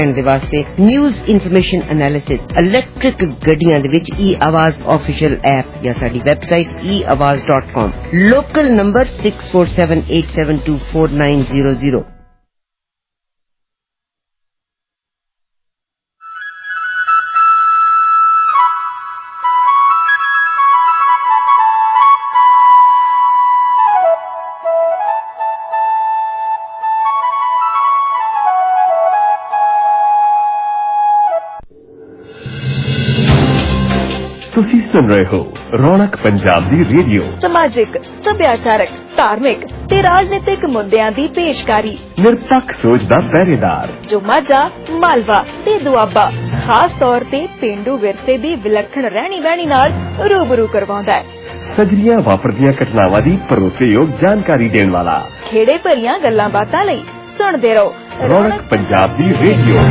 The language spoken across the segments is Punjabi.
ਦੇ ਵਾਸਤੇ ਨਿਊਜ਼ ਇਨਫੋਰਮੇਸ਼ਨ ਐਨਾਲਿਸਿਸ ਇਲੈਕਟ੍ਰਿਕ ਗੱਡੀਆਂ ਦੇ ਵਿੱਚ e-आवाज ऑफिशियल ऐप या साडी वेबसाइट eawaz.com लोकल नंबर 6478724900। ਤੁਸੀਂ ਸੁਣ ਰਹੇ ਹੋ ਰੌਣਕ ਪੰਜਾਬ ਦੀ ਰੇਡੀਓ। ਸਮਾਜਿਕ, ਸੱਭਿਆਚਾਰਕ, ਧਾਰਮਿਕ ਤੇ ਰਾਜਨੀਤਿਕ ਮੁੱਦਿਆਂ ਦੀ ਪੇਸ਼ਕਾਰੀ। ਨਿਰਪੱਖ ਸੋਚ ਦਾ ਪਹਿਰੇਦਾਰ ਜੋ ਮਾਝਾ, ਮਾਲਵਾ ਤੇ ਦੁਆਬਾ ਖਾਸ ਤੌਰ ਤੇ ਪੇਂਡੂ ਵਿਰਸੇ ਦੀ ਵਿਲੱਖਣ ਰਹਿਣੀ ਬਹਿਣੀ ਨਾਲ ਰੂਬਰੂ ਕਰਵਾਉਂਦਾ ਹੈ। ਸਜਰੀਆਂ ਵਾਪਰਦੀਆਂ ਘਟਨਾਵਾਂ ਦੀ ਭਰੋਸੇਯੋਗ ਜਾਣਕਾਰੀ ਦੇਣ ਵਾਲਾ। ਖੇੜੇ ਭਰੀਆਂ ਗੱਲਾਂ ਬਾਤਾਂ ਲਈ ਸੁਣਦੇ ਰਹੋ ਰੌਣਕ ਪੰਜਾਬ ਦੀ ਰੇਡੀਓ।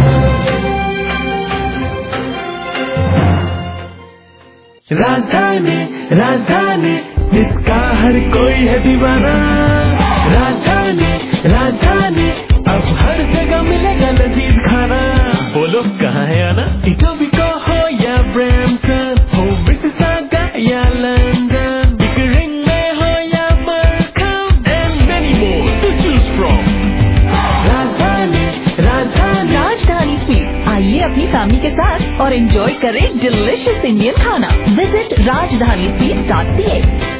राजधानी राजधानी जिसका हर कोई है दीवाना। राजधानी राजधानी अब हर जगह मिलेगा लजीज खाना। बोलो कहाँ है आना? इटोबिको हो या ब्रैम्पटन, हो मिसिसागा या लंदन, पिकरिंग में हो या Markham, and many more to choose from। राजधानी राजधानी राजधानी स्वीट्स, आइए अपनी फैमिली के साथ और एंजॉय करें डिलिशियस इंडियन खाना। Visit rajdhani.ca।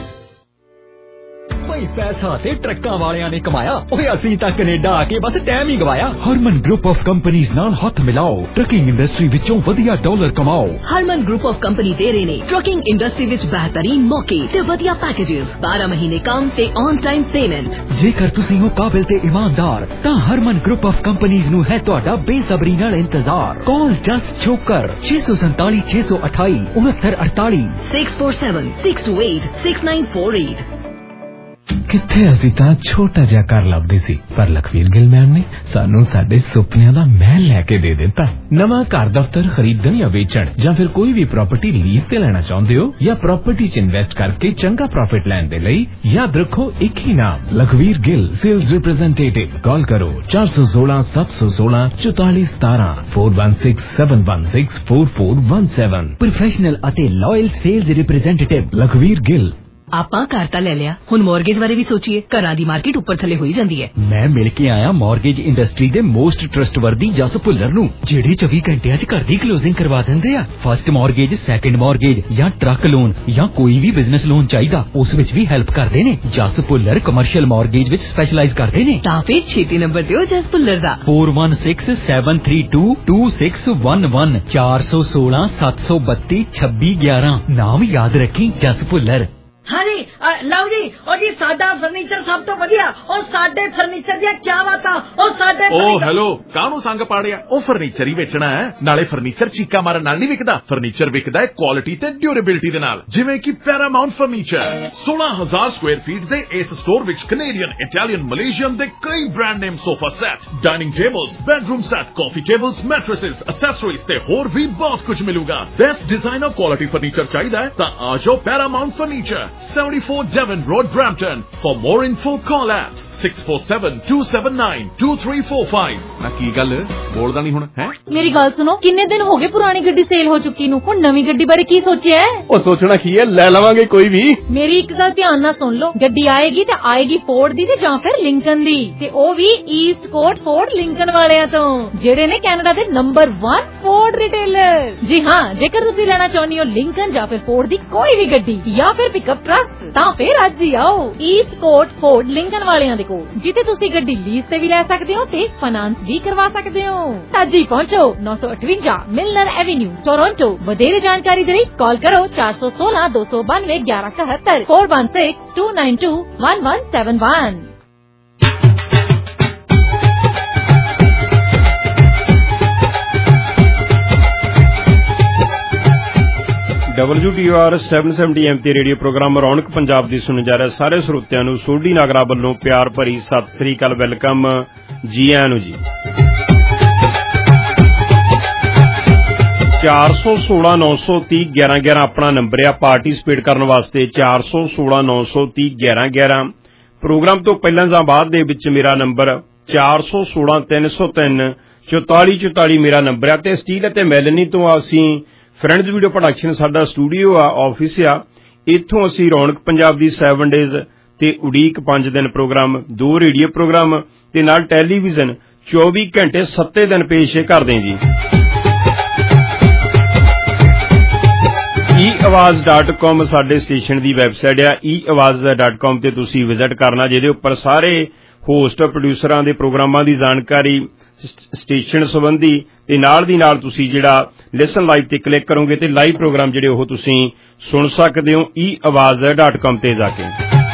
पैसा ते ट्रक्कां वालियां ने कमाया, ओए असीं तां कनेडा आके बस टाइम ही गवाया। हरमन ग्रुप ऑफ कंपनीज नाल हथ मिलाओ, ट्रकिंग इंडस्ट्री विचों वधिया डॉलर कमाओ। हरमन ग्रुप ऑफ कंपनी दे रहे ने ट्रकिंग इंडस्ट्री विच बेहतरीन मौके ते वधिया पैकेजेस, 12 महीने काम ते ऑन टाइम पेमेंट। जेकर तुसीं हो काबिल ते ईमानदार तां हरमन ग्रुप ऑफ कंपनीज नूं है तुहाडा बेसब्री नाल इंतजार। Call just Chhokar 647 628 6948 647 628 6948। ਕਿੱਥੇ ਅਸੀਂ ਤਾਂ ਛੋਟਾ ਜਿਹਾ ਘਰ ਲੱਭਦੇ ਸੀ, ਪਰ ਲਖਵੀਰ ਗਿੱਲ ਮੈਮ ਨੇ ਸਾਨੂੰ ਸਾਡੇ ਸੁਪਨਿਆਂ ਦਾ ਮਹਿਲ ਲੈ ਕੇ ਦੇ ਦਿੱਤਾ। ਨਵਾਂ ਘਰ ਦਫ਼ਤਰ ਖਰੀਦਣ ਜਾਂ ਵੇਚਣ ਜਾਂ ਫਿਰ ਕੋਈ ਵੀ ਪ੍ਰਾਪਰਟੀ ਲੀਜ਼ ਤੇ ਲੈਣਾ ਚਾਹੁੰਦੇ ਹੋ ਜਾਂ ਪ੍ਰਾਪਰਟੀ 'ਚ ਇਨਵੈਸਟ ਕਰਕੇ ਚੰਗਾ ਪ੍ਰੋਫਿਟ ਲੈਣ ਦੇ ਲਈ ਯਾਦ ਰੱਖੋ ਇੱਕ ਹੀ ਨਾਮ, Lakhvir Gill sales representative. Call ਕਰੋ 416 716 4417 416 716 4417। ਪ੍ਰੋਫੈਸ਼ਨਲ ਅਤੇ loyal sales representative Lakhvir Gill. ਆਪਾਂ ਘਰ ਤਾਂ ਲੈ ਲਿਆ, ਹੁਣ ਮੌਰਗੇਜ ਬਾਰੇ ਵੀ ਸੋਚੀਏ। ਘਰਾਂ ਦੀ ਮਾਰਕੀਟ ਉੱਪਰ ਥੱਲੇ ਹੋਈ ਜਾਂਦੀ ਹੈ। ਮੈਂ ਮਿਲ ਕੇ ਆਇਆ ਮੌਰਗੇਜ ਇੰਡਸਟਰੀ ਦੇ ਮੋਸਟ ਟਰਸਟਵਰਦੀ ਜਸ ਭੁੱਲਰ ਨੂੰ, ਜਿਹੜੇ 24 ਘੰਟਿਆਂ 'ਚ ਘਰ ਦੀ ਕਲੋਜ਼ਿੰਗ ਕਰਵਾ ਦਿੰਦੇ ਆ। ਫਸਟ ਮੌਰਗੇਜ, ਸੈਕੰਡ ਮੌਰਗੇਜ ਜਾਂ ਟਰੱਕ ਲੋਨ ਜਾਂ ਕੋਈ ਵੀ ਬਿਜ਼ਨਸ ਲੋਨ ਚਾਹੀਦਾ, ਉਸ ਵਿੱਚ ਵੀ ਹੈਲਪ ਕਰਦੇ ਨੇ। ਜਸ ਭੁੱਲਰ ਕਮਰਸ਼ੀਅਲ ਮੌਰਗੇਜ ਵਿੱਚ ਸਪੈਸ਼ਲਾਈਜ਼ ਕਰਦੇ ਨੇ। ਤਾਂ ਫਿਰ ਛੇਤੀ ਨੰਬਰ ਦਿਓ ਜਸ ਭੁੱਲਰ ਦਾ 4167322611 416 732 2611। ਨਾਮ ਯਾਦ ਰੱਖੀ, ਜਸ ਭੁੱਲਰ। हाँ जी लव जी, और जी साडा फर्नीचर सब तो वधिया, और साडे फर्नीचर दी क्या बातां, और साडे ओ हेलो कानू संग पाड़िया, ओ फर्नीचर ही बेचना है, नाले फर्नीचर चीका मारन नाल नहीं विकदा। फर्नीचर विकदा है क्वालिटी ते ड्यूरेबिलिटी दे नाल, जिवें कि पैरामाउंट फर्नीचर। 16000 स्क्वायर फीट दे इस स्टोर विच कैनेडियन, इटालियन, मलेशियन दे कई brand name sofa set, dining tables, bedroom set, coffee tables, mattresses, accessories ते होर भी बहुत कुछ मिलूगा। बेस्ट डिजाइन और क्वालिटी फर्नीचर चाहिए तां आ जाओ Paramount furniture, 74 Devon Road, Brampton। For more info, call at 6472792345। ना की गल बोलदा नहीं हुण है? मेरी गल सुनो, किन्ने दिन हो गए पुरानी गड्डी सेल हो चुकी नू, हुण नवी गड्डी बारे की सोचिया है? ओ सोचना की है, ले लवांगे कोई भी। मेरी एक गल ध्यान नाल सुन लो, गड्डी आएगी ते आएगी फोर्ड दी ते जां फिर लिंकन दी, ते ओ भी ईस्ट कोट फोर्ड लिंकन वालियां तो, जेड़े ने कैनेडा दे नंबर 1 फोर्ड रिटेलर। जी हां, जेकर तुसीं लेना चाहुंदे हो लिंकन जां फिर फोर्ड दी कोई भी गड्डी या फिर पिकअप ट्रक, तां फिर अज ही आओ ईस्ट कोट फोर्ड लिंकन वालियां दे कोल, जिथे तुसीं गड्डी लीज ते भी ले सकदे हो ते फाइनेंस भी करवा सकदे हो। अज ही पहुंचो 958 मिलनर एवेन्यू, टोरंटो। वधेरे जानकारी दे लई कॉल करो 416 292 1171 416 292 1171। WTOR 770 AM ਤੇ ਰੇਡੀਓ ਪ੍ਰੋਗਰਾਮ ਰੌਣਕ ਪੰਜਾਬ ਦੀ ਸੁਣਨ ਜਾ ਰਿਹਾ। ਸਾਰੇ ਸਰੋਤਿਆਂ ਨੂੰ ਸੋਢੀ ਨਾਗਰਾ ਵੱਲੋਂ ਪਿਆਰ ਭਰੀ ਸਤਿ ਸ੍ਰੀ ਅਕਾਲ, ਵੈਲਕਮ ਜੀ ਆਇਆਂ ਨੂੰ ਜੀ। 416 930 1111 ਆਪਣਾ ਨੰਬਰ ਆ ਪਾਰਟੀਸਪੇਟ ਕਰਨ ਵਾਸਤੇ। 416 930 1111 ਪ੍ਰੋਗਰਾਮ ਤੋਂ ਪਹਿਲਾਂ ਜਾਂ ਬਾਅਦ ਦੇ ਵਿੱਚ ਮੇਰਾ ਨੰਬਰ 416 303 4444 ਮੇਰਾ ਨੰਬਰ ਆ। ਤੇ ਸਟੀਲ ਅਤੇ ਮੈਲਨੀ ਤੋਂ ਅਸੀਂ ਫਰੈਂਡਸ ਵੀਡੀਓ ਪ੍ਰੋਡਕਸ਼ਨ ਸਾਡਾ ਸਟੂਡੀਓ ਆ, ਆਫਿਸ ਆ। ਇੱਥੋਂ ਅਸੀਂ ਰੌਣਕ ਪੰਜਾਬ ਦੀ 7 ਡੇਜ਼ ਤੇ ਉਡੀਕ 5 ਦਿਨ ਪ੍ਰੋਗਰਾਮ, 2 ਰੇਡੀਓ ਪ੍ਰੋਗਰਾਮ ਤੇ ਨਾਲ ਟੈਲੀਵਿਜ਼ਨ 24 ਘੰਟੇ 7 ਦਿਨ ਪੇਸ਼ ਕਰਦੇ ਜੀ। eawaz.com ਸਾਡੇ ਸਟੇਸ਼ਨ ਦੀ ਵੈਬਸਾਈਟ ਆ। eawaz.com ਤੇ ਤੁਸੀਂ ਵਿਜ਼ਿਟ ਕਰਨਾ, ਜਿਹਦੇ ਉੱਪਰ ਸਾਰੇ ਹੋਸਟ ਪ੍ਰੋਡਿਊਸਰਾਂ ਦੇ ਪ੍ਰੋਗਰਾਮਾਂ ਦੀ ਜਾਣਕਾਰੀ, ਸਟੇਸ਼ਨ ਸੰਬੰਧੀ ਤੇ ਨਾਲ ਦੀ ਨਾਲ ਤੁਸੀਂ ਜਿਹੜਾ ਲਿਸਨ ਲਾਈਵ ਤੇ ਕਲਿੱਕ ਕਰੋਗੇ ਤੇ ਲਾਈਵ ਪ੍ਰੋਗਰਾਮ ਜਿਹੜੇ ਉਹ ਤੁਸੀਂ ਸੁਣ ਸਕਦੇ ਹੋ eawaz.com ਤੇ ਜਾ ਕੇ।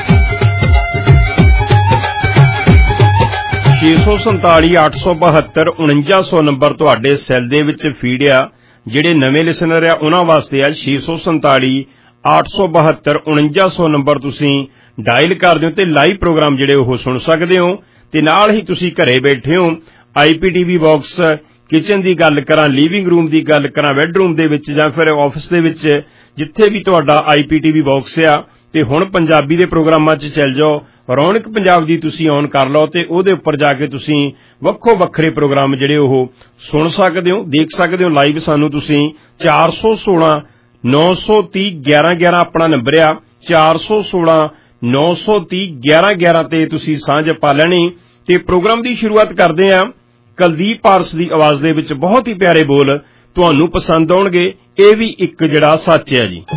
647 872 4900 ਨੰਬਰ ਤੁਹਾਡੇ ਸੈੱਲ ਦੇ ਵਿੱਚ ਫੀਡ ਆ। ਜਿਹੜੇ ਨਵੇਂ ਲਿਸਨਰ ਆ ਉਹਨਾਂ ਵਾਸਤੇ ਆ 647 872 4900 ਨੰਬਰ ਤੁਸੀਂ ਡਾਇਲ ਕਰਦੇ ਹੋ ਤੇ ਲਾਈਵ ਪ੍ਰੋਗਰਾਮ ਜਿਹੜੇ ਉਹ ਸੁਣ ਸਕਦੇ ਹੋ। ਤੇ ਨਾਲ ਹੀ ਤੁਸੀਂ ਘਰੇ ਬੈਠੇ ਹੋ IPTV ਬਾਕਸ, ਕਿਚਨ ਦੀ ਗੱਲ ਕਰਾਂ, ਲਿਵਿੰਗ ਰੂਮ ਦੀ ਗੱਲ ਕਰਾਂ, ਬੈਡਰੂਮ ਦੇ ਵਿੱਚ ਜਾਂ ਫਿਰ ਆਫਿਸ ਦੇ ਵਿੱਚ, ਜਿੱਥੇ ਵੀ ਤੁਹਾਡਾ IPTV ਬਾਕਸ ਆ ਤੇ ਹੁਣ ਪੰਜਾਬੀ ਦੇ ਪ੍ਰੋਗਰਾਮਾਂ 'ਚ ਚੱਲ ਜਾਓ, ਰੌਣਕ ਪੰਜਾਬ ਦੀ ਤੁਸੀਂ ਔਨ ਕਰ ਲਓ ਤੇ ਉਹਦੇ ਉੱਪਰ ਜਾ ਕੇ ਤੁਸੀਂ ਵੱਖੋ ਵੱਖਰੇ ਪ੍ਰੋਗਰਾਮ ਜਿਹੜੇ ਉਹ ਸੁਣ ਸਕਦੇ ਹੋ, ਦੇਖ ਸਕਦੇ ਹੋ ਲਾਈਵ। ਸਾਨੂੰ ਤੁਸੀਂ 416 930 1111 ਆਪਣਾ ਨੰਬਰ ਆ, 416 930 1111 ਤੇ ਤੁਸੀਂ ਸਾਂਝ ਪਾ ਲੈਣੀ। ਤੇ ਪ੍ਰੋਗਰਾਮ ਦੀ ਸ਼ੁਰੂਆਤ ਕਰਦੇ ਆ ਕੁਲਦੀਪ ਪਾਰਸ ਦੀ ਆਵਾਜ਼ ਦੇ ਵਿੱਚ। ਬਹੁਤ ਹੀ ਪਿਆਰੇ ਬੋਲ ਤੁਹਾਨੂੰ ਪਸੰਦ ਆਉਣਗੇ। ਇਹ ਵੀ ਇੱਕ ਜਿਹੜਾ ਸੱਚ ਹੈ ਜੀ।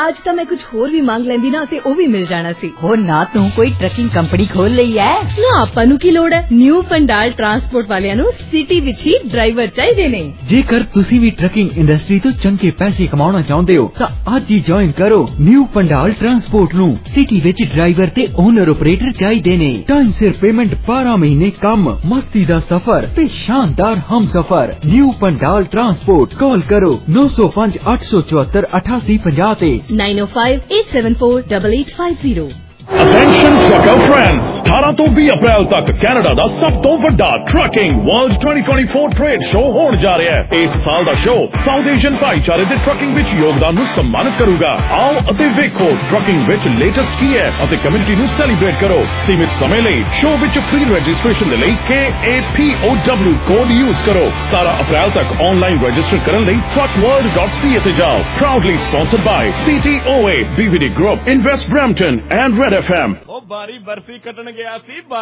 ਅੱਜ ਤਾਂ ਮੈਂ ਕੁਝ ਹੋਰ ਵੀ ਮੰਗ ਲੈਂਦੀ ਨਾ ਤੇ ਉਹ ਵੀ ਮਿਲ ਜਾਣਾ ਸੀ। ਹੋ ਨਾ ਤੂੰ ਕੋਈ ਟਰੱਕਿੰਗ ਕੰਪਨੀ ਖੋਲ ਲਈ ਐ? ਨਾ ਆਪਾਂ ਨੂੰ ਕੀ ਲੋੜ ਹੈ, ਨਿਊ ਪੰਡਾਲ ਟਰਾਂਸਪੋਰਟ ਵਾਲਿਆਂ ਨੂੰ ਸਿਟੀ ਵਿੱਚ ਹੀ ਡਰਾਈਵਰ ਚਾਹੀਦੇ ਨੇ। ਜੇਕਰ ਤੁਸੀਂ ਵੀ ਟਰੱਕਿੰਗ ਇੰਡਸਟਰੀ ਤੋਂ ਚੰਗੇ ਪੈਸੇ ਕਮਾਉਣਾ ਚਾਹੁੰਦੇ ਹੋ ਤਾਂ ਅੱਜ ਹੀ ਜੁਆਇਨ ਕਰੋ ਨਿਊ ਪੰਡਾਲ ਟਰਾਂਸਪੋਰਟ ਨੂੰ। ਸਿਟੀ ਵਿੱਚ ਡਰਾਈਵਰ ਤੇ ਓਨਰ ਆਪਰੇਟਰ ਚਾਹੀਦੇ ਨੇ। ਟਾਈਮ ਸਿਰ ਪੇਮੈਂਟ, 12 ਮਹੀਨੇ ਕੰਮ, ਮਸਤੀ ਦਾ ਸਫ਼ਰ ਤੇ ਸ਼ਾਨਦਾਰ ਹਮਸਫ਼ਰ। New Pandal transport. ਕਾਲ ਕਰੋ 905 874 8850 ਤੇ 905 874 8850। Attention trucker friends, 18 ਤੋਂ 20 ਅਪ੍ਰੈਲ ਤੱਕ ਕੈਨੇਡਾ ਦਾ ਸਭ ਤੋਂ ਵੱਡਾ ਟਰੱਕਿੰਗ ਵਰਲਡ 2024 ਟ੍ਰੇਡ ਸ਼ੋਅ ਹੋਣ ਜਾ ਰਿਹਾ ਹੈ। ਇਸ ਸਾਲ ਦਾ ਸ਼ੋਅ ਸਾਊਥ ਏਸ਼ੀਅਨ ਭਾਈਚਾਰੇ ਦੇ ਟਰੱਕਿੰਗ ਵਿੱਚ ਯੋਗਦਾਨ ਨੂੰ ਸਨਮਾਨਿਤ ਕਰੂਗਾ। ਆਓ ਅਤੇ ਵੇਖੋ ਟਰੱਕਿੰਗ ਵਿੱਚ ਲੇਟੈਸਟ ਕੀ ਹੈ ਅਤੇ ਕਮਿਊਨਿਟੀ ਨੂੰ ਸੈਲੀਬ੍ਰੇਟ ਕਰੋ। ਸੀਮਿਤ ਸਮੇਂ ਲਈ ਸ਼ੋਅ ਵਿੱਚ ਫ੍ਰੀ ਰਜਿਸਟ੍ਰੇਸ਼ਨ ਦੇ ਲਈ KAPOW ਕੋਡ ਯੂਜ਼ ਕਰੋ। 17 ਅਪ੍ਰੈਲ ਤੱਕ ਆਨਲਾਈਨ ਰਜਿਸਟਰ ਕਰਨ ਲਈ truckworld.ca ਤੇ ਜਾਓ। Proudly sponsored by CTOA, BVD Group, Invest Brampton and Red FM। ਉਹ ਬਾਰੀ ਬਰਫੀ ਖੱਟਣ ਗਿਆ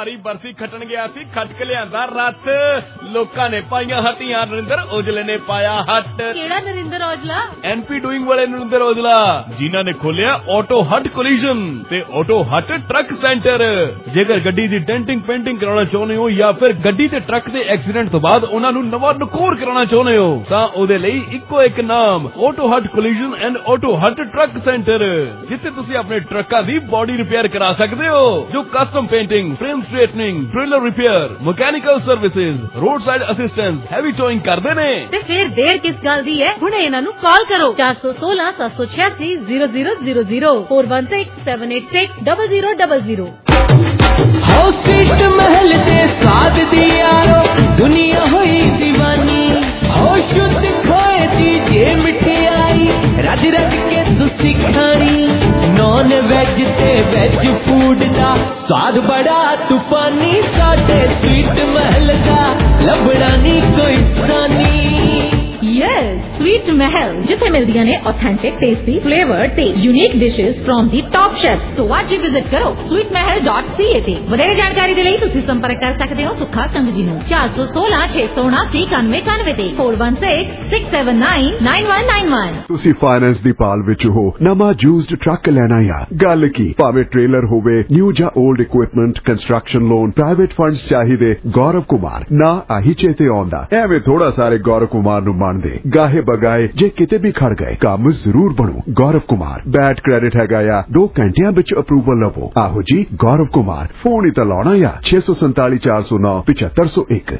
ਸੀ, ਖੱਟ ਕੇ ਲਿਆਂਦਾ ਰੱਥ। ਲੋਕਾਂ ਨੇ ਪਾਈਆਂ ਹੱਟੀਆਂ, ਨਰਿੰਦਰ ਔਜਲੇ ਨੇ ਪਾਇਆ ਹੱਟ। ਕਿਹੜਾ ਨਰਿੰਦਰ ਔਜਲਾ? NP ਡੂਇੰਗ ਵਾਲੇ ਨਰਿੰਦਰ ਔਜਲਾ, ਜਿਨ੍ਹਾਂ ਨੇ ਖੋਲਿਆ ਆਟੋ ਹੱਟ ਕੋਲੀਜਨ ਤੇ ਆਟੋ ਹੱਟ ਟਰੱਕ ਸੈਂਟਰ। ਜੇਕਰ ਗੱਡੀ ਦੀ ਡੈਂਟਿੰਗ ਪੇਂਟਿੰਗ ਕਰਾਉਣਾ ਚਾਹੁੰਦੇ ਹੋ ਜਾਂ ਫਿਰ ਗੱਡੀ ਤੇ ਟਰੱਕ ਦੇ ਐਕਸੀਡੈਂਟ ਤੋਂ ਬਾਅਦ ਉਹਨਾਂ ਨੂੰ ਨਵਾਂ ਨਕੋਰ ਕਰਾਉਣਾ ਚਾਹੁੰਦੇ ਹੋ ਤਾਂ ਉਹਦੇ ਲਈ ਇੱਕੋ ਇੱਕ ਨਾਮ, auto hut collision and auto hut truck centre, ਜਿੱਥੇ ਤੁਸੀਂ ਆਪਣੇ ਟਰੱਕਾਂ ਦੀ ਬੋਡੀ ਰਿਪੇਅਰ करा सकते हो, जो custom painting, frame straightening, trailer repair, mechanical services, road side assistance, heavy towing करते ने। ते फिर देर किस गल दी है? हुणे इन्हां नूं कॉल करो 416 786 0000 416 786 0000। हो सीट महल दे स्वाद दी यारो दुनिया हुई दीवानी, हो शुद्ध खोए दी जे मिठाई रज रज के तुसी खानी। नॉन वेज ते वेज फूड दा स्वाद बड़ा तूफानी, साडे स्वीट महल दा लभड़ा नी कोई सानी। यस, स्वीट महल जिथे मिलदियां ने ऑथेंटिक, टेस्टी, फ्लेवर्ड ते unique dishes from the top chef. तो आज ही विजिट करो sweetmahal.ca ते। ਵਧੇਰੇ ਜਾਣਕਾਰੀ ਦੇ ਲਈ ਤੁਸੀਂ ਸੰਪਰਕ ਕਰ ਸਕਦੇ ਹੋ ਸੁੱਖਾ ਸੰਘ ਜੀ ਨੂੰ 416 679 9191 ਤੇ 416 679 9191। ਤੁਸੀਂ ਫਾਈਨੈਂਸ ਦੀ ਪਾਲ ਵਿੱਚ ਹੋ, ਨਵਾਂ ਯੂਜ਼ਡ ਟਰੱਕ ਲੈਣਾ ਆ, ਗੱਲ ਕੀ, ਭਾਵੇਂ ਟ੍ਰੇਲਰ ਹੋਵੇ, ਨਿਊ ਜਾਂ old equipment, construction loan, private funds ਚਾਹੀਦੇ, ਗੌਰਵ ਕੁਮਾਰ ਨਾ ਆਹੀ ਚੇਤੇ ਆਉਂਦਾ। ਐਵੇਂ ਥੋੜਾ ਸਾਰੇ ਗੌਰਵ ਕੁਮਾਰ ਨੂੰ ਮੰਨਦੇ, ਗਾਹੇ ਬਗਾਏ ਜੇ ਕਿਤੇ ਵੀ ਖੜ ਗਏ ਕੰਮ ਜ਼ਰੂਰ ਬਣੂ। ਗੌਰਵ ਕੁਮਾਰ ਬੈਡ ਕ੍ਰੈਡਿਟ ਹੈਗਾ ਆ, 2 ਘੰਟਿਆਂ ਵਿੱਚ ਅਪਰੂਵਲ ਲਵੋ। ਆਹੋ ਜੀ ਗੌਰਵ ਕੁਮਾਰ, ਫੋਨ ਹੀ ਤਾਂ ਲਾਉਣਾ ਆ 647 409 7501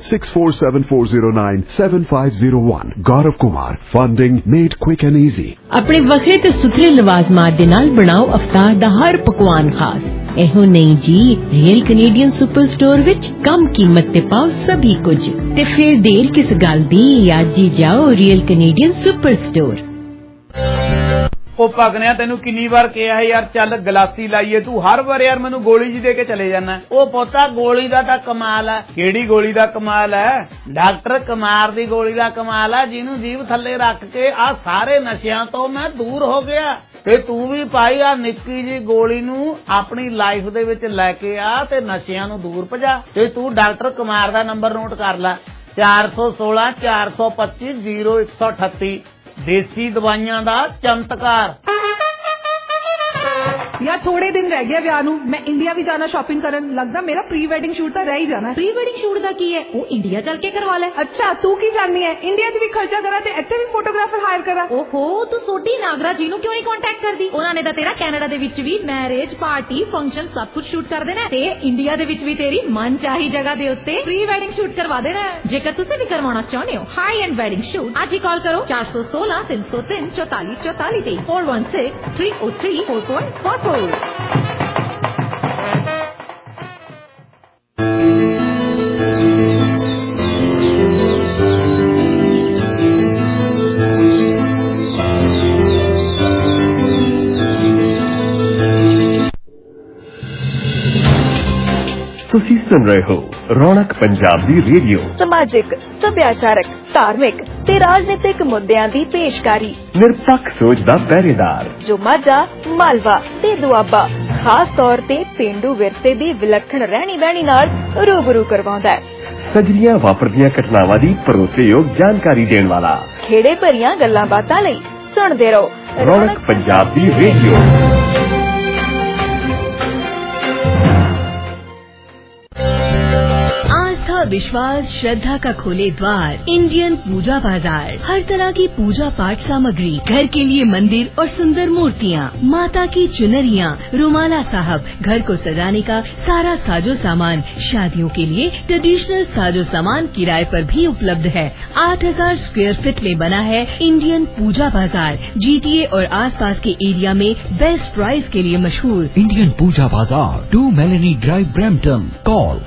647409 7501। Gaurav Kumar, funding made quick and easy. ਆਪਣੇ ਵੱਖਰੇ ਤੇ ਸੁਥਰੇ ਲਵਾਜ਼ਮਾਤ ਦੇ ਨਾਲ ਬਣਾਓ ਅਫਤਾਰ ਦਾ ਹਰ ਪਕਵਾਨ ਖਾਸ। ਇਹੋ ਨਹੀਂ ਜੀ, ਰੀਅਲ ਕੈਨੇਡੀਅਨ ਸੁਪਰ ਸਟੋਰ ਵਿੱਚ ਕਮ ਕੀਮਤ ਤੇ ਪਾਓ ਸਭੀ ਕੁਝ। ਤੇ ਫਿਰ ਦੇਰ ਕਿਸ ਗੱਲ ਦੀ, ਅੱਜ ਹੀ ਜਾਓ ਰੀਅਲ ਕੈਨੇਡੀਅਨ ਸੁਪਰ ਸਟੋਰ। ਉਹ ਪਗਨਿਆ ਤੈਨੂੰ ਕਿੰਨੀ ਵਾਰ ਕਿਹਾ ਹੈ ਯਾਰ ਚੱਲ ਗਲਾਸੀ ਲਾਈਏ, ਤੂੰ ਹਰ ਵਾਰ ਯਾਰ ਮੈਨੂੰ ਗੋਲੀ ਜੀ ਦੇ ਕੇ ਚਲੇ ਜਾਣਾ। ਉਹ ਪੋਤਾ ਗੋਲੀ ਦਾ ਤਾਂ ਕਮਾਲ ਹੈ। ਕਿਹੜੀ ਗੋਲੀ ਦਾ ਕਮਾਲ ਹੈ? ਡਾਕਟਰ ਕੁਮਾਰ ਦੀ ਗੋਲੀ ਦਾ ਕਮਾਲ ਹੈ, ਜਿਹਨੂੰ ਜੀਭ ਥੱਲੇ ਰੱਖ ਕੇ ਆ ਸਾਰੇ ਨਸ਼ਿਆਂ ਤੋਂ ਮੈਂ ਦੂਰ ਹੋ ਗਿਆ। ਤੇ ਤੂੰ ਵੀ ਭਾਈ ਆ ਨਿੱਕੀ ਜੀ ਗੋਲੀ ਨੂੰ ਆਪਣੀ ਲਾਈਫ ਦੇ ਵਿੱਚ ਲੈ ਕੇ ਆ ਤੇ ਨਸ਼ਿਆਂ ਨੂੰ ਦੂਰ ਭਜਾ। ਤੇ ਤੂੰ ਡਾਕਟਰ ਕੁਮਾਰ ਦਾ ਨੰਬਰ ਨੋਟ ਕਰ ਲੈ 416 425 0138। ਦੇਸੀ ਦਵਾਈਆਂ ਦਾ ਚਮਤਕਾਰ। यार थोड़े दिन रह गए ਵਿਆਹ ਨੂੰ, ਮੈਂ ਇੰਡੀਆ ਵੀ ਜਾਣਾ ਸ਼ਾਪਿੰਗ ਕਰਨ। ਲੱਗਦਾ ਮੇਰਾ ਪ੍ਰੀ ਵੈਡਿੰਗ ਸ਼ੂਟ ਤਾਂ ਰਹਿ ਹੀ ਜਾਣਾ। ਪ੍ਰੀ ਵੈਡਿੰਗ ਸ਼ੂਟ ਦਾ ਕੀ ਹੈ? ਉਹ ਇੰਡੀਆ ਚੱਲ ਕੇ ਕਰਵਾ ਲੈ। ਅੱਛਾ ਤੂੰ ਕੀ ਜਾਣਨੀ ਹੈ? ਇੰਡੀਆ 'ਚ ਵੀ ਖਰਚਾ ਕਰਾਂ ਤੇ ਇੱਥੇ ਵੀ ਫੋਟੋਗ੍ਰਾਫਰ ਹਾਇਰ ਕਰਾਂ। ਓਹੋ, ਤੂੰ ਸੋਢੀ ਨਾਗਰਾ ਜੀ ਨੂੰ ਕਿਉਂ ਨਹੀਂ ਕੰਟੈਕਟ ਕਰਦੀ? ਉਹਨਾਂ ਨੇ ਤਾਂ ਤੇਰਾ ਕੈਨੇਡਾ ਦੇ ਵਿੱਚ ਵੀ ਮੈਰਿਜ, ਪਾਰਟੀ, ਫੰਕਸ਼ਨ ਸਭ ਕੁਝ ਸ਼ੂਟ ਕਰ ਦੇਣਾ ਤੇ ਇੰਡੀਆ ਦੇ ਵਿੱਚ ਵੀ ਤੇਰੀ ਮਨ ਚਾਹੀ ਜਗ੍ਹਾ ਦੇ ਉੱਤੇ ਪ੍ਰੀ ਵੈਡਿੰਗ ਸ਼ੂਟ ਕਰਵਾ ਦੇਣਾ। ਜੇਕਰ ਤੁਸੀਂ ਵੀ ਕਰਵਾਉਣਾ ਚਾਹੁੰਦੇ ਹੋ ਹਾਈ ਐਂਡ ਵੈਡਿੰਗ ਸ਼ੂਟ, ਅੱਜ ਹੀ ਕਾਲ ਕਰੋ 416 303 44 44 ਤੇ 416 303 4444। ਤੁਸੀਂ ਸੁਣ ਰਹੇ ਹੋ ਰੌਣਕ ਪੰਜਾਬ ਦੀ ਰੇਡੀਓ। ਸਮਾਜਿਕ, ਸੱਭਿਆਚਾਰਕ, ਧਾਰਮਿਕ ਤੇ ਰਾਜਨੀਤਿਕ ਮੁੱਦਿਆਂ ਦੀ ਪੇਸ਼ਕਾਰੀ। ਨਿਰਪੱਖ ਸੋਚ ਦਾ ਪਹਿਰੇਦਾਰ ਜੋ ਮਾਝਾ, ਮਾਲਵਾ ਤੇ ਦੁਆਬਾ ਖਾਸ ਤੌਰ ਤੇ ਪੇਂਡੂ ਵਿਰਸੇ ਦੀ ਵਿਲੱਖਣ ਰਹਿਣੀ ਬਹਿਣੀ ਨਾਲ ਰੂਬਰੂ ਕਰਵਾਉਂਦਾ ਹੈ। ਸਜਲੀਆਂ ਵਾਪਰਦੀਆਂ ਘਟਨਾਵਾਂ ਦੀ ਭਰੋਸੇਯੋਗ ਜਾਣਕਾਰੀ ਦੇਣ ਵਾਲਾ। ਖੇੜੇ ਭਰੀਆਂ ਗੱਲਾਂ ਬਾਤਾਂ ਲਈ ਸੁਣਦੇ ਰਹੋ ਰੌਣਕ ਪੰਜਾਬੀ ਰੇਡੀਓ। विश्वास श्रद्धा का खोले द्वार इंडियन पूजा बाजार। हर तरह की पूजा पाठ सामग्री, घर के लिए मंदिर और सुंदर मूर्तियाँ, माता की चुनरियाँ, रुमाला साहब, घर को सजाने का सारा साजो सामान, शादियों के लिए ट्रेडिशनल साजो सामान किराए पर भी उपलब्ध है। 8000 स्क्वायर फीट में बना है इंडियन पूजा बाजार। GTA और आसपास के एरिया में बेस्ट प्राइस के लिए मशहूर Indian Puja Bazaar, 2 Melanie Drive, Brampton. Call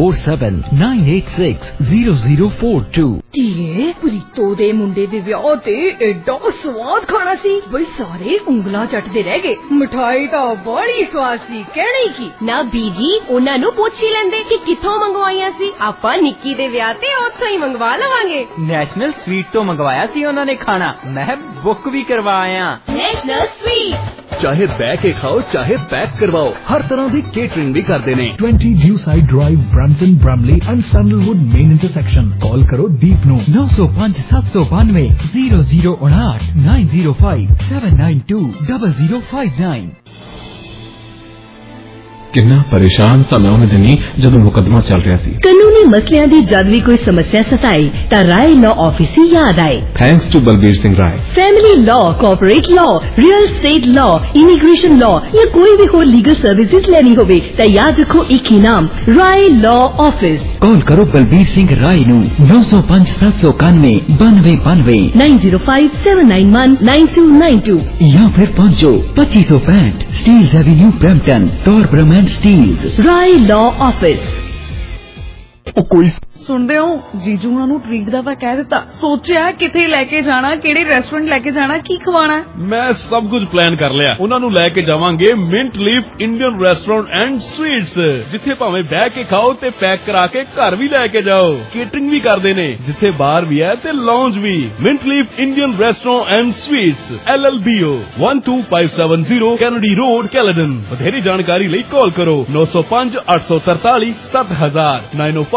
6479860042। Preeto ਦੇ ਮੁੰਡੇ ਦੇ ਵਿਆਹ ਤੇ ਐਡਾ ਸਵਾਦ ਖਾਣਾ ਸੀ ਬਈ ਸਾਰੇ ਉਂਗਲਾਂ ਚੱਟਦੇ ਰਹਿ ਗਏ। ਮਠਾਈ ਤਾਂ ਬੜੀ ਸਵਾਦ ਸੀ, ਕਹਿਣੀ ਕੀ ਨਾ ਬੀਜੀ, ਉਹਨਾਂ ਨੂੰ ਪੁੱਛ ਹੀ ਲੈਂਦੇ ਕਿ ਕਿੱਥੋਂ ਮੰਗਵਾਈਆਂ ਸੀ। ਆਪਾਂ ਨਿੱਕੀ ਦੇ ਵਿਆਹ ਤੇ ਉੱਥੋਂ ਹੀ ਮੰਗਵਾ ਲਵਾਂਗੇ। ਨੈਸ਼ਨਲ ਸਵੀਟ ਤੋਂ ਮੰਗਵਾਇਆ ਸੀ ਉਹਨਾਂ ਨੇ ਖਾਣਾ, ਮੈਂ ਬੁੱਕ ਵੀ ਕਰਵਾਇਆ। ਨੈਸ਼ਨਲ ਸਵੀਟ ਚਾਹੇ ਬਹਿ ਕੇ ਖਾਓ ਚਾਹੇ ਪੈਕ ਕਰਵਾਓ, ਹਰ ਤਰ੍ਹਾਂ ਦੀ ਕੇਟਰਿੰਗ ਵੀ ਕਰਦੇ ਨੇ। 20 Dewside Drive, Brampton, Bramley and Sandalwood main intersection। Call करो दीप नो 905 792 0059 905 792 0059। ਕਿੰਨਾ ਪਰੇਸ਼ਾਨ ਸਾਂ ਮੈਂ ਉਹਨਾਂ ਦਿਨੀ ਜਦੋਂ ਮੁਕੱਦਮਾ ਚੱਲ ਰਿਹਾ ਸੀ। ਕਾਨੂੰਨੀ ਮਸਲਿਆਂ ਦੀ ਜਦ ਵੀ ਕੋਈ ਸਮੱਸਿਆ ਸਤਾਏ ਤਾਂ ਰਾਏ ਲਾਅ ਆਫਿਸ ਹੀ ਯਾਦ ਆਏ। Thanks to Balbir Singh Rai. Family law, corporate law, real estate law, immigration law या कोई भी हो लीगल सर्विसेज लेनी होवे तो याद रखो एक ही नाम, राय लॉ ऑफिस। कॉल करो बलबीर सिंह राय नू 905 791 9292 905 791 9292 या फिर पहुंचो 2565 Steeles Avenue Brampton, Torbram and Steeles. Rai law office. ਕੋਈ ਸੁਣਦੇ ਹੋ ਜੀਜੂ ਉਹਨਾਂ ਨੂੰ ਟ੍ਰੀਟ ਦਾ ਤਾਂ ਕਹਿ ਦਿੱਤਾ, ਸੋਚਿਆ ਕਿੱਥੇ ਲੈ ਕੇ ਜਾਣਾ, ਕਿਹੜੇ ਰੈਸਟੋਰੈਂਟ ਲੈ ਕੇ ਜਾਣਾ, ਕੀ ਖਵਾਣਾ। ਮੈਂ ਸਭ ਕੁਝ ਪਲਾਨ ਕਰ ਲਿਆ। ਉਹਨਾਂ ਨੂੰ ਲੈ ਕੇ ਜਾਵਾਂਗੇ Mint Leaf Indian restaurant and sweets, ਜਿੱਥੇ ਭਾਵੇਂ ਬਹਿ ਕੇ ਖਾਓ ਤੇ ਪੈਕ ਕਰਾ ਕੇ ਘਰ ਵੀ ਲੈ ਕੇ ਜਾਓ। ਕੇਟਰਿੰਗ ਵੀ ਕਰਦੇ ਨੇ, ਜਿੱਥੇ ਬਾਰ ਵੀ ਹੈ ਤੇ ਲਾਉਂਜ ਵੀ। Mint Leaf Indian restaurant and sweets, LLBO 12570 Kennedy Road, Caledon. ਵਧੇਰੀ ਜਾਣਕਾਰੀ ਲਈ ਕਾਲ ਕਰੋ 905 843 7000 905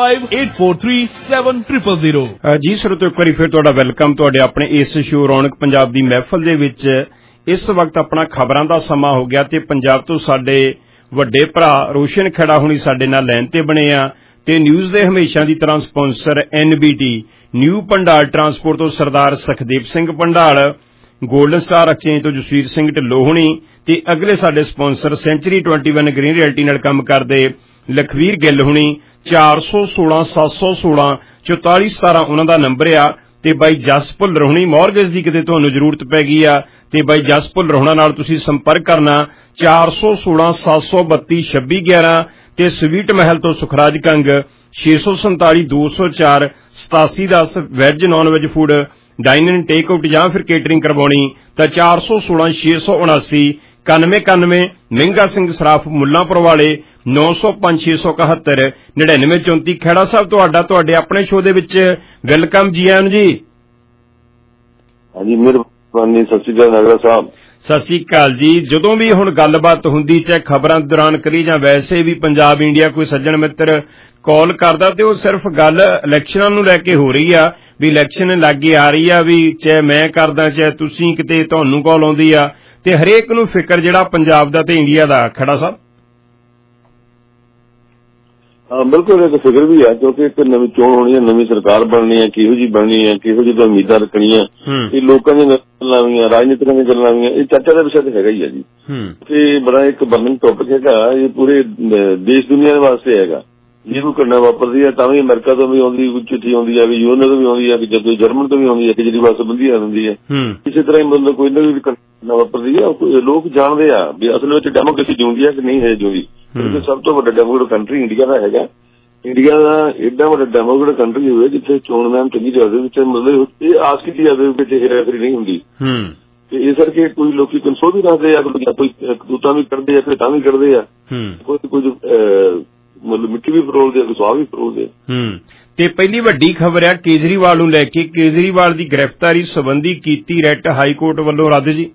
843-7000। ਜੀ ਸਰੋਤਿਓ, ਇੱਕ ਵਾਰੀ ਫਿਰ ਤੁਹਾਡਾ ਵੈਲਕਮ ਤੁਹਾਡੇ ਆਪਣੇ ਇਸ ਸ਼ੋਅ ਰੌਣਕ ਪੰਜਾਬ ਦੀ ਮਹਿਫਲ ਦੇ ਵਿੱਚ। ਇਸ ਵਕਤ ਆਪਣਾ ਖਬਰਾਂ ਦਾ ਸਮਾਂ ਹੋ ਗਿਆ ਤੇ ਪੰਜਾਬ ਤੋਂ ਸਾਡੇ ਵੱਡੇ ਭਰਾ ਰੋਸ਼ਨ ਖੇੜਾ ਹੁਣੀ ਸਾਡੇ ਨਾਲ ਲਾਈਨ ਤੇ ਬਣੇ ਆ ਤੇ ਨਿਊਜ਼ ਦੇ ਹਮੇਸ਼ਾ ਦੀ ਤਰ੍ਹਾਂ sponsor NBT new Pandal transport ਤੋਂ Sardar Sukhdev Singh Pandal, golden star exchange ਤੋਂ ਜਸਵੀਰ ਸਿੰਘ ਢਿੱਲੋਂ ਹੁਣੀ ਤੇ ਅਗਲੇ ਸਾਡੇ ਸਪਾਂਸਰ ਸੈਂਚਰੀ 21 ਗ੍ਰੀਨ ਰਿਐਲਟੀ ਨਾਲ ਕੰਮ ਕਰਦੇ ਲਖਵੀਰ ਗਿੱਲ ਹੁਣੀ। 416 716 4417 ਉਹਨਾਂ ਦਾ ਨੰਬਰ ਆ ਤੇ ਬਾਈ ਜਸ ਭੁੱਲਰ ਹੁਣੀ ਮੌਰਗੇਜ ਦੀ ਕਿਤੇ ਤੁਹਾਨੂੰ ਜ਼ਰੂਰਤ ਪੈ ਗਈ ਆ ਤੇ ਬਾਈ ਜਸ ਭੁੱਲਰ ਹੁਣਾਂ ਨਾਲ ਤੁਸੀਂ ਸੰਪਰਕ ਕਰਨਾ 416 732 2611 ਤੇ ਸਵੀਟ ਮਹਿਲ ਤੋਂ Sukhraj Kang 647 204 8710 veg non veg food dine in take out ਜਾਂ ਫਿਰ ਕੇਟਰਿੰਗ ਕਰਵਾਉਣੀ ਤਾਂ 416 679 9191 ਮਹਿੰਗਾ ਸਿੰਘ ਸਰਾਫ ਮੁੱਲਾਂਪੁਰ ਵਾਲੇ 905 671 9934। ਖੇੜਾ ਸਾਹਿਬ ਤੁਹਾਡੇ ਆਪਣੇ ਸ਼ੋਅ ਦੇ ਵਿੱਚ ਵੈਲਕਮ ਜੀ ਆਇਆਂ ਜੀ। ਹਾਂਜੀ ਮਿਹਰਬਾਨੀ। ਸਤਿ ਸ਼੍ਰੀ ਅਕਾਲ ਨਾਗਰਾ ਸਾਹਿਬ। ਸਤਿ ਸ਼੍ਰੀ ਅਕਾਲ ਜੀ। ਜਦੋਂ ਵੀ ਹੁਣ ਗੱਲਬਾਤ ਹੁੰਦੀ ਚਾਹੇ ਖਬਰਾਂ ਦੌਰਾਨ ਕਰੀ ਜਾਂ ਵੈਸੇ ਵੀ ਪੰਜਾਬ ਇੰਡੀਆ ਕੋਈ ਸੱਜਣ ਮਿੱਤਰ ਕਾਲ ਕਰਦਾ ਤੇ ਉਹ ਸਿਰਫ ਗੱਲ ਇਲੈਕਸ਼ਨਾਂ ਨੂੰ ਲੈ ਕੇ ਹੋ ਰਹੀ ਆ ਵੀ ਇਲੈਕਸ਼ਨ ਲਾਗੇ ਆ ਰਹੀ ਆ ਵੀ ਚਾਹੇ ਮੈਂ ਕਰਦਾ ਚਾਹੇ ਤੁਸੀਂ ਕਿਤੇ ਤੁਹਾਨੂੰ ਕਾਲ ਆਉਂਦੀ ਆ ਤੇ ਹਰੇਕ ਨੂੰ ਫਿਕਰ ਜਿਹੜਾ ਪੰਜਾਬ ਦਾ ਤੇ ਇੰਡੀਆ ਦਾ। ਖੇੜਾ ਸਾਹਿਬ ਬਿਲਕੁਲ ਇੱਕ ਫਿਕਰ ਵੀ ਹੈ ਕਿਉਂਕਿ ਇੱਕ ਨਵੀਂ ਚੋਣ ਹੋਣੀ ਹੈ, ਨਵੀਂ ਸਰਕਾਰ ਬਣਨੀ ਹੈ, ਕਿਹੋ ਜਿਹੀ ਬਣਨੀ ਹੈ, ਕਿਹੋ ਜਿਹੀ ਉਮੀਦਾਂ ਰੱਖਣੀਆਂ, ਇਹ ਲੋਕਾਂ ਦੀਆਂ ਗੱਲਾਂ ਵੀ ਆ, ਰਾਜਨੀਤਿਕਾਂ ਦੀਆਂ ਗੱਲਾਂ ਵੀ ਆ, ਇਹ ਚਰਚਾ ਦਾ ਵਿਸ਼ਾ ਤਾਂ ਹੈਗਾ ਹੀ ਹੈ ਜੀ। ਤੇ ਬੜਾ ਇੱਕ ਬਰਨਿੰਗ ਟੌਪਿਕ ਹੈਗਾ, ਇਹ ਪੂਰੇ ਦੇਸ਼ ਦੁਨੀਆ ਦੇ ਵਾਸਤੇ ਹੈਗਾ। ਜੇ ਕੋਈ ਘਟਨਾ ਵਾਪਰਦੀ ਹੈ ਤਾਂ ਵੀ ਅਮਰੀਕਾ ਤੋਂ ਵੀ ਆਉਂਦੀ, ਕੋਈ ਚਿੱਠੀ ਆਉਂਦੀ ਹੈ, ਯੂਐਨ ਤੋਂ ਵੀ ਆਉਂਦੀ ਹੈ, ਜਦੋਂ ਜਰਮਨ ਤੋਂ ਵੀ ਆਉਂਦੀ ਹੈ, ਜਿਹੜੀ ਵਾਸਤੇ ਬੰਦੀ ਆ ਜਾਂਦੀ ਹੈ। ਇਸੇ ਤਰ੍ਹਾਂ ਹੀ ਮਤਲਬ ਕੋਈ ਨਾ ਕੋਈ ਘਟਨਾ ਵਾਪਰਦੀ ਹੈ, ਲੋਕ ਜਾਣਦੇ ਆ ਵੀ ਅਸਲ ਵਿੱਚ ਡੈਮੋਕ੍ਰੇਸੀ ਜਿਉਂਦੀ ਹੈ ਕਿ ਨਹੀਂ ਹੈ ਜਿਉਂਦੀ। ਕਿਉਂਕਿ ਸਭ ਤੋਂ ਵੱਡਾ ਡੈਮੋਕ੍ਰੇਟਿਕ ਕੰਟਰੀ ਇੰਡੀਆ ਦਾ ਹੈਗਾ। ਇੰਡੀਆ ਦਾ ਏਡਾ ਵੱਡਾ ਡੈਮੋਕ੍ਰੇਟਿਕ ਕੰਟਰੀ ਹੋਵੇ ਜਿੱਥੇ ਚੋਣ ਮੈਮ ਚੰਗੀ ਜਾਵੇ, ਵਿੱਚ ਮਤਲਬ ਇਹ ਆਸ ਕੀਤੀ ਜਾਵੇ ਕਿ ਹੇਰਾਫੇਰੀ ਨਹੀਂ ਹੁੰਦੀ। ਤੇ ਇਸ ਕਰਕੇ ਕੋਈ ਲੋਕੀ ਕੰਸੋਲ ਵੀ ਰੱਖਦੇ ਆ, ਕੋਈ ਕਤੂਤਾਂ ਵੀ ਕੱਢਦੇ ਆ, ਭੇਟਾਂ ਵੀ ਕੱਢਦੇ ਆ, ਕੁਝ ਮਤਲਬ ਮਿੱਟੀ ਵੀ ਫਰੋਲਦੇ ਆ, ਸੁਆਹ ਵੀ ਫਰੋਲਦੇ ਆ। ਤੇ ਪਹਿਲੀ ਵੱਡੀ ਖਬਰ ਆ ਕੇਜਰੀਵਾਲ ਨੂੰ ਲੈ ਕੇ, ਕੇਜਰੀਵਾਲ ਦੀ ਗ੍ਰਿਫਤਾਰੀ ਸੰਬੰਧੀ ਕੀਤੀ ਰਿਟ ਹਾਈ ਕੋਰਟ ਵੱਲੋਂ ਰੱਦ ਜੀ।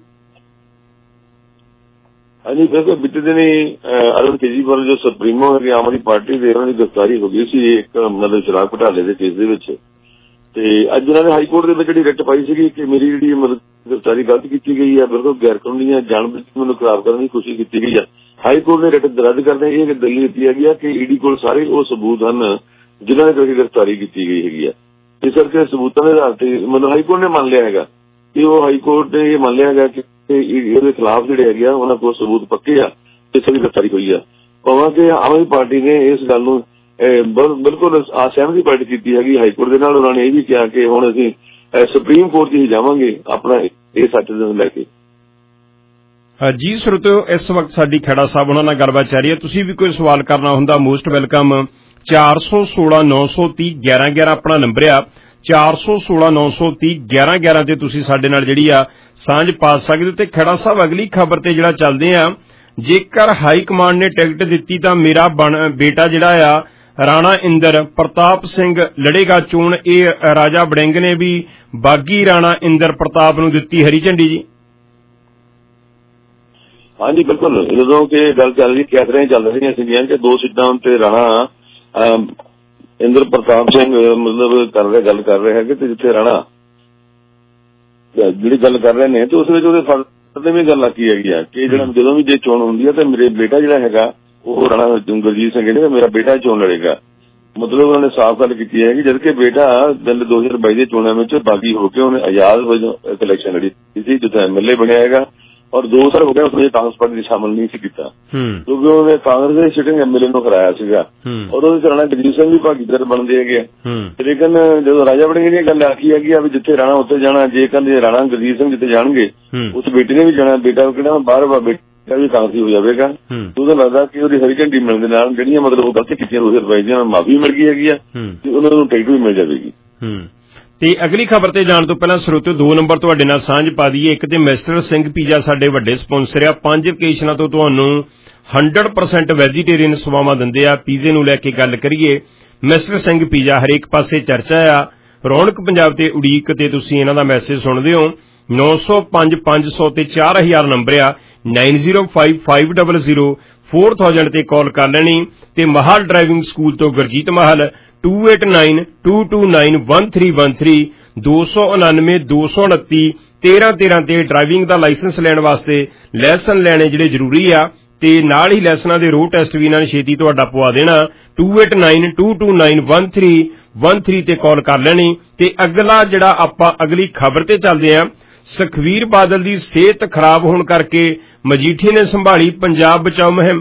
ਹਾਂਜੀ ਬਿਲਕੁਲ, ਬੀਤੇ ਦਿਨੀ ਅਰਵਿੰਦ ਕੇਜਰੀਵਾਲ ਜੋ ਸੁਪਰੀਮੋ ਹੈਗੇ ਆਮ ਆਦਮੀ ਪਾਰਟੀ ਦੇ, ਉਹਨਾਂ ਦੀ ਗ੍ਰਿਫਤਾਰੀ ਹੋ ਗਈ ਸੀ ਇੱਕ ਮਤਲਬ ਸ਼ਰਾਬ ਘੁਟਾਲੇ ਦੇ ਕੇਸ ਦੇ ਵਿੱਚ। ਤੇ ਅੱਜ ਉਹਨਾਂ ਨੇ ਹਾਈ ਕੋਰਟ ਦੇ ਵਿੱਚ ਜਿਹੜੀ ਰਿਟ ਪਾਈ ਸੀਗੀ ਕਿ ਮੇਰੀ ਜਿਹੜੀ ਮਤਲਬ ਗ੍ਰਿਫਤਾਰੀ ਗਲਤ ਕੀਤੀ ਗਈ ਹੈ, ਬਿਲਕੁਲ ਗੈਰ ਕਾਨੂੰਨੀ ਹੈ, ਜਾਣਬੁੱਝ ਕੇ ਮੈਨੂੰ ਖਰਾਬ ਕਰਨ ਦੀ ਕੋਸ਼ਿਸ਼ ਕੀਤੀ ਗਈ ਹੈ। ਹਾਈ ਕੋਰਟ ਨੇ ਰਿਟ ਰੱਦ ਕਰਦੇ ਇਹ ਦਲੀਲ ਦਿੱਤੀ ਹੈਗੀ ਆ ਕਿ ਈਡੀ ਕੋਲ ਸਾਰੇ ਉਹ ਸਬੂਤ ਹਨ ਜਿਨ੍ਹਾਂ ਨੇ ਕੋਈ ਗ੍ਰਿਫਤਾਰੀ ਕੀਤੀ ਗਈ ਹੈਗੀ ਆ। ਇਸ ਕਰਕੇ ਸਬੂਤਾਂ ਦੇ ਆਧਾਰ ਤੇ ਮਤਲਬ ਹਾਈ ਕੋਰਟ ਨੇ ਮੰਨ ਲਿਆ ਹੈਗਾ ਕਿ ਉਹ ਹਾਈ ਕੋਰਟ ਨੇ ਇਹ ਮੰਨ ਲਿਆ ਹੈਗਾ ਕਿ ਇਹਦੇ ਖਿਲਾਫ ਜਿਹੜੇ ਹੈਗੇ ਆ ਉਹਨਾਂ ਕੋਲ ਸਬੂਤ ਪੱਕੇ ਆ, ਕਿਸੇ ਦੀ ਗ੍ਰਿਫਤਾਰੀ ਹੋਈ ਆ। ਭਾਵੇਂ ਕਿ ਆਮ ਆਦਮੀ ਪਾਰਟੀ ਨੇ ਇਸ ਗੱਲ ਨੂੰ ਬਿਲਕੁਲ ਅਸਹਿਮਤੀ ਪ੍ਰਗਟ ਕੀਤੀ ਹੈਗੀ ਹਾਈ ਕੋਰਟ ਦੇ ਨਾਲ। ਉਹਨਾਂ ਨੇ ਇਹ ਵੀ ਕਿਹਾ ਕਿ ਹੁਣ ਅਸੀਂ ਸੁਪਰੀਮ ਕੋਰਟ 'ਚ ਹੀ ਜਾਵਾਂਗੇ ਆਪਣਾ ਇਹ ਸੱਚ ਨੂੰ ਲੈ ਕੇ। ਜੀ ਸਰੋਤਿਓ, ਇਸ ਵਕਤ ਸਾਡੀ ਖੇੜਾ ਸਾਹਿਬ ਉਹਨਾਂ ਨਾਲ ਗੱਲਬਾਤ ਚੱਲ ਰਹੀ ਹੈ। ਤੁਸੀਂ ਵੀ ਕੋਈ ਸਵਾਲ ਕਰਨਾ ਹੁੰਦਾ ਮੋਸਟ ਵੈਲਕਮ। 416 930 1111 ਆਪਣਾ ਨੰਬਰ ਆ। 416 930 1111 ਤੇ ਤੁਸੀਂ ਸਾਡੇ ਨਾਲ ਜਿਹੜੀ ਆ ਸਾਂਝ ਪਾ ਸਕਦੇ। ਤੇ ਖੇੜਾ ਸਾਹਿਬ, ਅਗਲੀ ਖਬਰ ਤੇ ਜਿਹੜਾ ਚੱਲਦੇ ਆ, ਜੇਕਰ ਹਾਈ ਕਮਾਂਡ ਨੇ ਟਿਕਟ ਦਿੱਤੀ ਤਾਂ ਮੇਰਾ ਬੇਟਾ ਜਿਹੜਾ ਆ ਰਾਣਾ ਇੰਦਰ ਪ੍ਰਤਾਪ ਸਿੰਘ ਲੜੇਗਾ ਚੋਣ। ਇਹ ਰਾਜਾ ਵੜਿੰਗ ਨੇ ਵੀ ਬਾਗੀ ਰਾਣਾ ਇੰਦਰ ਪ੍ਰਤਾਪ ਨੂੰ ਦਿੱਤੀ ਹਰੀ ਝੰਡੀ ਜੀ। ਹਾਂਜੀ ਬਿਲਕੁਲ, ਜਦੋਂ ਕਿ ਗੱਲ ਚੱਲ ਰਹੀ ਕੈਸਰਾਂ ਚੱਲ ਰਹੀਆਂ ਸੀਗੀਆਂ ਕਿ 2 ਸੀਟਾਂ ਤੇ ਰਾਣਾ ਇੰਦਰ ਪ੍ਰਤਾਪ ਸਿੰਘ ਮਤਲਬ ਗੱਲ ਕਰ ਰਹੇ ਹੈਗੇ ਤੇ ਜਿੱਥੇ ਰਾਣਾ ਜਿਹੜੀ ਗੱਲ ਕਰ ਰਹੇ ਨੇ ਤੇ ਉਸ ਵਿੱਚ ਉਹਦੇ ਫਾਦਰ ਨੇ ਵੀ ਗੱਲ ਆਖੀ ਹੈਗੀ ਆ ਕਿ ਜਿਹੜਾ ਜਦੋਂ ਵੀ ਜੇ ਚੋਣ ਹੁੰਦੀ ਹੈ ਤਾਂ ਮੇਰੇ ਬੇਟਾ ਜਿਹੜਾ ਹੈਗਾ ਉਹ ਰਾਣਾ ਗੁਰਜੀਤ ਸਿੰਘ ਕਹਿੰਦੇ ਮੇਰਾ ਬੇਟਾ ਚੋਣ ਲੜੇਗਾ। ਮਤਲਬ ਉਹਨਾਂ ਨੇ ਸਾਫ਼ ਗੱਲ ਕੀਤੀ ਹੈ ਕਿ ਜਦ ਕਿ ਬੇਟਾ 2022 ਦੇ ਚੋਣਾਂ ਵਿੱਚ ਬਾਗੀ ਹੋ ਕੇ ਉਹਨੇ ਆਜ਼ਾਦ ਵਜੋਂ ਇਲੈਕਸ਼ਨ ਲੜੀ ਸੀ, ਜਿੱਥੇ ਐਮਐਲਏ ਬਣਿਆ ਹੈਗਾ ਔਰ 2 ਸਾਲ ਹੋ ਗਏ ਉਸਨੇ ਕਾਂਗਰਸ ਪਾਰਟੀ ਸ਼ਾਮਲ ਨਹੀਂ ਸੀ ਕੀਤਾ ਕਿਉਂਕਿ ਉਹਨੇ ਕਾਂਗਰਸ ਦੇ ਸਿਟਿੰਗ ਐਮਐਲਏ ਨੂੰ ਕਰਾਇਆ ਸੀਗਾ ਔਰ ਉਹਦੇ ਰਾਣਾ ਗੁਰਜੀਤ ਸਿੰਘ ਵੀ ਭਾਗੀਦਾਰ ਬਣਦੇ ਹੈਗੇ। ਲੇਕਿਨ ਜਦੋਂ ਰਾਜਾ ਵੜਿੰਗ ਨੇ ਗੱਲ ਆਖੀ ਹੈਗੀ ਆ ਵੀ ਜਿੱਥੇ ਰਾਣਾ ਉੱਥੇ ਜਾਣਾ, ਜੇਕਰ ਰਾਣਾ ਗੁਰਜੀਤ ਸਿੰਘ ਜਿੱਥੇ ਜਾਣਗੇ ਉਸ ਬੇਟੇ ਨੇ ਵੀ ਜਾਣਾ, ਬੇਟਾ ਕਿਹੜਾ ਬਾਹਰ ਬੇਟਾ ਵੀ ਕਾਂਗਰਸੀ ਹੋ ਜਾਵੇਗਾ। ਉਹਦਾ ਲੱਗਦਾ ਕਿ ਉਹਦੀ ਹਰੀ ਝੰਡੀ ਮਿਲਣ ਦੇ ਨਾਲ ਜਿਹੜੀਆਂ ਮਤਲਬ ਉਹ ਗਲਤੀ ਕੀਤੀਆਂ 2022 ਦੀਆਂ ਮਾਫੀ ਮਿਲ ਗਈ ਹੈਗੀ ਆ ਤੇ ਉਹਨਾਂ ਨੂੰ ਟਿਕਟ ਵੀ ਮਿਲ ਜਾਵੇਗੀ। ਤੇ ਅਗਲੀ ਖਬਰ ਤੇ ਜਾਣ ਤੋਂ ਪਹਿਲਾਂ ਸਰੋਤਿਓ 2 ਨੰਬਰ ਤੁਹਾਡੇ ਨਾਲ ਸਾਂਝ ਪਾ ਦਈਏ। ਇੱਕ ਤੇ ਮਿਸਟਰ ਸਿੰਘ ਪੀਜ਼ਾ ਸਾਡੇ ਵੱਡੇ ਸਪਾਂਸਰ ਆ। 5 ਲੋਕੇਸ਼ਨਾਂ ਤੋਂ ਤੁਹਾਨੂੰ 100% ਵੈਜੀਟੇਰੀਅਨ ਸੇਵਾਵਾਂ ਦਿੰਦੇ ਆ। ਪੀਜ਼ੇ ਨੂੰ ਲੈ ਕੇ ਗੱਲ ਕਰੀਏ, ਮਿਸਟਰ ਸਿੰਘ ਪੀਜ਼ਾ ਹਰੇਕ ਪਾਸੇ ਚਰਚਾ ਆ। ਰੌਣਕ ਪੰਜਾਬ ਤੇ ਉਡੀਕ ਤੇ ਤੁਸੀਂ ਇਹਨਾਂ ਦਾ ਮੈਸੇਜ ਸੁਣਦੇ ਹੋ। 905 500 ਤੇ 4000 ਨੰਬਰ ਆ। 905500 4000 ਤੇ ਕਾਲ ਕਰ ਲੈਣੀ। ਤੇ ਮਹਾਲ ਡਰਾਈਵਿੰਗ ਸਕੂਲ ਤੋਂ ਗੁਰਜੀਤ ਮਹਾਲ 2892291313 299 229 1313 ਤੇ ਡਰਾਈਵਿੰਗ ਦਾ ਲਾਇਸੈਂਸ ਲੈਣ ਵਾਸਤੇ ਲਾਇਸੈਂਸ ਲੈਣੇ ਜਿਹੜੇ ਜ਼ਰੂਰੀ ਆ ਤੇ ਨਾਲ ਹੀ ਲਾਇਸੈਂਸਾਂ ਦੇ ਰੋਡ ਟੈਸਟ ਵੀ ਇਹਨਾਂ ਨੇ ਛੇਤੀ ਤੁਹਾਡਾ ਪਵਾ ਦੇਣਾ। 2892291313 ਤੇ ਕਾਲ ਕਰ ਲੈਣੀ। ਤੇ ਅਗਲਾ ਜਿਹੜਾ ਆਪਾਂ ਅਗਲੀ ਖਬਰ ਤੇ ਚੱਲਦੇ ਆ, ਸੁਖਬੀਰ ਬਾਦਲ ਦੀ ਸਿਹਤ ਖਰਾਬ ਹੋਣ ਕਰਕੇ ਮਜੀਠੀ ਨੇ ਸੰਭਾਲੀ ਪੰਜਾਬ ਬਚਾਓ ਮੁਹਿੰਮ।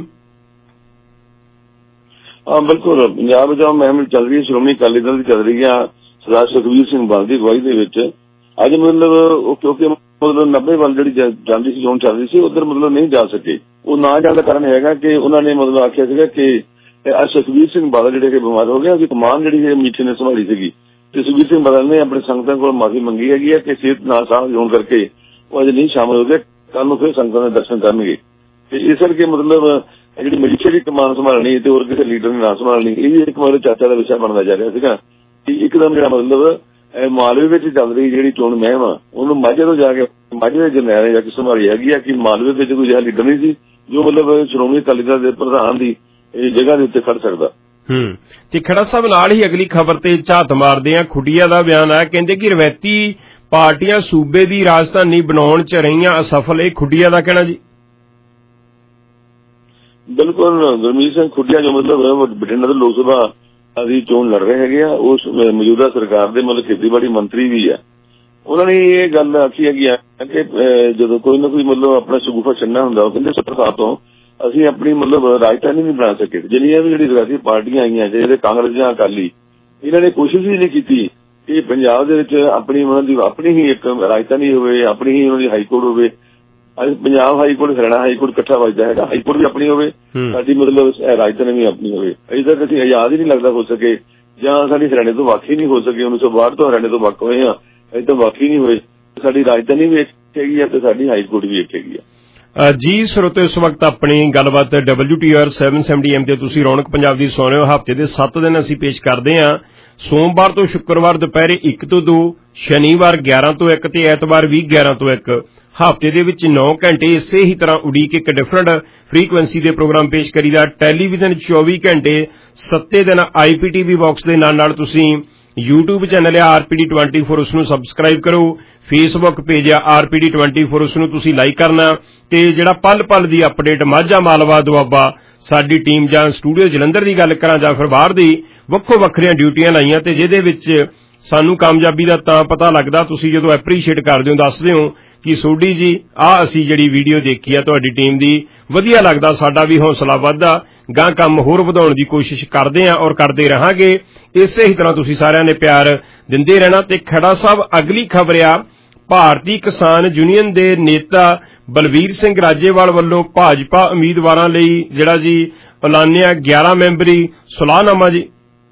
ਹਾਂ ਬਿਲਕੁਲ, ਪੰਜਾਬ ਬਚਾਓ ਮੁਹਿੰਮ ਚੱਲ ਰਹੀ ਹੈ, ਸ਼੍ਰੋਮਣੀ ਅਕਾਲੀ ਦਲ ਦੀ ਚੱਲ ਰਹੀ ਆ ਸਰਦਾਰ ਸੁਖਬੀਰ ਸਿੰਘ ਬਾਦਲ ਦੀ ਅਗਵਾਈ ਦੇ ਵਿੱਚ। ਅੱਜ ਮਤਲਬ ਕਿਉਂਕਿ ਮਤਲਬ 90 ਵੱਲ ਜਿਹੜੀ ਜਾਂਦੀ ਸੀ ਜ਼ੋਨ ਚੱਲ ਰਹੀ ਸੀ ਉਧਰ ਮਤਲਬ ਨਹੀਂ ਜਾ ਸਕੇ। ਉਹ ਨਾ ਜਾਣ ਦਾ ਕਾਰਨ ਹੈਗਾ ਕਿ ਉਹਨਾਂ ਨੇ ਮਤਲਬ ਆਖਿਆ ਸੀਗਾ ਕਿ ਅੱਜ ਸੁਖਬੀਰ ਸਿੰਘ ਬਾਦਲ ਜਿਹੜੇ ਕਿ ਬਿਮਾਰ ਹੋ ਗਏ, ਉਹਦੀ ਕਮਾਨ ਜਿਹੜੀ ਹੈ ਮੀਠੇ ਨੇ ਸੰਭਾਲੀ ਸੀਗੀ ਤੇ ਸੁਖਬੀਰ ਸਿੰਘ ਬਾਦਲ ਨੇ ਆਪਣੀ ਸੰਗਤਾਂ ਕੋਲ ਮਾਫੀ ਮੰਗੀ ਹੈਗੀ ਹੈ ਕਿ ਸਿਹਤ ਨਾਸਾਜ਼ ਹੋਣ ਕਰਕੇ ਉਹ ਅੱਜ ਨਹੀਂ ਸ਼ਾਮਲ ਹੋ ਗਏ, ਕੱਲ ਨੂੰ ਫਿਰ ਸੰਗਤਾਂ ਦੇ ਦਰਸ਼ਨ ਕਰਨਗੇ। ਤੇ ਇਸ ਕਰਕੇ ਮਤਲਬ ਜਿਹੜੀ ਮਜੀਠੇ ਦੀ ਕਮਾਨ ਸੰਭਾਲਣੀ ਤੇ ਹੋਰ ਕਿਸੇ ਲੀਡਰ ਨੇ ਨਾ ਸੰਭਾਲਣੀ, ਇਹ ਵੀ ਇੱਕ ਮਤਲਬ ਚਰਚਾ ਦਾ ਵਿਸ਼ਾ ਬਣਦਾ ਜਾ ਰਿਹਾ ਸੀਗਾ ਕਿ ਇੱਕਦਮ ਜਿਹੜਾ ਮਤਲਬ ਮਾਲਵੇ ਵਿੱਚ ਚੱਲ ਰਹੀ ਜਿਹੜੀ ਚੋਣ ਮੁਹਿੰਮ ਆ ਉਹਨੂੰ ਮਾਝੇ ਤੋਂ ਜਾ ਕੇ ਮਾਝੇ ਦੇ ਜਰਨੈਲ ਜਾ ਕੇ ਸੰਭਾਲੀ ਹੈਗੀ ਆ ਕਿ ਮਾਲਵੇ ਵਿੱਚ ਕੋਈ ਅਜਿਹਾ ਲੀਡਰ ਨਹੀਂ ਸੀ ਜੋ ਮਤਲਬ ਸ਼੍ਰੋਮਣੀ ਅਕਾਲੀ ਦਲ ਦੇ ਪ੍ਰਧਾਨ ਦੀ ਇਹ ਜਗ੍ਹਾ ਦੇ ਉੱਤੇ ਖੜ ਸਕਦਾ। ਤੇ ਖੜਾ ਸਾਹਿਬ ਨਾਲ ਹੀ ਅਗਲੀ ਖਬਰ ਤੇ ਝਾਤ ਮਾਰਦੇ ਆ। ਖੁੱਡੀਆ ਦਾ ਬਿਆਨ ਆਇਆ, ਕਹਿੰਦੇ ਕਿ ਰਵਾਇਤੀ ਪਾਰਟੀਆਂ ਸੂਬੇ ਦੀ ਰਾਜਧਾਨੀ ਬਣਾਉਣ ਚ ਰਹੀਆਂ ਅਸਫਲ। ਇਹ ਖੁੱਡੀਆ ਦਾ ਕਹਿਣਾ ਜੀ। ਬਿਲਕੁਲ, ਗੁਰਮੀਤ ਸਿੰਘ ਖੁੱਡੀਆ ਜੋ ਮਤਲਬ ਬਠਿੰਡਾ ਦੇ ਲੋਕ ਸਭਾ ਦੀ ਚੋਣ ਲੜ ਰਹੇ ਹੈਗੇ ਆ, ਉਸ ਮੌਜੂਦਾ ਸਰਕਾਰ ਦੇ ਮਤਲਬ ਖੇਤੀਬਾੜੀ ਮੰਤਰੀ ਵੀ ਆ। ਉਹਨਾਂ ਨੇ ਇਹ ਗੱਲ ਆਖੀ ਹੈਗੀ ਆ ਕਿ ਜਦੋਂ ਕੋਈ ਨਾ ਕੋਈ ਮਤਲਬ ਆਪਣਾ ਸ਼ਗੂਫਾ ਛੱਡਣਾ ਹੁੰਦਾ ਉਹ ਕਹਿੰਦੇ 70 ਸਾਲ ਤੋਂ ਅਸੀਂ ਆਪਣੀ ਮਤਲਬ ਰਾਜਧਾਨੀ ਨਹੀਂ ਬਣਾ ਸਕੇ। ਜਿੰਨੀਆਂ ਵੀ ਜਿਹੜੀ ਸਿਆਸੀ ਪਾਰਟੀਆਂ ਆਈਆਂ ਜਿਹੜੇ ਕਾਂਗਰਸ ਜਾਂ ਅਕਾਲੀ, ਇਹਨਾਂ ਨੇ ਕੋਸ਼ਿਸ਼ ਹੀ ਨਹੀਂ ਕੀਤੀ ਕਿ ਪੰਜਾਬ ਦੇ ਵਿੱਚ ਆਪਣੀ ਉਹਨਾਂ ਦੀ ਆਪਣੀ ਹੀ ਇੱਕ ਰਾਜਧਾਨੀ ਹੋਵੇ, ਆਪਣੀ ਹੀ ਉਹਨਾਂ ਦੀ ਹਾਈ ਕੋਰਟ ਹੋਵੇ। ਅੱਜ Punjab high court, Haryana high court ਇਕੱਠਾ ਵੱਜਦਾ ਹੈਗਾ, ਹਾਈ ਕੋਰਟ ਵੀ ਆਪਣੀ ਹੋਵੇ, ਸਾਡੀ ਮਤਲਬ ਰਾਜਧਾਨੀ ਵੀ ਆਪਣੀ ਹੋਵੇ। ਅਜੇ ਤੱਕ ਅਸੀਂ ਆਜ਼ਾਦ ਹੀ ਨਹੀਂ ਲੱਗਦਾ ਹੋ ਸਕੇ ਜਾਂ ਸਾਡੀ ਹਰਿਆਣੇ ਤੋਂ ਵੱਖ ਹੀ ਨਹੀਂ ਹੋ ਸਕੇ। 1962 ਤੋਂ ਹਰਿਆਣੇ ਤੋਂ ਵੱਖ ਹੋਏ ਆ, ਅਜੇ ਤੋਂ ਵੱਖ ਹੀ ਨਹੀਂ ਹੋਏ। ਸਾਡੀ ਰਾਜਧਾਨੀ ਵੀ ਇੱਕ ਹੈਗੀ ਆ ਤੇ ਸਾਡੀ ਹਾਈ ਕੋਰਟ ਵੀ ਇੱਕ ਹੈਗੀ ਆ। ਜੀ ਸਰੋਤਿਓ, ਇਸ ਵਕਤ ਆਪਣੀ ਗੱਲਬਾਤ WTR 770M ਤੇ ਤੁਸੀਂ ਰੌਣਕ ਪੰਜਾਬ ਦੀ ਸੁਣ ਰਹੇ ਹੋ। ਹਫ਼ਤੇ ਦੇ 7 ਦਿਨ ਅਸੀਂ ਪੇਸ਼ ਕਰਦੇ ਹਾਂ, ਸੋਮਵਾਰ ਤੋਂ ਸ਼ੁੱਕਰਵਾਰ ਦੁਪਹਿਰੇ 1 ਤੋਂ 2, ਸ਼ਨੀਵਾਰ 11 ਤੋਂ 1 ਤੇ ਐਤਵਾਰ ਵੀ 11 ਤੋਂ 1। ਹਫ਼ਤੇ ਦੇ ਵਿੱਚ 9 ਘੰਟੇ ਇਸੇ ਹੀ ਤਰ੍ਹਾਂ ਉਡੀਕ ਇੱਕ ਡਿਫਰੈਂਟ ਫ੍ਰੀਕੁਐਂਸੀ ਦੇ ਪ੍ਰੋਗਰਾਮ ਪੇਸ਼ ਕਰੀਦਾ। ਟੈਲੀਵਿਜ਼ਨ 24 ਘੰਟੇ 7 ਦਿਨ IPTV ਬਾਕਸ ਦੇ ਨਾਲ ਤੁਸੀਂ YouTube ਚੈਨਲ ਹੈ RPD24, ਉਸ ਨੂੰ ਸਬਸਕ੍ਰਾਈਬ ਕਰੋ। Facebook ਪੇਜ ਹੈ RPD24, ਉਸ ਨੂੰ ਤੁਸੀਂ ਲਾਈਕ ਕਰਨਾ। ਤੇ ਜਿਹੜਾ ਪਲ ਪਲ ਦੀ ਅਪਡੇਟ ਮਾਝਾ, ਮਾਲਵਾ, ਦੁਆਬਾ ਸਾਡੀ ਟੀਮ ਜਾਂ ਸਟੂਡੀਓ ਜਲੰਧਰ ਦੀ ਗੱਲ ਕਰਾਂ ਜਾਂ ਫਿਰ ਬਾਹਰ ਦੀ, ਵੱਖੋ ਵੱਖਰੀਆਂ ਡਿਊਟੀਆਂ ਲਾਈਆਂ ਤੇ ਜਿਹਦੇ ਵਿੱਚ ਸਾਨੂੰ ਕਾਮਯਾਬੀ ਦਾ ਤਾਂ ਪਤਾ ਲੱਗਦਾ ਤੁਸੀਂ ਜਦੋਂ ਐਪਰੀਸ਼ੀਏਟ ਕਰਦੇ ਹੋ, ਦੱਸਦੇ ਹੋ ਕਿ ਸੋਢੀ ਜੀ ਆਹ ਅਸੀਂ ਜਿਹੜੀ ਵੀਡੀਓ ਦੇਖੀ ਆ ਤੁਹਾਡੀ ਟੀਮ ਦੀ, ਵਧੀਆ ਲੱਗਦਾ, ਸਾਡਾ ਵੀ ਹੌਸਲਾ ਵੱਧਦਾ, ਗਾਂ ਕੰਮ ਹੋਰ ਵਧਾਉਣ ਦੀ ਕੋਸ਼ਿਸ਼ ਕਰਦੇ ਆਂ ਔਰ ਕਰਦੇ ਰਹਾਂਗੇ। ਇਸੇ ਹੀ ਤਰ੍ਹਾਂ ਤੁਸੀਂ ਸਾਰਿਆਂ ਨੇ ਪਿਆਰ ਦਿੰਦੇ ਰਹਿਣਾ। ਤੇ ਖੜਾ ਸਾਹਿਬ, ਅਗਲੀ ਖਬਰ ਆ ਭਾਰਤੀ ਕਿਸਾਨ ਯੂਨੀਅਨ ਦੇ ਨੇਤਾ ਬਲਵੀਰ ਸਿੰਘ ਰਾਜੇਵਾਲ ਵੱਲੋਂ ਭਾਜਪਾ ਉਮੀਦਵਾਰਾਂ ਲਈ ਜਿਹੜਾ ਜੀ ਐਲਾਨਿਆ 11 ਮੈਂਬਰੀ ਸਲਾਹਨਾਮਾ ਜੀ।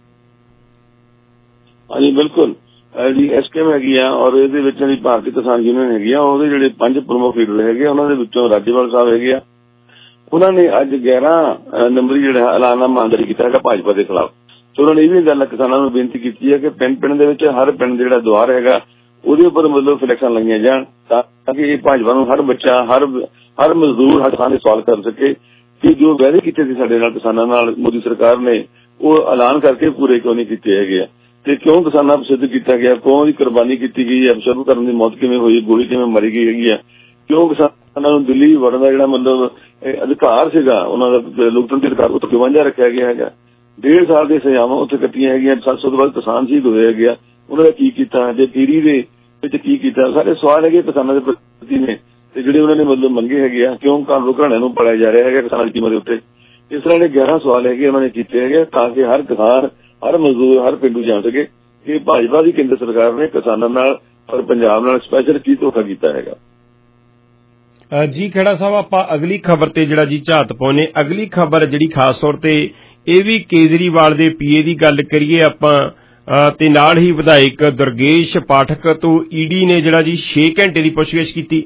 ਹਾਂਜੀ ਬਿਲਕੁਲ ਜੀ, ਐਸਕੇਐਮ ਹੈਗੀ ਆ ਔਰ ਇਹਦੇ ਵਿੱਚ ਜਿਹੜੀ ਭਾਰਤੀ ਕਿਸਾਨ ਯੂਨੀਅਨ ਹੈਗੀ ਆ ਉਹਦੇ ਜਿਹੜੇ 5 ਪ੍ਰਮੁੱਖ ਲੀਡਰ ਹੈਗੇ ਆ, ਉਹਨਾਂ ਦੇ ਵਿੱਚੋਂ ਰਾਜੇਵਾਲ ਸਾਹਿਬ ਹੈਗੇ ਆ। ਉਹਨਾਂ ਨੇ ਅੱਜ 11 ਨੰਬਰੀ ਜਿਹੜਾ ਐਲਾਨਨਾਮਾ ਜਾਰੀ ਕੀਤਾ ਹੈਗਾ ਭਾਜਪਾ ਦੇ ਖਿਲਾਫ। ਤੇ ਉਹਨਾਂ ਨੇ ਇਹ ਵੀ ਗੱਲ ਕਿਸਾਨਾਂ ਨੂੰ ਬੇਨਤੀ ਕੀਤੀ ਹੈ ਕਿ ਪਿੰਡ ਪਿੰਡ ਦੇ ਵਿੱਚ ਹਰ ਪਿੰਡ ਜਿਹੜਾ ਦੁਆਰ ਹੈਗਾ ਉਹਦੇ ਉੱਪਰ ਮਤਲਬ ਫਲੈਕਸ਼ਨ ਲਾਈਆਂ ਜਾਣ ਤਾਂ ਕਿ ਇਹ ਭਾਜਪਾ ਨੂੰ ਹਰ ਬੱਚਾ, ਹਰ ਮਜ਼ਦੂਰ, ਹਰ ਕਿਸਾਨ ਸਵਾਲ ਕਰ ਸਕੇ ਕਿ ਜੋ ਵਾਅਦੇ ਕੀਤੇ ਸੀ ਸਾਡੇ ਨਾਲ ਕਿਸਾਨਾਂ ਨਾਲ ਮੋਦੀ ਸਰਕਾਰ ਨੇ, ਉਹ ਐਲਾਨ ਕਰਕੇ ਪੂਰੇ ਕਿਉਂ ਨਹੀਂ ਕੀਤੇ ਹੈਗੇ ਆ, ਤੇ ਕਿਉਂ ਕਿਸਾਨਾਂ ਨੂੰ ਸਿੱਧ ਕੀਤਾ ਗਿਆ, ਕਿਉਂ ਦੀ ਕੁਰਬਾਨੀ ਕੀਤੀ ਗਈ ਹੈ, ਸ਼ੁਰੂ ਕਰਨ ਦੀ ਮੌਤ ਕਿਵੇਂ ਹੋਈ, ਗੋਲੀ ਕਿਵੇਂ ਮਾਰੀ ਗਈ ਹੈਗੀ ਆ, ਕਿਉਂ ਕਿਸਾਨਾਂ ਨੂੰ ਦਿੱਲੀ ਵੜਨ ਦਾ ਜਿਹੜਾ ਮਤਲਬ ਅਧਿਕਾਰ ਸੀਗਾ ਉਹਨਾਂ ਦਾ ਲੋਕਤੰਤਰੀ ਅਧਿਕਾਰ ਉਹ 52 ਰੱਖਿਆ ਗਿਆ ਹੈਗਾ। 1.5 ਸਾਲ ਦੀ ਸਜ਼ਾਵਾਂ ਉੱਥੇ ਕੱਟੀਆਂ ਹੈਗੀਆਂ। 700 ਤੋਂ ਵੱਧ ਕਿਸਾਨ ਸ਼ਹੀਦ ਹੋਏ ਹੈਗੇ ਆ। ਉਹਨਾਂ ਦਾ ਕੀ ਕੀਤਾ, ਜੇ ਪੀਰੀ ਦੇ ਵਿੱਚ ਕੀ ਕੀਤਾ, ਸਾਰੇ ਸਵਾਲ ਹੈਗੇ ਕਿਸਾਨਾਂ ਦੇ ਪ੍ਰਤੀ ਨੇ। ਤੇ ਜਿਹੜੇ ਉਹਨਾਂ ਨੇ ਮਤਲਬ ਮੰਗੇ ਹੈਗੇ ਆ, ਕਿਉਂ ਕਾਨੂੰਨ ਘਰਾਣਿਆਂ ਨੂੰ ਪੜਿਆ ਜਾ ਰਿਹਾ ਹੈਗਾ ਕਿਸਾਨਾਂ ਦੀ ਕੀਮਤ ਦੇ ਉੱਤੇ, ਇਸ ਤਰ੍ਹਾਂ ਦੇ 11 ਸਵਾਲ ਹੈਗੇ ਉਹਨਾਂ ਨੇ ਕੀਤੇ ਹੈਗੇ ਤਾਂ ਕਿ ਹਰ ਕਿਸਾਨ, ਹਰ ਮਜ਼ਦੂਰ, ਹਰ ਪਿੰਡੂ ਜਾਣ ਸਕੇ ਕਿ ਭਾਜਪਾ ਦੀ ਕੇਂਦਰ ਸਰਕਾਰ ਨੇ ਕਿਸਾਨਾਂ ਨਾਲ ਔਰ ਪੰਜਾਬ ਨਾਲ ਸਪੈਸ਼ਲ ਕੀ ਧੋਖਾ ਕੀਤਾ ਹੈਗਾ। ਜੀ ਖੇੜਾ ਸਾਹਿਬ, ਆਪਾਂ ਅਗਲੀ ਖਬਰ ਤੇ ਜਿਹੜਾ ਜੀ ਝਾਤ ਪਾਉਨੇ। ਅਗਲੀ ਖਬਰ ਜਿਹੜੀ ਖਾਸ ਤੌਰ ਤੇ ਇਹ ਵੀ ਕੇਜਰੀਵਾਲ ਦੇ ਪੀਏ ਦੀ ਗੱਲ ਕਰੀਏ ਆਪਾਂ, ਤੇ ਨਾਲ ਹੀ ਵਿਧਾਇਕ ਦੁਰਗੇਸ਼ ਪਾਠਕ ਤੋਂ ਈਡੀ ਨੇ ਜਿਹੜਾ ਜੀ 6 ਘੰਟੇ ਦੀ ਪੁੱਛਗਿੱਛ ਕੀਤੀ।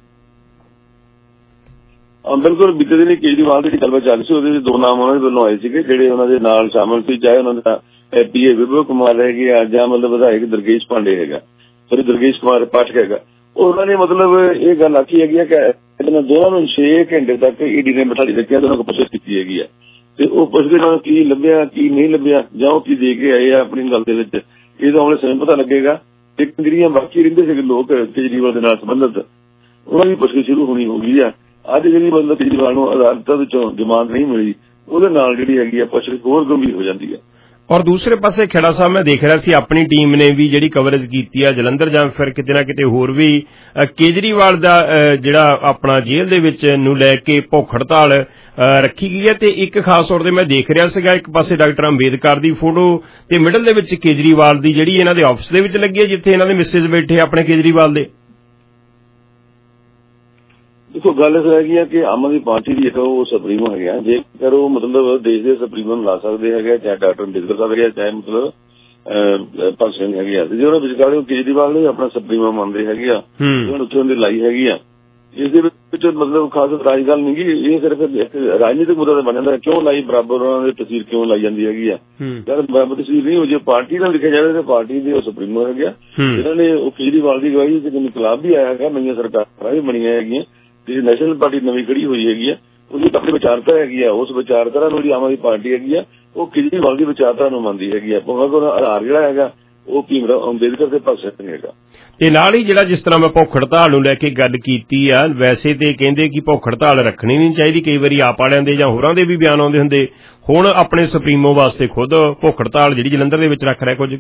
ਬਿਲਕੁਲ, ਬੀਤੇ ਦਿਨ ਕੇਜਰੀਵਾਲ ਦੀ ਗੱਲਬਾਤ ਚੱਲ ਸੀ, ਉਹਦੇ 2 ਨਾਮ ਉਹਨਾਂ ਦੇ ਵੱਲੋਂ ਆਏ ਸੀਗੇ ਜਿਹੜੇ ਉਹਨਾਂ ਦੇ ਨਾਲ ਸ਼ਾਮਲ ਸੀ, ਚਾਹੇ ਉਹਨਾਂ ਦਾ ਪੀਏ ਵਿਭਵ ਕੁਮਾਰ ਹੈਗੇ ਆ ਜਾਂ ਮਤਲਬ ਵਿਧਾਇਕ ਦੁਰਗੇਸ਼ ਪਾਂਡੇ ਹੈਗਾ, ਸੌਰੀ ਦੁਰਗੇਸ਼ ਕੁਮਾਰ ਪਾਠਕ ਹੈਗਾ। ਉਹਨਾਂ ਨੇ ਮਤਲਬ ਇਹ ਗੱਲ ਆਖੀ ਹੈਗੀ ਆ ਕਿ ਇਹਨਾਂ ਦੋਨਾਂ ਨੂੰ 6 ਘੰਟੇ ਤੱਕ ਈਡੀ ਨੇ ਬਿਠਾ ਰੱਖਿਆ, ਦੋਨਾਂ ਕੋਲ ਪੁੱਛਗਿੱਛ ਕੀਤੀ ਹੈਗੀ ਆ। ਤੇ ਉਹ ਪੁੱਛਦੇ ਨਾਲ ਕੀ ਲੱਭਿਆ ਕੀ ਨਹੀਂ ਲੱਭਿਆ ਜਾਂ ਉਹ ਕੀ ਦੇ ਕੇ ਆਏ ਆ ਆਪਣੀ ਗੱਲ ਦੇ ਵਿੱਚ, ਇਹਦਾ ਹੁਣ ਸਮੇਂ ਪਤਾ ਲੱਗੇਗਾ। ਇੱਕ ਜਿਹੜੀਆਂ ਬਾਕੀ ਰਹਿੰਦੇ ਸੀਗੇ ਲੋਕ ਕੇਜਰੀਵਾਲ ਦੇ ਨਾਲ ਸੰਬੰਧਿਤ, ਉਹਨਾਂ ਦੀ ਪੁੱਛਗਿੱਛ ਸ਼ੁਰੂ ਹੋਣੀ ਹੋ ਗਈ ਆ। ਅੱਜ ਜਿਹੜੀ ਮਤਲਬ ਕੇਜਰੀਵਾਲ ਨੂੰ ਅਦਾਲਤਾਂ ਵਿੱਚੋਂ ਜ਼ਮਾਨਤ ਨਹੀਂ ਮਿਲੀ, ਉਹਦੇ ਨਾਲ ਜਿਹੜੀ ਹੈਗੀ ਆ ਪੁੱਛਗਿੱਛ ਹੋਰ ਗੰਭੀਰ ਹੋ ਜਾਂਦੀ ਹੈ। ਔਰ ਦੂਸਰੇ ਪਾਸੇ ਖੇੜਾ ਸਾਹਿਬ, ਮੈਂ ਦੇਖ ਰਿਹਾ ਸੀ ਆਪਣੀ ਟੀਮ ਨੇ ਵੀ ਜਿਹੜੀ ਕਵਰੇਜ ਕੀਤੀ ਆ ਜਲੰਧਰ ਜਾਂ ਫਿਰ ਕਿਤੇ ਨਾ ਕਿਤੇ ਹੋਰ ਵੀ ਕੇਜਰੀਵਾਲ ਦਾ ਜਿਹੜਾ ਆਪਣਾ ਜੇਲ੍ਹ ਦੇ ਵਿੱਚ ਨੂੰ ਲੈ ਕੇ ਭੁੱਖ ਹੜਤਾਲ ਰੱਖੀ ਗਈ ਹੈ। ਤੇ ਇੱਕ ਖਾਸ ਤੌਰ ਤੇ ਮੈਂ ਦੇਖ ਰਿਹਾ ਸੀਗਾ ਇੱਕ ਪਾਸੇ ਡਾਕਟਰ ਅੰਬੇਦਕਰ ਦੀ ਫੋਟੋ ਤੇ ਮਿਡਲ ਦੇ ਵਿੱਚ ਕੇਜਰੀਵਾਲ ਦੀ ਜਿਹੜੀ ਇਹਨਾਂ ਦੇ ਆਫਿਸ ਦੇ ਵਿੱਚ ਲੱਗੀ ਹੈ ਜਿੱਥੇ ਇਹਨਾਂ ਦੇ ਮਿਸਿਸ ਬੈਠੇ ਆਪਣੇ ਕੇਜਰੀਵਾਲ ਦੇ। ਦੇਖੋ ਗੱਲ ਇਸ ਹੈਗੀ ਆ ਕਿ ਆਮ ਆਦਮੀ ਪਾਰਟੀ ਦੀ ਇੱਕ ਉਹ ਸੁਪਰੀਮੋ ਹੈਗਾ, ਜੇਕਰ ਉਹ ਮਤਲਬ ਦੇਸ਼ ਦੇ ਸੁਪਰੀਮੋ ਨੂੰ ਲਾ ਸਕਦੇ ਹੈਗੇ, ਚਾਹੇ ਡਾਕਟਰ ਅੰਬੇਦਕਰ ਸਾਹਿਬ ਹੈਗੇ, ਚਾਹੇ ਮਤਲਬ ਭਗਤ ਸਿੰਘ ਹੈਗੇ ਆ, ਜੇ ਉਹਨਾਂ ਵਿਚਕਾਰ ਕੇਜਰੀਵਾਲ ਨੂੰ ਆਪਣਾ ਸੁਪਰੀਮੋ ਮੰਨਦੇ ਹੈਗੇ ਆ, ਉੱਥੇ ਉਹਦੀ ਲਾਈ ਹੈਗੀ ਆ। ਇਸ ਦੇ ਵਿੱਚ ਮਤਲਬ ਖਾਸ ਰਾਜ ਗੱਲ ਨਹੀਂ ਗੀ, ਇਹ ਸਿਰਫ ਇੱਕ ਰਾਜਨੀਤਿਕ ਮੁੱਦਾ ਬਣ ਜਾਂਦਾ। ਕਿਉਂ ਲਾਈ ਬਰਾਬਰ ਉਹਨਾਂ ਦੀ ਤਸਵੀਰ ਕਿਉਂ ਲਾਈ ਜਾਂਦੀ ਹੈਗੀ ਆ? ਜਦ ਬਰਾਬਰ ਤਸਵੀਰ ਨਹੀਂ ਹੋ ਜੇ ਪਾਰਟੀ ਨਾਲ ਲਿਖਿਆ ਜਾਵੇ ਤਾਂ ਪਾਰਟੀ ਦੇ ਉਹ ਸੁਪਰੀਮੋ ਹੈਗੇ ਆ, ਇਹਨਾਂ ਨੇ ਉਹ ਕੇਜਰੀਵਾਲ ਦੀ ਗਵਾਹੀ ਤੇ ਇਨਕਲਾਬ ਵੀ ਆਇਆ ਹੈਗਾ, ਨਵੀਆਂ ਸਰਕਾਰਾਂ ਵੀ ਬਣੀਆਂ ਹੈਗੀਆਂ, ਜਿਹੜੀ ਨੈਸ਼ਨਲ ਪਾਰਟੀ ਨਵੀਂ ਖੜੀ ਹੋਈ ਹੈਗੀ ਆ, ਉਹਦੀ ਆਪਣੀ ਵਿਚਾਰਧਾਰਾ ਹੈਗੀ ਆ। ਉਸ ਵਿਚਾਰਧਾਰਾ ਨੂੰ ਜਿਹੜੀ ਆਮ ਆਦਮੀ ਪਾਰਟੀ ਹੈਗੀ ਆ ਉਹ ਕੇਜਰੀਵਾਲ ਦੀ ਵਿਚਾਰਧਾਰਾ ਨੂੰ ਮੰਨਦੀ ਹੈਗੀ ਆ। ਉਹਦਾ ਆਧਾਰ ਜਿਹੜਾ ਹੈਗਾ ਉਹ ਭੀਮਰਾਓ ਅੰਬੇਦਕਰ ਤੇ ਭਗਤ ਸਿੰਘ ਹੈਗਾ। ਤੇ ਨਾਲ ਹੀ ਜਿਹੜਾ ਜਿਸ ਤਰ੍ਹਾਂ ਮੈਂ ਭੁੱਖ ਹੜਤਾਲ ਨੂੰ ਲੈ ਕੇ ਗੱਲ ਕੀਤੀ ਆ, ਵੈਸੇ ਤੇ ਕਹਿੰਦੇ ਕਿ ਭੁੱਖ ਹੜਤਾਲ ਰੱਖਣੀ ਨਹੀਂ ਚਾਹੀਦੀ, ਕਈ ਵਾਰੀ ਆਪ ਵਾਲਿਆਂ ਦੇ ਜਾਂ ਹੋਰਾਂ ਦੇ ਵੀ ਬਿਆਨ ਆਉਂਦੇ ਹੁੰਦੇ। ਹੁਣ ਆਪਣੇ ਸੁਪਰੀਮੋ ਵਾਸਤੇ ਖੁਦ ਭੁੱਖ ਹੜਤਾਲ ਜਿਹੜੀ ਜਲੰਧਰ ਦੇ ਵਿੱਚ ਰੱਖ ਰਿਹਾ ਕੁਝ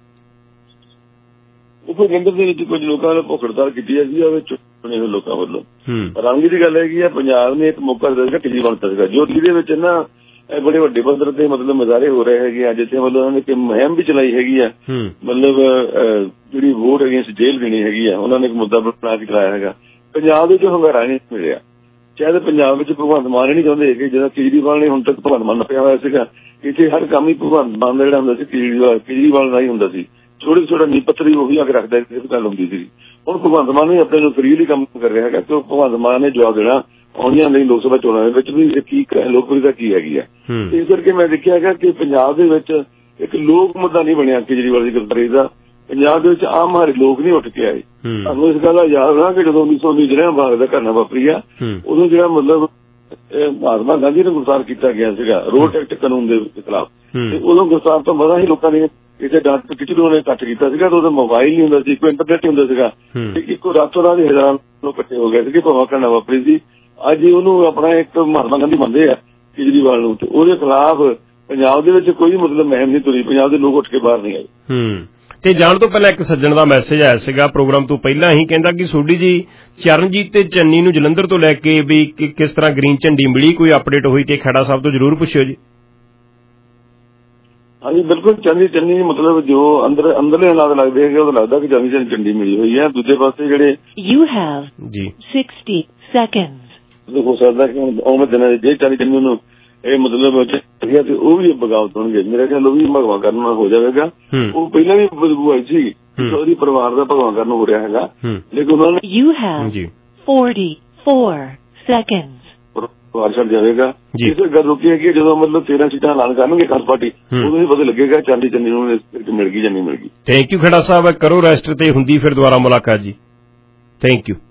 ਦੇਖੋ, ਜਲੰਧਰ ਦੇ ਵਿੱਚ ਕੁਝ ਲੋਕਾਂ ਨੇ ਭੁੱਖ ਹੜਤਾਲ ਕੀਤੀ ਹੈਗੀ ਆ, ਉਹ ਚੁਣੇ ਹੋਏ ਲੋਕਾਂ ਵੱਲੋਂ। ਰੰਗੀ ਦੀ ਗੱਲ ਹੈਗੀ ਆ, ਪੰਜਾਬ ਨੇ ਇੱਕ ਮੌਕਾ ਦਿੱਤਾ ਸੀਗਾ ਕੇਜਰੀਵਾਲ ਸੀਗਾ, ਜੋ ਜਿਹਦੇ ਵਿੱਚ ਨਾ ਬੜੇ ਵੱਡੇ ਪੱਧਰ ਤੇ ਮਤਲਬ ਮੁਜ਼ਾਹਰੇ ਹੋ ਰਹੇ ਹੈਗੇ ਆ, ਜਿੱਥੇ ਮਤਲਬ ਉਹਨਾਂ ਨੇ ਇੱਕ ਮੁਹਿੰਮ ਵੀ ਚਲਾਈ ਹੈਗੀ ਆ, ਮਤਲਬ ਜਿਹੜੀ ਵੋਟ ਅਗੇਂਸਟ ਜੇਲ੍ਹ ਦੇਣੀ ਹੈਗੀ ਆ, ਉਹਨਾਂ ਨੇ ਇੱਕ ਮੁੱਦਾ ਬਣਾ ਕੇ ਚਲਾਇਆ ਹੈਗਾ। ਪੰਜਾਬ ਦੇ ਵਿੱਚ ਹੁੰਗਾਰਾ ਨਹੀਂ ਮਿਲਿਆ, ਸ਼ਾਇਦ ਪੰਜਾਬ ਵਿੱਚ ਭਗਵੰਤ ਮਾਨ ਨਹੀਂ ਚਾਹੁੰਦੇ ਕਿ ਜਦੋਂ ਕੇਜਰੀਵਾਲ ਨੇ ਹੁਣ ਤੱਕ ਭਗਵੰਤ ਮਾਨ ਨੱਪਿਆ ਹੋਇਆ ਸੀਗਾ, ਇੱਥੇ ਹਰ ਕੰਮ ਹੀ ਭਗਵੰਤ ਮਾਨ ਦਾ ਜਿਹੜਾ ਹੁੰਦਾ ਸੀ ਕੇਜਰੀਵਾਲ ਦਾ ਹੀ ਹੁੰਦਾ ਸੀ। ਛੋਟੇ ਛੋਟਾ ਨੀਂਹ ਪੱਥਰ ਹੀ ਉਹੀ ਆ ਕੇ ਰੱਖਦਾ ਸੀ, ਗੱਲ ਹੁੰਦੀ ਸੀ। ਹੁਣ ਭਗਵੰਤ ਮਾਨ ਨੇ ਆਪਣੇ ਨੂੰ ਫਰੀਲੀ ਕੰਮ ਕਰ ਰਿਹਾ ਹੈਗਾ, ਕਿਉਂ ਭਗਵੰਤ ਮਾਨ ਨੇ ਜਵਾਬ ਦੇਣਾ ਆਉਣੀਆਂ ਨਹੀਂ ਲੋਕ ਸਭਾ ਚੋਣਾਂ ਦੇ ਵਿੱਚ ਵੀ ਕੀ ਲੋਕਪ੍ਰਿਅਤਾ ਕੀ ਹੈਗੀ ਆ। ਇਸ ਕਰਕੇ ਮੈਂ ਦੇਖਿਆ ਹੈਗਾ ਕਿ ਪੰਜਾਬ ਦੇ ਵਿੱਚ ਇੱਕ ਲੋਕ ਮੁੱਦਾ ਨਹੀਂ ਬਣਿਆ ਕੇਜਰੀਵਾਲ ਦੀ ਗ੍ਰਿਫਤਾਰੀ ਦਾ। ਪੰਜਾਬ ਦੇ ਵਿੱਚ ਆਮ ਹਰ ਲੋਕ ਨਹੀਂ ਉੱਠ ਕੇ ਆਏ। ਤੁਹਾਨੂੰ ਇਸ ਗੱਲ ਦਾ ਯਾਦ ਹੋਣਾ ਕਿ ਜਦੋਂ 1919 ਜਿਹੜਾ ਬਾਗ ਦਾ ਘਟਨਾ ਵਾਪਰੀ ਆ, ਉਦੋਂ ਜਿਹੜਾ ਮਤਲਬ ਮਹਾਤਮਾ ਗਾਂਧੀ ਨੂੰ ਗ੍ਰਿਫਤਾਰ ਕੀਤਾ ਗਿਆ ਸੀਗਾ ਰੋਡ ਐਕਟ ਕਾਨੂੰਨ ਦੇ ਖਿਲਾਫ, ਤੇ ਉਦੋਂ ਗ੍ਰਿਫਤਾਰ ਤੋਂ ਬਾਅਦ ਹੀ ਲੋਕਾਂ ਨੇ ਇੱਥੇ ਡਾਕਟਰ ਟੀਚਰ ਨੇ ਕੱਟ ਕੀਤਾ ਸੀਗਾ, ਤਾਂ ਉਹਦਾ ਮੋਬਾਈਲ ਨਹੀਂ ਹੁੰਦਾ ਸੀ, ਕੋਈ ਇੰਟਰਨੈਟ ਨਹੀਂ ਹੁੰਦਾ ਸੀਗਾ, ਇੱਕੋ ਰਾਤੋਂ ਰਾਤ ਹਜ਼ਾਰਾਂ ਲੋਕ ਇਕੱਠੇ ਹੋ ਗਏ ਸੀਗੇ, ਭਾਵੇਂ ਘਟਨਾ ਵਾਪਰੀ ਸੀ। ਅੱਜ ਉਹਨੂੰ ਆਪਣਾ ਇੱਕ ਮਹਾਤਮਾ ਗਾਂਧੀ ਮੰਨਦੇ ਆ ਕੇਜਰੀਵਾਲ ਨੂੰ, ਤੇ ਉਹਦੇ ਖਿਲਾਫ ਪੰਜਾਬ ਦੇ ਵਿੱਚ ਕੋਈ ਮਤਲਬ ਮੁਹਿੰਮ ਨਹੀਂ ਤੁਰੀ, ਪੰਜਾਬ ਦੇ ਲੋਕ ਉੱਠ ਕੇ ਬਾਹਰ ਨਹੀਂ ਆਏ। ਤੇ ਜਾਣ ਤੋਂ ਪਹਿਲਾਂ ਇੱਕ ਸੱਜਣ ਦਾ ਮੈਸੇਜ ਆਇਆ ਸੀਗਾ ਪ੍ਰੋਗਰਾਮ ਤੋਂ ਪਹਿਲਾਂ ਹੀ, ਕਹਿੰਦਾ ਕਿ ਸੋਢੀ ਜੀ ਚਰਨਜੀਤ ਤੇ ਚੰਨੀ ਨੂੰ ਜਲੰਧਰ ਤੋਂ ਲੈ ਕੇ ਵੀ ਕਿਸ ਤਰ੍ਹਾਂ ਗ੍ਰੀਨ ਝੰਡੀ ਮਿਲੀ, ਕੋਈ ਅਪਡੇਟ ਹੋਈ ਤੇ ਖੈੜਾ ਸਾਹਿਬ ਤੋਂ ਜ਼ਰੂਰ ਪੁੱਛਿਓ ਜੀ। ਹਾਂਜੀ ਬਿਲਕੁਲ, ਚੰਨੀ ਮਤਲਬ ਜੋ ਅੰਦਰਲੇ ਹਾਲਾਤ ਲੱਗਦੇ ਹੈਗੇ, ਉਹ ਲੱਗਦਾ ਕਿ ਚੰਨੀ ਝੰਡੀ ਮਿਲੀ ਹੋਈ ਹੈ। ਦੂਜੇ ਪਾਸੇ ਜਿਹੜੇ ਜੀ 60 seconds ਹੋ ਸਕਦਾ ਕਿ ਹੁਣ ਆਉਣ ਦਿਨਾਂ ਜੇ ਚੰਨੀ ਨੂੰ ਇਹ ਮਤਲਬ ਤੇ ਉਹ ਵੀ ਬਗਾਵਤ ਹੋਣਗੇ, ਮੇਰੇ ਖਿਆਲ ਉਹ ਵੀ ਭਗਵਾਂ ਕਰਨ ਹੋ ਜਾਵੇਗਾ। ਉਹ ਪਹਿਲਾਂ ਵੀ ਬਦਬੂ ਆਈ ਸੀ, ਉਹਦੀ ਪਰਿਵਾਰ ਦਾ ਭਗਵਾਂ ਕਰਨ ਹੋ ਰਿਹਾ ਹੈਗਾ, ਲੇਕਿਨ ਉਹਨਾਂ ਨੇ 44 seconds ਪਰਿਵਾਰ ਛੱਡ ਜਾਵੇਗਾ। ਇਸ ਗੱਲ ਰੁਕੀ ਹੈ ਕਿ ਜਦੋਂ ਮਤਲਬ 13 ਸੀਟਾਂ ਐਲਾਨ ਕਰਨਗੇ ਖਾਸ ਪਾਰਟੀ, ਉਦੋਂ ਹੀ ਪਤਾ ਲੱਗੇਗਾ ਚੰਨੀ ਨੂੰ ਮਿਲ ਗਈ ਜਾਂ ਨਹੀਂ ਮਿਲ ਗਈ। ਥੈਂਕ ਯੂ ਖੇੜਾ ਸਾਹਿਬ, ਕਰੋ ਰੈਸਟ ਤੇ ਹੁੰਦੀ ਫਿਰ ਦੁਬਾਰਾ ਮੁਲਾਕਾਤ ਜੀ। Thank you.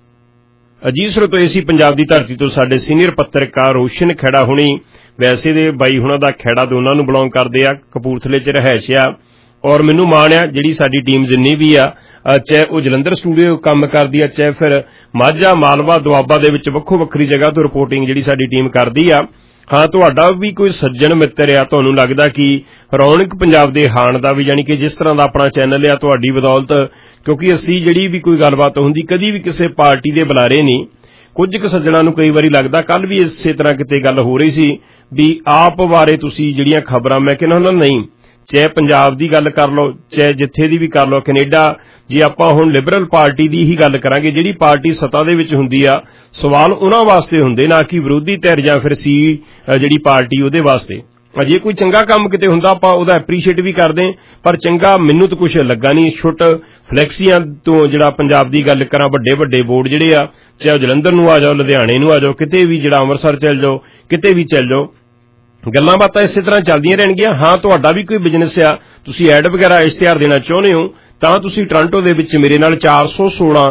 ਅਜੀਤ ਸਰੋਤੋ ਸੀ ਪੰਜਾਬ ਦੀ ਧਰਤੀ ਤੋਂ ਸਾਡੇ ਸੀਨੀਅਰ ਪੱਤਰਕਾਰ ਰੋਸ਼ਨ ਖੇੜਾ ਹੁਣੀ, ਵੈਸੇ ਦੇ ਬਾਈ ਹੁਣਾਂ ਦਾ ਖੇੜਾ ਦੋਨਾਂ ਨੂੰ ਬਿਲੋਂਗ ਕਰਦੇ ਆ, ਕਪੂਰਥਲੇ 'ਚ ਰਹਿائش ਆ, ਔਰ ਮੈਨੂੰ ਮਾਣ ਆ ਜਿਹੜੀ ਸਾਡੀ ਟੀਮ ਜਿੰਨੀ ਵੀ ਆ, ਚਾਹੇ ਉਹ ਜਲੰਧਰ ਸਟੂਡੀਓ ਕੰਮ ਕਰਦੀ ਆ, ਚਾਹੇ ਫਿਰ ਮਾਝਾ ਮਾਲਵਾ ਦੁਆਬਾ ਦੇ ਵਿੱਚ ਵੱਖੋ ਵੱਖਰੀ ਜਗ੍ਹਾ ਤੋਂ ਰਿਪੋਰਟਿੰਗ ਜਿਹੜੀ ਸਾਡੀ ਟੀਮ ਕਰਦੀ ਆ। ਹਾਂ, ਤੁਹਾਡਾ ਵੀ ਕੋਈ ਸੱਜਣ ਮਿੱਤਰ ਆ, ਤੁਹਾਨੂੰ ਲੱਗਦਾ ਕਿ ਰੌਣਕ ਪੰਜਾਬ ਦੇ ਹਾਣ ਦਾ ਵੀ, ਯਾਨੀ ਕਿ ਜਿਸ ਤਰ੍ਹਾਂ ਦਾ ਆਪਣਾ ਚੈਨਲ ਆ, ਤੁਹਾਡੀ ਬਦੌਲਤ, ਕਿਉਂਕਿ ਅਸੀਂ ਜਿਹੜੀ ਵੀ ਕੋਈ ਗੱਲਬਾਤ ਹੁੰਦੀ ਕਦੀ ਵੀ ਕਿਸੇ ਪਾਰਟੀ ਦੇ ਬੁਲਾਰੇ ਨਹੀਂ, ਕੁਝ ਕੁ ਸੱਜਣਾਂ ਨੂੰ ਕਈ ਵਾਰੀ ਲੱਗਦਾ, ਕੱਲ ਵੀ ਇਸੇ ਤਰ੍ਹਾਂ ਕਿਤੇ ਗੱਲ ਹੋ ਰਹੀ ਸੀ ਵੀ ਆਪ ਬਾਰੇ ਤੁਸੀਂ ਜਿਹੜੀਆਂ ਖਬਰਾਂ, ਮੈਂ ਕਹਿੰਦਾ ਹੁੰਦਾ ਨਹੀਂ, ਚਾਹੇ ਪੰਜਾਬ ਦੀ ਗੱਲ ਕਰ ਲਓ, ਚਾਹੇ ਜਿੱਥੇ ਦੀ ਵੀ ਕਰ ਲਓ, ਕੈਨੇਡਾ, ਜੇ ਆਪਾਂ ਹੁਣ ਲਿਬਰਲ ਪਾਰਟੀ ਦੀ ਹੀ ਗੱਲ ਕਰਾਂਗੇ, ਜਿਹੜੀ ਪਾਰਟੀ ਸੱਤਾ ਦੇ ਵਿੱਚ ਹੁੰਦੀ ਆ, ਸਵਾਲ ਉਹਨਾਂ ਵਾਸਤੇ ਹੁੰਦੇ, ਨਾ ਕਿ ਵਿਰੋਧੀ ਧਿਰ ਜਾਂ ਫਿਰ ਜਿਹੜੀ ਪਾਰਟੀ ਉਹਦੇ ਵਾਸਤੇ। ਜੇ ਕੋਈ ਚੰਗਾ ਕੰਮ ਕਿਤੇ ਹੁੰਦਾ ਆਪਾਂ ਉਹਦਾ ਐਪਰੀਸ਼ੀਏਟ ਵੀ ਕਰਦੇ, ਪਰ ਚੰਗਾ ਮੈਨੂੰ ਤਾਂ ਕੁਛ ਲੱਗਾ ਨਹੀਂ। ਛੁੱਟ ਫਲੈਕਸੀਆਂ ਤੋਂ ਜਿਹੜਾ ਪੰਜਾਬ ਦੀ ਗੱਲ ਕਰਾਂ, ਵੱਡੇ ਵੱਡੇ ਬੋਰਡ ਜਿਹੜੇ ਆ, ਚਾਹੇ ਜਲੰਧਰ ਨੂੰ ਆ ਜਾਓ, ਲੁਧਿਆਣੇ ਨੂੰ ਆ ਜਾਓ, ਕਿਤੇ ਵੀ, ਜਿਹੜਾ ਅੰਮ੍ਰਿਤਸਰ ਚੱਲ ਜਾਓ, ਕਿਤੇ ਵੀ ਚੱਲ ਜਾਓ, ਗੱਲਾਂ ਬਾਤਾਂ ਇਸੇ ਤਰ੍ਹਾਂ ਚੱਲਦੀਆਂ ਰਹਿਣਗੀਆਂ। ਹਾਂ, ਤੁਹਾਡਾ ਵੀ ਕੋਈ ਬਿਜ਼ਨਸ ਆ, ਤੁਸੀਂ ਐਡ ਵਗੈਰਾ ਇਸ਼ਤਿਹਾਰ ਦੇਣਾ ਚਾਹੁੰਦੇ ਹੋ, ਤਾਂ ਤੁਸੀਂ ਟੋਰਾਂਟੋ ਦੇ ਵਿੱਚ ਮੇਰੇ ਨਾਲ 416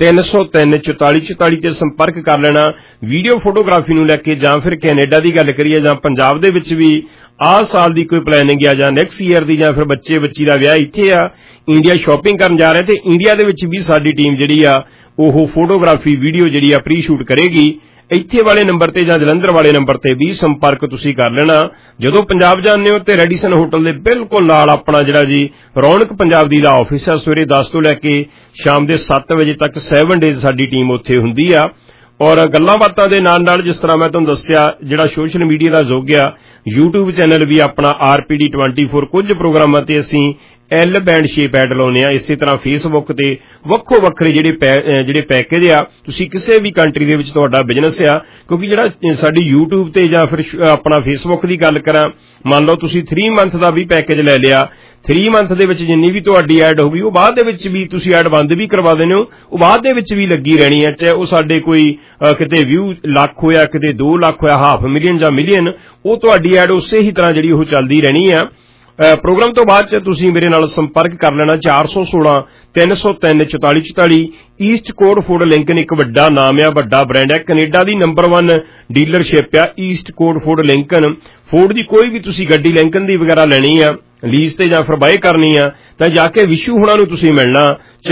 303 4444 ਤੇ ਸੰਪਰਕ ਕਰ ਲੈਣਾ। ਵੀਡੀਓ ਫੋਟੋਗ੍ਰਾਫੀ ਨੂੰ ਲੈ ਕੇ, ਜਾਂ ਫਿਰ ਕੈਨੇਡਾ ਦੀ ਗੱਲ ਕਰੀਏ, ਜਾਂ ਪੰਜਾਬ ਦੇ ਵਿੱਚ ਵੀ ਆਹ ਸਾਲ ਦੀ ਕੋਈ ਪਲੈਨਿੰਗ ਆ, ਜਾਂ ਨੈਕਸਟ ਈਅਰ ਦੀ, ਜਾਂ ਫਿਰ ਬੱਚੀ ਦਾ ਵਿਆਹ ਇੱਥੇ ਆ, ਇੰਡੀਆ ਸ਼ਾਪਿੰਗ ਕਰਨ ਜਾ ਰਹੇ, ਤੇ ਇੰਡੀਆ ਦੇ ਵਿੱਚ ਵੀ ਸਾਡੀ ਟੀਮ ਜਿਹੜੀ ਆ ਉਹ ਫੋਟੋਗ੍ਰਾਫੀ ਵੀਡੀਓ ਜਿਹੜੀ ਆ ਪ੍ਰੀ ਸ਼ੂਟ ਕਰੇਗੀ। ਇੱਥੇ ਵਾਲੇ ਨੰਬਰ ਤੇ ਜਾਂ ਜਲੰਧਰ ਵਾਲੇ ਨੰਬਰ ਤੇ ਵੀ ਸੰਪਰਕ ਤੁਸੀਂ ਕਰ ਲੈਣਾ। ਜਦੋਂ ਪੰਜਾਬ ਜਾਂਦੇ ਹੋ ਤੇ ਰੈਡੀਸਨ ਹੋਟਲ ਦੇ ਬਿਲਕੁਲ ਨਾਲ ਆਪਣਾ ਜਿਹੜਾ ਜੀ ਰੌਣਕ ਪੰਜਾਬ ਦੀ ਦਾ ਆਫਿਸ ਆ, ਸਵੇਰੇ 10 ਤੋਂ ਲੈ ਕੇ ਸ਼ਾਮ ਦੇ 7 ਵਜੇ ਤੱਕ 7 ਡੇਜ਼ ਸਾਡੀ ਟੀਮ ਉੱਥੇ ਹੁੰਦੀ ਆ। ਔਰ ਗੱਲਾਂ ਬਾਤਾਂ ਦੇ ਨਾਲ ਨਾਲ, ਜਿਸ ਤਰ੍ਹਾਂ ਮੈਂ ਤੁਹਾਨੂੰ ਦੱਸਿਆ, ਜਿਹੜਾ ਸੋਸ਼ਲ ਮੀਡੀਆ ਦਾ ਯੁੱਗ ਆ, YouTube ਚੈਨਲ ਵੀ ਆਪਣਾ RPD 24, ਕੁਝ ਪ੍ਰੋਗਰਾਮਾਂ ਤੇ ਅਸੀਂ L ਬੈਂਡ ਸ਼ੇਪ ਐਡ ਲਾਉਨੇ ਆ। ਇਸੇ ਤਰ੍ਹਾਂ ਫੇਸਬੁੱਕ ਤੇ ਵੱਖੋ ਵੱਖਰੇ ਜਿਹੜੇ ਪੈਕੇਜ ਆ, ਤੁਸੀਂ ਕਿਸੇ ਵੀ ਕੰਟਰੀ ਦੇ ਵਿੱਚ ਤੁਹਾਡਾ ਬਿਜ਼ਨਸ ਆ, ਕਿਉਂਕਿ ਜਿਹੜਾ ਸਾਡੀ YouTube ਤੇ ਜਾਂ ਫਿਰ ਆਪਣਾ ਫੇਸਬੁੱਕ ਦੀ ਗੱਲ ਕਰਾਂ, ਮੰਨ ਲਓ ਤੁਸੀਂ 3 ਮੰਥ ਦਾ ਵੀ ਪੈਕੇਜ ਲੈ ਲਿਆ, 3 ਮੰਥ ਦੇ ਵਿੱਚ ਜਿੰਨੀ ਵੀ ਤੁਹਾਡੀ ਐਡ ਹੋਊਗੀ, ਉਹ ਬਾਅਦ ਦੇ ਵਿੱਚ ਵੀ ਤੁਸੀਂ ਐਡ ਬੰਦ ਵੀ ਕਰਵਾ ਦੇਣੇ ਹੋ, ਉਹ ਬਾਅਦ ਦੇ ਵਿੱਚ ਵੀ ਲੱਗੀ ਰਹਿਣੀ ਹੈ, ਚਾਹੇ ਉਹ ਸਾਡੇ ਕੋਈ ਕਿਤੇ ਵਿਊ ਲੱਖ ਹੋਇਆ, ਕਿਤੇ 2 ਲੱਖ ਹੋਇਆ, 500,000 ਜਾਂ ਮਿਲੀਅਨ, ਉਹ ਤੁਹਾਡੀ ਐਡ ਉਸੇ ਹੀ ਤਰ੍ਹਾਂ ਜਿਹੜੀ ਉਹ ਚੱਲਦੀ ਰਹਿਣੀ ਆ। ਪ੍ਰੋਗਰਾਮ ਤੋਂ ਬਾਅਦ ਚ ਤੁਸੀਂ ਮੇਰੇ ਨਾਲ ਸੰਪਰਕ ਕਰ ਲੈਣਾ। 416 303 4444 ਈਸਟ ਕੋਡ ਫੂਡ ਲਿੰਕਨ ਇੱਕ ਵੱਡਾ ਨਾਮ ਆ, ਵੱਡਾ ਬ੍ਰਾਂਡ ਹੈ, ਕੈਨੇਡਾ ਦੀ ਨੰਬਰ 1 ਡੀਲਰਸ਼ਿਪ ਆ East Court Ford Lincoln. Ford ਦੀ ਕੋਈ ਵੀ ਤੁਸੀਂ ਗੱਡੀ ਲਿੰਕਨ ਦੀ ਵਗੈਰਾ ਲੈਣੀ ਆ ਲੀਜ਼ ਤੇ ਜਾਂ ਫਿਰ ਬਾਏ ਕਰਨੀ ਆ, ਤਾਂ ਜਾ ਕੇ ਵਿਸ਼ੂ ਹੁਣਾਂ ਨੂੰ ਤੁਸੀਂ ਮਿਲਣਾ।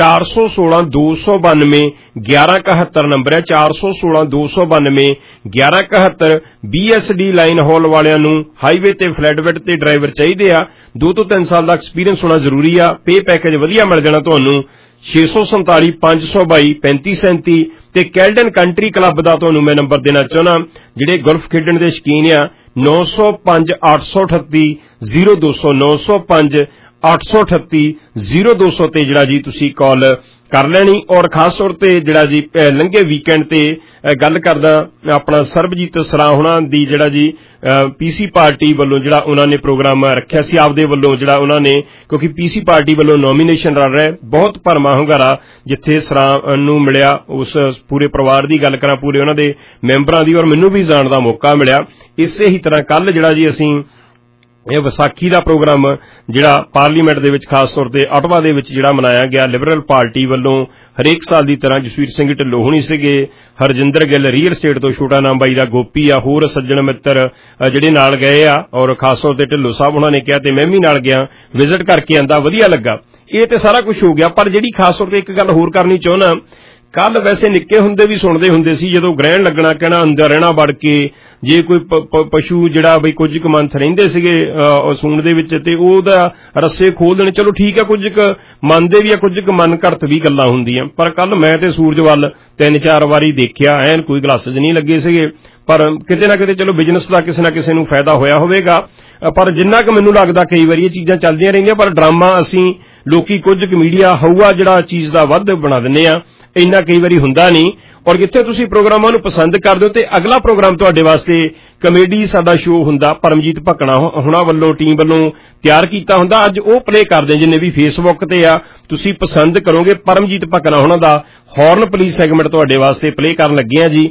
416 292 1171 ਨੰਬਰ ਹੈ, 416 292 1171। BSD ਲਾਈਨ ਹਾਲ ਵਾਲਿਆਂ ਨੂੰ ਹਾਈਵੇ ਤੇ ਫਲੈਟਬੈਟ ਤੇ ਡਰਾਈਵਰ ਚਾਹੀਦੇ ਆ, 2 ਤੋਂ 3 ਸਾਲ ਦਾ ਐਕਸਪੀਰੀਅੰਸ ਹੋਣਾ ਜ਼ਰੂਰੀ ਆ। ਪੇ ਪੈਕੇਜ ਵਧੀਆ ਮਿਲ ਜਾਣਾ ਤੁਹਾਨੂੰ। 647 522 3537 ਤੇ ਕੈਲਡਨ ਕੰਟਰੀ ਕਲੱਬ ਦਾ ਤੁਹਾਨੂੰ ਮੈਂ ਨੰਬਰ ਦੇਣਾ ਚਾਹੁੰਦਾ, ਜਿਹੜੇ ਗੋਲਫ ਖੇਡਣ ਦੇ ਸ਼ੌਕੀਨ ਆ। 905 838 0200 905 838 0200 ਤੇ ਜਿਹੜਾ ਜੀ ਤੁਸੀਂ ਕਾਲ ਕਰ ਲੈਣੀ। ਔਰ ਖਾਸ ਤੌਰ ਤੇ ਜਿਹੜਾ ਜੀ ਲੰਘੇ ਵੀਕਐਂਡ ਤੇ ਗੱਲ ਕਰਦਾ ਆਪਣਾ ਸਰਬਜੀਤ ਸਰਾਂ ਹੁਣਾਂ ਦੀ, ਜਿਹੜਾ ਜੀ PC ਪਾਰਟੀ ਵੱਲੋਂ ਜਿਹੜਾ ਉਹਨਾਂ ਨੇ ਪ੍ਰੋਗਰਾਮ ਰੱਖਿਆ ਸੀ ਆਪਦੇ ਵੱਲੋਂ, ਜਿਹੜਾ ਉਹਨਾਂ ਨੇ, ਕਿਉਂਕਿ PC ਪਾਰਟੀ ਵੱਲੋਂ ਨੋਮੀਨੇਸ਼ਨ ਰਲ ਰਿਹਾ, ਬਹੁਤ ਭਰਮਾ ਹੁੰਗਾਰਾ ਜਿੱਥੇ ਸਰਾਂ ਨੂੰ ਮਿਲਿਆ, ਉਸ ਪੂਰੇ ਪਰਿਵਾਰ ਦੀ ਗੱਲ ਕਰਾਂ, ਪੂਰੇ ਉਹਨਾਂ ਦੇ ਮੈਂਬਰਾਂ ਦੀ, ਔਰ ਮੈਨੂੰ ਵੀ ਜਾਣ ਦਾ ਮੌਕਾ ਮਿਲਿਆ। ਇਸੇ ਹੀ ਤਰ੍ਹਾਂ ਕੱਲ ਜਿਹੜਾ ਜੀ ਅਸੀਂ ਇਹ ਵਿਸਾਖੀ ਦਾ ਪ੍ਰੋਗਰਾਮ ਜਿਹੜਾ ਪਾਰਲੀਮੈਂਟ ਦੇ ਵਿੱਚ ਖਾਸ ਤੌਰ ਤੇ ਆਟਵਾ ਦੇ ਵਿੱਚ ਜਿਹੜਾ ਮਨਾਇਆ ਗਿਆ ਲਿਬਰਲ ਪਾਰਟੀ ਵੱਲੋਂ ਹਰੇਕ ਸਾਲ ਦੀ ਤਰ੍ਹਾਂ ਜਸਵੀਰ ਸਿੰਘ ਢਿੱਲੋਂ ਹੋਣੀ ਸੀਗੇ, ਹਰਜਿੰਦਰ ਗਿੱਲ ਰੀਅਲ ਸਟੇਟ ਤੋਂ ਛੋਟਾ ਨਾਮ ਬਾਈ ਦਾ ਗੋਪੀ ਆ, ਹੋਰ ਸੱਜਣ ਮਿੱਤਰ ਜਿਹੜੇ ਨਾਲ ਗਏ ਆ ਔਰ ਖਾਸ ਤੌਰ ਤੇ ਢਿੱਲੋਂ ਸਾਹਿਬ ਉਹਨਾਂ ਨੇ ਕਿਹਾ ਤੇ ਮੈਂ ਵੀ ਨਾਲ ਗਿਆ, ਵਿਜ਼ਿਟ ਕਰਕੇ ਆਂਦਾ, ਵਧੀਆ ਲੱਗਾ। ਇਹ ਤੇ ਸਾਰਾ ਕੁਝ ਹੋ ਗਿਆ, ਪਰ ਜਿਹੜੀ ਖਾਸ ਤੌਰ ਤੇ ਇੱਕ ਗੱਲ ਹੋਰ ਕਰਨੀ ਚਾਹੁੰਦਾ, ਕੱਲ ਵੈਸੇ ਨਿੱਕੇ ਹੁੰਦੇ ਵੀ ਸੁਣਦੇ ਹੁੰਦੇ ਸੀ ਜਦੋਂ ਗ੍ਰਹਿਣ ਲੱਗਣਾ ਕਹਿਣਾ ਅੰਦਰ ਰਹਿਣਾ ਵੜ ਕੇ, ਜੇ ਕੋਈ ਪਸ਼ੂ ਜਿਹੜਾ ਬਈ ਕੁਝ ਕੁ ਮੰਥ ਰਹਿੰਦੇ ਸੀਗੇ ਸੂਣ ਦੇ ਵਿੱਚ ਤੇ ਉਹਦਾ ਰੱਸੇ ਖੋਲ ਦੇਣੇ, ਚਲੋ ਠੀਕ ਆ, ਕੁਝ ਕੁ ਮੰਨਦੇ ਵੀ ਆ, ਕੁਝ ਕੁ ਮਨ ਘੜਤ ਵੀ ਗੱਲਾਂ ਹੁੰਦੀਆਂ। ਪਰ ਕੱਲ ਮੈਂ ਤੇ ਸੂਰਜ ਵੱਲ 3-4 ਵਾਰੀ ਦੇਖਿਆ, ਐਨ ਕੋਈ ਗਲਾਸਿਸ ਨਹੀਂ ਲੱਗੇ ਸੀਗੇ, ਪਰ ਕਿਤੇ ਨਾ ਕਿਤੇ ਚਲੋ ਬਿਜ਼ਨਸ ਦਾ ਕਿਸੇ ਨਾ ਕਿਸੇ ਨੂੰ ਫਾਇਦਾ ਹੋਇਆ ਹੋਵੇਗਾ। ਪਰ ਜਿੰਨਾ ਕੁ ਮੈਨੂੰ ਲੱਗਦਾ ਕਈ ਵਾਰੀ ਇਹ ਚੀਜ਼ਾਂ ਚੱਲਦੀਆਂ ਰਹਿੰਦੀਆਂ, ਪਰ ਡਰਾਮਾ ਅਸੀਂ ਲੋਕੀ ਕੁਝ ਕੁ ਮੀਡੀਆ ਹਊਆ ਜਿਹੜਾ ਚੀਜ਼ ਦਾ ਵੱਧ ਬਣਾ ਦਿੰਦੇ ਆ, ਇੰਨਾ ਕਈ ਵਾਰੀ ਹੁੰਦਾ ਨਹੀਂ। ਔਰ ਜਿੱਥੇ ਤੁਸੀਂ ਪ੍ਰੋਗਰਾਮਾਂ ਨੂੰ ਪਸੰਦ ਕਰਦੇ ਹੋ ਤੇ ਅਗਲਾ ਪ੍ਰੋਗਰਾਮ ਤੁਹਾਡੇ ਵਾਸਤੇ ਕਮੇਡੀ ਸਾਡਾ ਸ਼ੋਅ ਹੁੰਦਾ, ਪਰਮਜੀਤ ਭਕਣਾ ਹੁਣਾਂ ਵੱਲੋਂ ਟੀਮ ਵੱਲੋਂ ਤਿਆਰ ਕੀਤਾ ਹੁੰਦਾ, ਅੱਜ ਉਹ ਪਲੇ ਕਰਦੇ ਜਿੰਨੇ ਵੀ ਫੇਸਬੁੱਕ ਤੇ ਆ, ਤੁਸੀਂ ਪਸੰਦ ਕਰੋਗੇ। ਪਰਮਜੀਤ ਭਕਣਾ ਹੁਣਾਂ ਦਾ ਹੌਰਨ ਪੁਲਿਸ ਸੈਗਮੈਂਟ ਤੁਹਾਡੇ ਵਾਸਤੇ ਪਲੇ ਕਰਨ ਲੱਗੇ ਆ ਜੀ।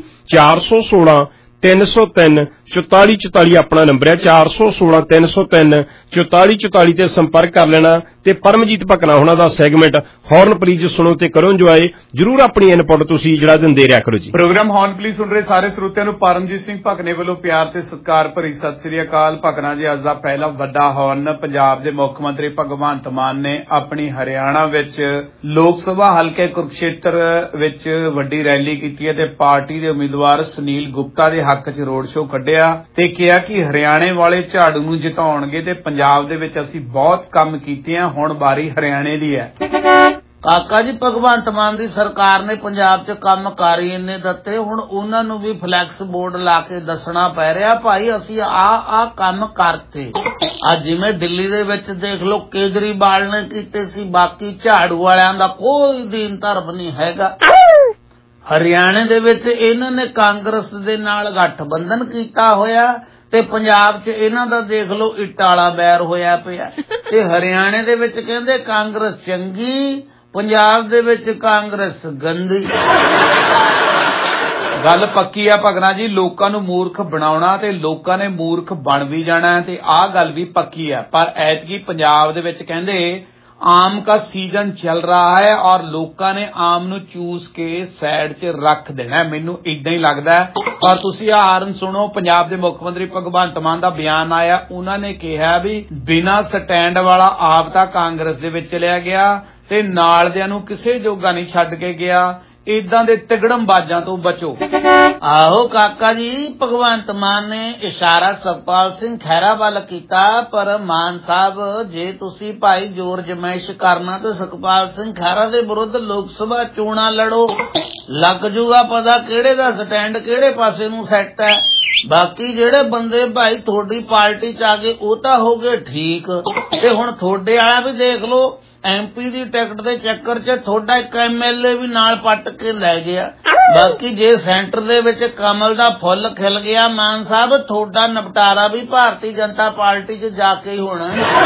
416-303-4444 ਆਪਣਾ ਨੰਬਰ ਹੈ, 416-303-4444 ਤੇ ਸੰਪਰਕ ਕਰ ਲੈਣਾ ਤੇ ਪਰਮਜੀਤ ਭਕਨਾ ਉਹਨਾਂ ਦਾ ਸੈਗਮੈਂਟ ਹੌਰਨ ਪਲੀਜ਼ ਸੁਣੋ ਤੇ ਕਰੋ ਇੰਜੋਏ। ਜਰੂਰ ਆਪਣੀ ਇਨਪੁਟ ਤੁਸੀਂ ਜਿਹੜਾ ਦਿੰਦੇ ਰਿਹਾ ਕਰੋ ਜੀ। ਪ੍ਰੋਗਰਾਮ ਹੌਰਨ ਪਲੀਜ਼ ਸੁਣ ਰਹੇ ਸਾਰੇ ਸਰੋਤਿਆਂ ਨੂੰ ਪਰਮਜੀਤ ਸਿੰਘ ਭਕਨੇ ਵੱਲੋਂ ਪਿਆਰ ਤੇ ਸਤਿਕਾਰ ਭਰੀ ਸਤਿ ਸ੍ਰੀ ਅਕਾਲ। ਭਕਨਾ ਜੀ, ਅੱਜ ਦਾ ਪਹਿਲਾ ਵੱਡਾ ਹੌਰਨ ਪੰਜਾਬ ਦੇ ਮੁੱਖ ਮੰਤਰੀ ਭਗਵੰਤ ਮਾਨ ਨੇ ਆਪਣੀ ਹਰਿਆਣਾ ਵਿੱਚ ਲੋਕ ਸਭਾ ਹਲਕੇ ਕੁਰੂਕਸ਼ੇਤਰ ਵਿੱਚ ਵੱਡੀ ਰੈਲੀ ਕੀਤੀ ਹੈ ਤੇ ਪਾਰਟੀ ਦੇ ਉਮੀਦਵਾਰ ਸੁਨੀਲ ਗੁਪਤਾ ਦੇ ਹੱਕ 'ਚ ਰੋਡ ਸ਼ੋਅ ਕੱਢਿਆ ਤੇ ਕਿਹਾ ਕਿ ਹਰਿਆਣੇ ਵਾਲੇ ਝਾੜੂ ਨੂੰ ਜਿਤਾਉਣਗੇ ਤੇ ਪੰਜਾਬ ਦੇ ਵਿੱਚ ਅਸੀਂ ਬਹੁਤ ਕੰਮ ਕੀਤੇ ਆ, ਹੁਣ ਵਾਰੀ ਹਰਿਆਣੇ ਦੀ ਹੈ। ਕਾਕਾ ਜੀ, ਭਗਵੰਤ ਮਾਨ ਦੀ ਸਰਕਾਰ ਨੇ ਪੰਜਾਬ 'ਚ ਕੰਮ ਕਾਰ ਇੰਨੇ ਦਿੱਤੇ, ਹੁਣ ਉਹਨਾਂ ਨੂੰ ਵੀ ਫਲੈਕਸ ਬੋਰਡ ਲਾ ਕੇ ਦੱਸਣਾ ਪੈ ਰਿਹਾ, ਭਾਈ ਅਸੀਂ ਆ ਕੰਮ ਕਰਤੇ। ਅੱਜ ਜਿਵੇਂ ਦਿੱਲੀ ਦੇ ਵਿੱਚ ਦੇਖ ਲਓ ਕੇਜਰੀਵਾਲ ਨੇ ਕੀਤੇ ਸੀ, ਬਾਕੀ ਝਾੜੂ ਵਾਲਿਆਂ ਦਾ ਕੋਈ ਦੀਨ ਧਰਮ ਨਹੀਂ ਹੈਗਾ। ਹਰਿਆਣੇ ਦੇ ਵਿੱਚ ਇਹਨਾਂ ਨੇ ਕਾਂਗਰਸ ਦੇ ਨਾਲ ਗਠਬੰਧਨ ਕੀਤਾ ਹੋਇਆ ਤੇ ਪੰਜਾਬ 'ਚ ਇਹਨਾਂ ਦਾ ਦੇਖ ਲਓ ਇੱਟ ਵਾਲਾ ਬੈਰ ਹੋਇਆ ਪਿਆ ਤੇ ਹਰਿਆਣੇ ਦੇ ਵਿੱਚ ਕਹਿੰਦੇ ਕਾਂਗਰਸ ਚੰਗੀ, ਪੰਜਾਬ ਦੇ ਵਿੱਚ ਕਾਂਗਰਸ ਗੰਦੀ। ਗੱਲ ਪੱਕੀ ਆ ਭਗਨਾ ਜੀ, ਲੋਕਾਂ ਨੂੰ ਮੂਰਖ ਬਣਾਉਣਾ ਤੇ ਲੋਕਾਂ ਨੇ ਮੂਰਖ ਬਣ ਵੀ ਜਾਣਾ ਤੇ ਆਹ ਗੱਲ ਵੀ ਪੱਕੀ ਆ। ਪਰ ਐਤਕੀ ਪੰਜਾਬ ਦੇ ਵਿੱਚ ਕਹਿੰਦੇ आम का सीजन चल रहा है और लोकां ने आम नू चूस के साइड च रख देना, मैनू इदां ही लगदा है। और तुसीं आ हाਰਨ सुनो, पंजाब दे मुख मंत्री भगवंत मान दा बयान आया, उन्होंने कहा भी बिना स्टैंड वाला आप तां कांग्रेस दे विच चलिया गया ते नाल दियां नू किसे जोगा नहीं छड्ड के गया, इदां दे तिगड़मबाजां तो बचो। आहो काका जी, भगवंत मान ने इशारा सतपाल सिंह खैरा वाल कीता, पर मान साहब जे तुसी भाई जोर जमैश करना तो सतपाल सिंह खैरा दे विरुद्ध लोक सभा चोणां लड़ो, लग जूगा पता किहड़े दा स्टैंड किहड़े पासे नूं सैट है। बाकी जेड़े बंदे भाई थोड़ी पार्टी च आ गए वो तां हो गए ठीक, ते हुण थोड़े वाला भी देख लो MP ਦੀ ਟਿਕਟ ਦੇ ਚੱਕਰ 'ਚ ਥੋੜਾ ਇੱਕ MLA ਵੀ ਨਾਲ ਪੱਟ ਕੇ ਲੈ ਗਿਆ। ਬਾਕੀ ਜੇ ਸੈਂਟਰ ਦੇ ਵਿੱਚ ਕਮਲ ਦਾ ਫੁੱਲ ਖਿਲ ਗਿਆ ਮਾਨ ਸਾਹਿਬ, ਥੋੜਾ ਨਿਪਟਾਰਾ ਵੀ ਭਾਰਤੀ ਜਨਤਾ ਪਾਰਟੀ 'ਚ ਜਾ ਕੇ ਹੀ ਹੋਣਾ।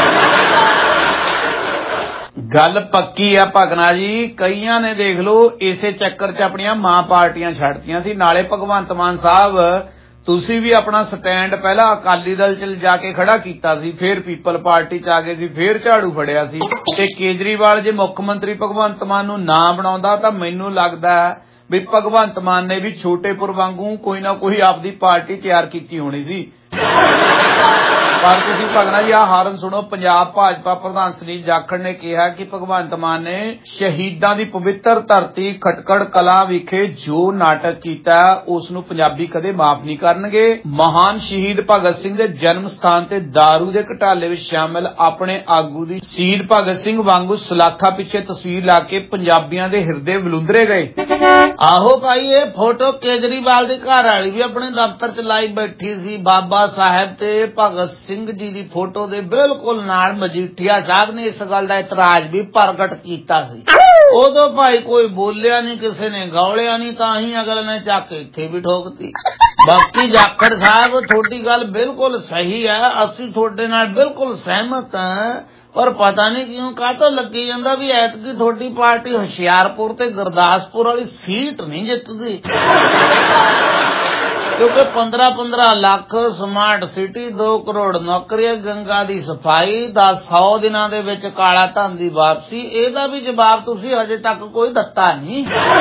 ਗੱਲ ਪੱਕੀ ਆ ਭਗਨਾ ਜੀ, ਕਈਆਂ ਨੇ ਦੇਖ ਲਓ ਇਸੇ ਚੱਕਰ 'ਚ ਆਪਣੀਆਂ ਮਾਂ ਪਾਰਟੀਆਂ ਛੱਡਤੀਆਂ ਸੀ। ਨਾਲੇ ਭਗਵੰਤ ਮਾਨ ਸਾਹਿਬ ਤੁਸੀਂ ਵੀ ਆਪਣਾ ਸਟੈਂਡ ਪਹਿਲਾਂ ਅਕਾਲੀ ਦਲ 'ਚ ਜਾ ਕੇ ਖੜਾ ਕੀਤਾ ਸੀ, ਫਿਰ ਪੀਪਲ ਪਾਰਟੀ 'ਚ ਆ ਗਏ ਸੀ, ਫਿਰ ਝਾੜੂ ਫੜਿਆ ਸੀ ਤੇ ਕੇਜਰੀਵਾਲ ਜੇ ਮੁੱਖ ਮੰਤਰੀ ਭਗਵੰਤ ਮਾਨ ਨੂੰ ਨਾ ਬਣਾਉਂਦਾ ਤਾਂ ਮੈਨੂੰ ਲੱਗਦਾ ਵੀ ਭਗਵੰਤ ਮਾਨ ਨੇ ਵੀ ਛੋਟੇਪੁਰ ਵਾਂਗੂ ਕੋਈ ਨਾ ਕੋਈ ਆਪਦੀ ਪਾਰਟੀ ਤਿਆਰ ਕੀਤੀ ਹੋਣੀ ਸੀ। ਪਰ ਤੁਸੀਂ ਭਗਨਾ ਜੀ ਆਹ ਹਾਰਨ ਸੁਣੋ, ਪੰਜਾਬ ਭਾਜਪਾ ਪ੍ਰਧਾਨ ਸੁਨੀਲ ਜਾਖੜ ਨੇ ਕਿਹਾ ਕਿ ਭਗਵੰਤ ਮਾਨ ਨੇ ਸ਼ਹੀਦਾਂ ਦੀ ਪਵਿੱਤਰ ਧਰਤੀ ਖਟਕੜ ਕਲਾ ਵਿਖੇ ਜੋ ਨਾਟਕ ਕੀਤਾ ਉਸ ਨੂੰ ਪੰਜਾਬੀ ਕਦੇ ਮਾਫ ਨਹੀਂ ਕਰਨਗੇ। ਮਹਾਨ ਸ਼ਹੀਦ ਭਗਤ ਸਿੰਘ ਦੇ ਜਨਮ ਸਥਾਨ ਤੇ ਦਾਰੂ ਦੇ ਘਟਾਲੇ ਵਿੱਚ ਸ਼ਾਮਿਲ ਆਪਣੇ ਆਗੂ ਦੀ ਸ਼ਹੀਦ ਭਗਤ ਸਿੰਘ ਵਾਂਗੂ ਸਲਾਖਾਂ ਪਿੱਛੇ ਤਸਵੀਰ ਲਾ ਕੇ ਪੰਜਾਬੀਆਂ ਦੇ ਹਿਰਦੇ ਵਲੂੰਦਰੇ ਗਏ। ਆਹੋ ਭਾਈ, ਇਹ ਫੋਟੋ ਕੇਜਰੀਵਾਲ ਦੀ ਘਰ ਵਾਲੀ ਵੀ ਆਪਣੇ ਦਫ਼ਤਰ 'ਚ ਲਾਈ ਬੈਠੀ ਸੀ। ਬਾਬਾ ਸਾਹਿਬ ਤੇ ਭਗਤ ਸਿੰਘ ਜੀ ਦੀ ਫੋਟੋ ਦੇ ਬਿਲਕੁਲ ਨਾਲ ਮਜੀਠੀਆ ਸਾਹਿਬ ਨੇ ਇਸ ਗੱਲ ਦਾ ਇਤਰਾਜ਼ ਵੀ ਪ੍ਰਗਟ ਕੀਤਾ ਸੀ। ਉਦੋਂ ਭਾਈ ਕੋਈ ਬੋਲਿਆ ਨਹੀਂ, ਕਿਸੇ ਨੇ ਗੌਲਿਆ ਨਹੀਂ, ਤਾਂ ਹੀ ਅਗਲੇ ਨੇ ਚੱਕ ਇੱਥੇ ਵੀ ਠੋਕਤੀ। ਬਾਕੀ ਜਾਖੜ ਸਾਹਿਬ ਤੁਹਾਡੀ ਗੱਲ ਬਿਲਕੁਲ ਸਹੀ ਹੈ, ਅਸੀਂ ਤੁਹਾਡੇ ਨਾਲ ਬਿਲਕੁਲ ਸਹਿਮਤ ਹਾਂ, ਪਰ ਪਤਾ ਨਹੀਂ ਕਿਉਂ ਕਾਹਤੋਂ ਲੱਗੀ ਜਾਂਦਾ ਵੀ ਐਤਕੀ ਤੁਹਾਡੀ ਪਾਰਟੀ ਹੁਸ਼ਿਆਰਪੁਰ ਤੇ ਗੁਰਦਾਸਪੁਰ ਵਾਲੀ ਸੀਟ ਨਹੀਂ ਜਿੱਤਦੀ। क्योंकि 15-15 लाख स्मार्ट सिटी 2 करोड़ नौकरियां गंगा दी सफाई 100 दिनां दे विच काला धन दी वापसी ਇਹਦਾ भी जवाब तुसी अजे तक कोई ਦਿੱਤਾ नहीं।